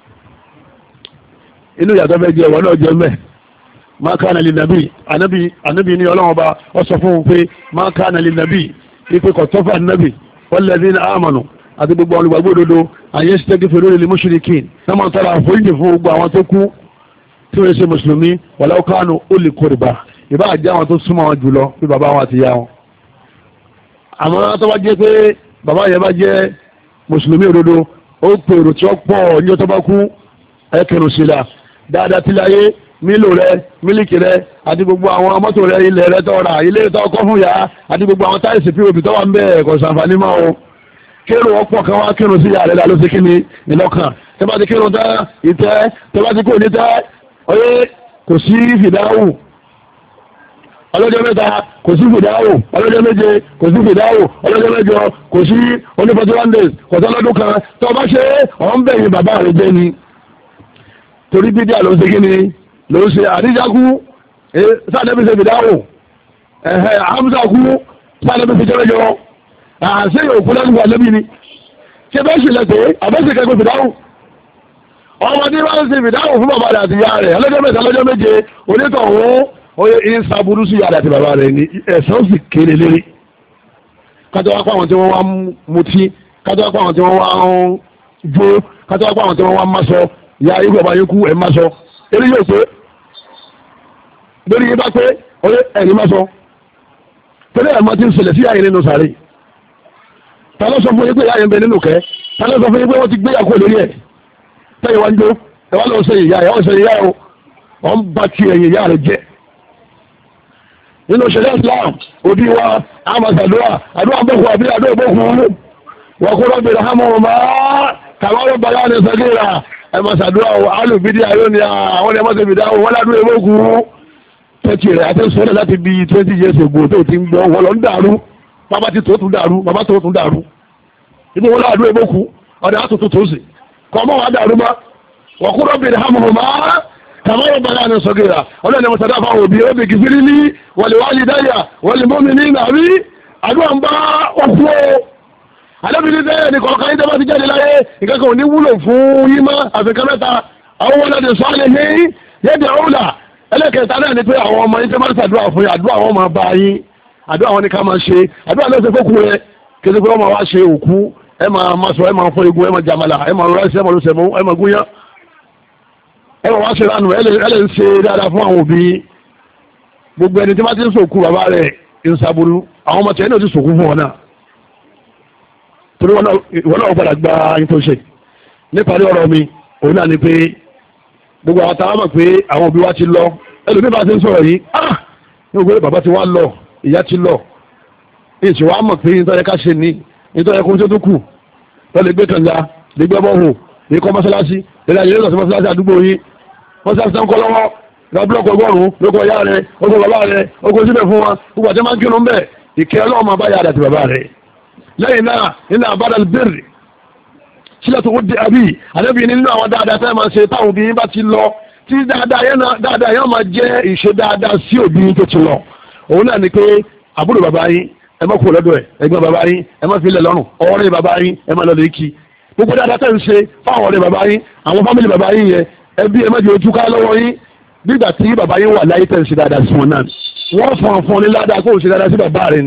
inú ìyàtọ̀ fẹ́ jẹ́ ìwọ̀n náà jẹ́ mẹ́ ma kana lin nabi anabi anabi ni Ọlọ́run Ọba ó sọ fún pé ma kana lin nabi ipe kò tọ́ fún anabi walladhina amanu àti gbogbo olùgbàgbọ́ òdodo àyè staghfiru lil mushrikin náà máa tọrọ àforíjì fún gbogbo àwọn tó kú tí wọ́n ṣe mùsùlùmí walau kanu uli qurba ìbá àjẹ́ àwọn tó súnmọ́ wọn jùlọ bí bàbá wọn àti ìyá wọn àmọ́ tó bá jẹ́ pé bàbá yẹn bá jẹ́ mùsùlùmí òdodo ó pèrò tí ó pọ̀ ní ọtọ́ bá kú ẹkẹrù sílá dáadáa tí láyé mílò rẹ mílìkì rẹ àti gbogbo àwọn mọ́tò rẹ ilẹ̀ rẹ tọ́ra ilé tọ́ kọ́ fún ya àti gbogbo àwọn táìsì pí òbí tọ́wà ń bẹ́ ẹ̀kọ́ sàǹfààní máa o kérò ọ̀pọ̀ kan wá kérò sí yàrá rẹ ló ṣe kí ni ìlọ́kàn tẹ́ bá ti kérò tẹ́ ìtẹ́ tẹ́ bá ti kó ní tẹ́ oyé kò sí fìdáwù ọlọ́jọ́ mẹ́ta kò sí fìdáwò ọlọ́jọ́ méje kò sí fìdáwò ọlọ́jọ́ mẹ́jọ kò sí oní forty one days kò sí ọlọ́dún kan tó bá ṣe ọ̀n bẹ̀yìn bàbá rẹ̀ jẹ́ ni torí bídíà ló ń ṣe kí ni ló ń ṣe àdíjákú sáàdẹ́bí ṣe fìdáwò ẹ̀hẹ́ àmúṣà kú sáàdẹ́bí ṣe jẹ́rẹ́jọ àṣẹ òkú lẹ́nu wà lẹ́bí ni ṣe bẹ́ẹ̀ ṣe lẹ́tẹ̀ àbẹ́sì kẹ́kọ̀ọ́ fìdáwò ọmọdé wá ń ṣe fìdáwò fún bàbá rẹ̀ àti ìyá rẹ̀ ọlọ́jọ́ mẹ́ta ọlọ́jọ́ méje onítọ̀hún oye ìsà burú sí yàrá àti bàbá rẹ̀ ní ẹ̀sán sì kéré lérí kájọ́ wá pàwọn tí wọ́n wá mutí kájọ́ wá pàwọn tí wọ́n wá ń jó kájọ́ wá pàwọn tí wọ́n wá máṣọ ya ikú ọba yókù ẹ̀ máṣọ eré yóò pé lórí yín bá pé oye ẹ̀rí máṣọ tẹ́lẹ̀ ẹ̀ máa ti ń ṣẹlẹ̀ sí yáyé nínú sàárè ta ló sọ fún yín pé yáyé ń bẹ nínú kẹ́ ta ló sọ fún yín pé wọ́n ti gbé yàkó lórí ẹ̀ tẹ́yẹ̀ wá ń jó ẹ̀ wá lọ ṣe ìyá ẹ̀ wọ́n ṣe ìyá ẹ̀ wọ́n bá ti ẹ̀yìn ìyá rẹ̀ jẹ́ nínú ṣẹlẹ̀ Islam òbí wa àmàṣàdúrà àdúrà bọ́kù àbí àdúrà bọ́kù wọ́n kó rọ́bì rahamu ma kàwárọ̀ bàyá ní sàgíra àmàṣàdúrà alùbídí ayọ́ ni àwọn ẹmọ́sẹ̀ bìdá wọ́n ládùn ẹmọ́kù tẹ́tì rẹ̀ àti sọ́dọ̀ láti bí twenty years ago tó ti ń gbọ́ wọ́n lọ ń dàrú bàbá ti tó tún dàrú bàbá tó tún dàrú ibi wọ́n ládùn ẹmọ́kù ọ̀dà àtúntò tó sì kọ́ mọ́ wà dàrú ma wọ́n kó rọ́bì rahamu ma kàmọ́ yóò bára ní sọ́gẹ́ra ọlọ́ni mo sàdá fáwọn òbí ó bè kì fírí ní wàlíwálídáyà wàlímọ́mí ní ìnàrí àdúrà ń bá òkú o alábìnrin bẹ́ẹ̀ ní kọ̀ọ̀kan yí tẹ́bá ti jáde láyé ìkẹ́kọ̀ọ́ ní wúlò fún yímá àfikẹ́ mẹ́ta àwọn waladin salihin yad'u lahu ẹlẹ́kẹ̀ẹ́ta náà ni pé àwọn ọmọ yín tẹ́ máa ń ṣàdúrà fún yín àdúrà wọn máa bá yín àdúrà wọn ni ká máa ṣe àdúrà lọ́sẹ̀ fókù rẹ kéde pé wọ́n máa wá ṣe òkú ẹ máa máa sọ ẹ máa fọ egun ẹ máa jàmàlà ẹ máa rẹ́sì ẹ máa lọ́sẹ̀ mú ẹ máa gúnyán ẹ máa wá ṣe lánàá ẹ lè ń ṣe dáadáa fún àwọn òbí gbogbo ẹni tí wọ́n ti ń sòkú bàbá rẹ̀ ń sàbúrú àwọn ọmọ tẹ̀ ẹ́ náà ti sòkú fún wọn náà torí wọn náà padà gba ayé tó ṣe níparí ọ̀rọ̀ mi òun náà ni pé gbogbo àwọn táwọn mọ̀ pé àwọn òbí wa ti lọ ẹlòmíì bá ti ń sọ̀rọ̀ yìí ah ní gbogbo bàbá ti wá lọ ìyá ti lọ ìṣòwò á mọ̀ pé nítorí ká ṣe ní nítorí kó tó tó kù lọ́lẹ̀ gbé kànga lè gbé bọ́ọ̀hù lè kọ́ mọ́sálásí lè láyé lọ́sọ̀ mọ́sálásí àdúgbò yìí mọ́sálásí ń kọ́ lọ́wọ́ ra búlọ́ọ̀kì ọgọ́rùn-ún lóko ìyá rẹ̀ oko bàbá rẹ̀ oko síbẹ̀ fún wa gbogbo àti máa ń kírun bẹ́ẹ̀ ìkẹ́ ọlọ́run máa bá yára àti bàbá rẹ̀ lẹ́yìn náà nínú àbádàl bẹ́ẹ̀rì sílẹ̀ tó wọ́n di àbí àdébí nínú àwọn dáadáa tẹ́ máa ṣe táwọn òbí yín bá ti lọ tí dáadáa yẹn máa jẹ́ ìṣe dáadáa sí òbí yín tó ti lọ òun náà ni pé àbúrò bàbá yín ẹ má kú lọ́dọ̀ ẹ̀ ẹ̀gbọ́n bàbá yín ẹ má fi lẹ̀ lọ́rùn ọ̀rẹ́ bàbá yín ẹ má lọ lè kí gbogbo dáadáa tẹ́ ń ṣe fáwọn ọ̀rẹ́ bàbá yín àwọn fámìlì bàbá yín yẹn ẹbí ẹ má jẹ́ ojú ká lọ́wọ́ yín nígbà tí bàbá yín wà láyé tẹ́ ń ṣe dáadáa sí wọn náà wọ́n fọn fún ní ládàá kó o ṣe dáadáa sí bàbá rẹ̀ ni.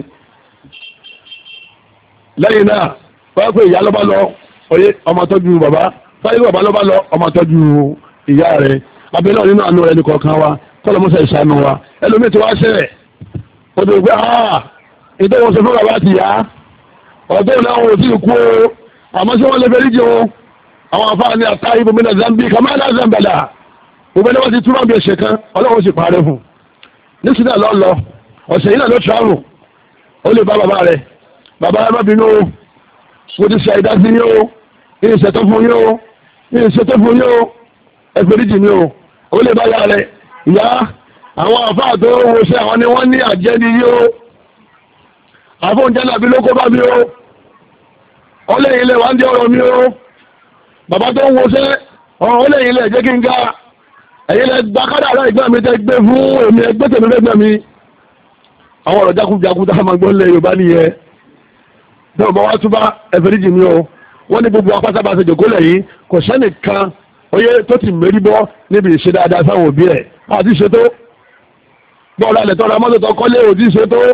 lẹ́yìn náà wọ́n pé ìyá lọ́ba lọ oyè ọmọ tọ́jú bàbá fáyé bàbá lọ́ba lọ ọmọ tọ́jú ìyá rẹ̀ abẹ́lẹ́ nínú àánú rẹ̀ nìkọ̀ọ̀kan wa kọ́lọ́mọ́sẹ̀ ìṣàánú wa ẹlòmíì tí wọ́n ṣẹ̀ ó ti gbé ah ìtọ́wọ́ sọ fún bàbá ti yá ọ̀dọ́ náà wọ́n ti kú o àmọ́ sí wọ́n lè fẹ́ ríjì o àwọn afáàní àtà ibòmínà zambi kamala zambala gbogbo ẹni wọ́n ti túnbọ̀ bí ẹ̀ṣẹ̀ kan ọlọ́run sì parẹ́ fún nísìnyí náà lọ lọ ọ̀sẹ̀ yìí náà ló travel ó lè bá bàbá rẹ̀ bàbá rẹ̀ má bínú o mo ti ṣe àìdásí yín o ìṣẹ́ tó fún yín o ìṣẹ́ tó fún yín o ẹgbẹ́ ríjì ni o ó lè bá yá rẹ̀ ìyá àwọn àfáà tó wọṣẹ́ àwọn ni wọ́n ní àjẹ́ni yín o àfóúnjẹ́ làbí ló kó bá mi ó ọlẹ́yìn ilẹ̀ wá ń jẹ́ ọ̀rọ̀ mi ó bàbá tó ń wọṣẹ́ ọlẹ́yìn ilẹ̀ jẹ́ kí n ga ẹ̀yìn ilẹ̀ gbákádà rẹ̀ ìgbà mi tẹ́ gbé fún èmi ẹgbẹ́ tèmi lẹ́gbẹ́ mi àwọn ọ̀rọ̀ jákújákú tá a máa gbọ́ lẹ̀ Yorùbá nìyẹn náà bá wá túbá ẹ̀fẹ̀ríjì mi ó wọ́n ní gbogbo apáta bá ṣe jòkólẹ̀ yìí kò sẹ́nìkan oyè tó ti mérí bọ́ níbi ìṣe dáadáa sáwọn òbí ẹ̀ àti ṣe tó bọ́ọ̀lù alẹ̀ tọ́ra mọ́tò tó kọ́lé òdì ṣe tó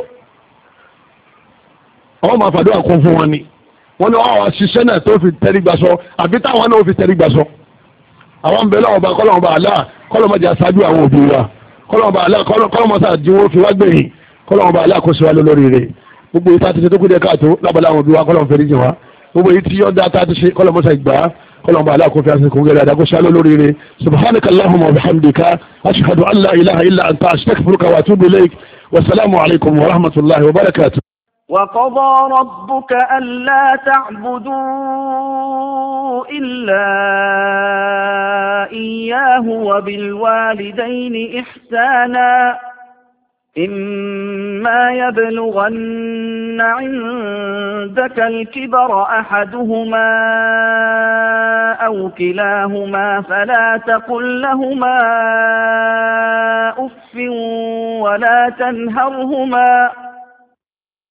àwọn máa fàdúrà kún fún wọn ni wọ́n ní wọ́n wá ṣiṣẹ́ náà tó fi tẹ́rí gbàsọ àbí táwọn náà fi tẹ́rí gbàsọ àwọn bẹ̀rẹ̀ ọba kọ́lọ́mọba àlá kọ́lọ́mọdé aṣáájú àwọn òbí wa kọ́lọ́mọba àlá kọ́lọ́mọsá àdínwó fi wá gbẹ̀yìn kọ́lọ́mọba àlá kó sí wa lórí rẹ̀ gbogbo ìta ti ṣe tó kú dé káàtó lábàlá àwọn òbí wa kọ́lọ́mọ fẹ́rí jìn wa gbogbo èyí tí yọ̀ọ́ dáta ti ṣe kọ́lọ́mọsá ìgbà kọ́lọ́mọba àlá kó fi àṣẹ kò ń gẹ̀rẹ́ àdàkó sí wa lórí rẹ̀ subhanaka allahumma wa bihamdika ashhadu an la ilaha illa anta astaghfiruka wa atubu ilayk wasalaamu alaykum wa rahmatullahi wa barakatuh. وقضى ربك ألا تعبدوا إلا إياه وبالوالدين إحسانا إما يبلغن عندك الكبر أحدهما أو كلاهما فلا تقل لهما أف ولا تنهرهما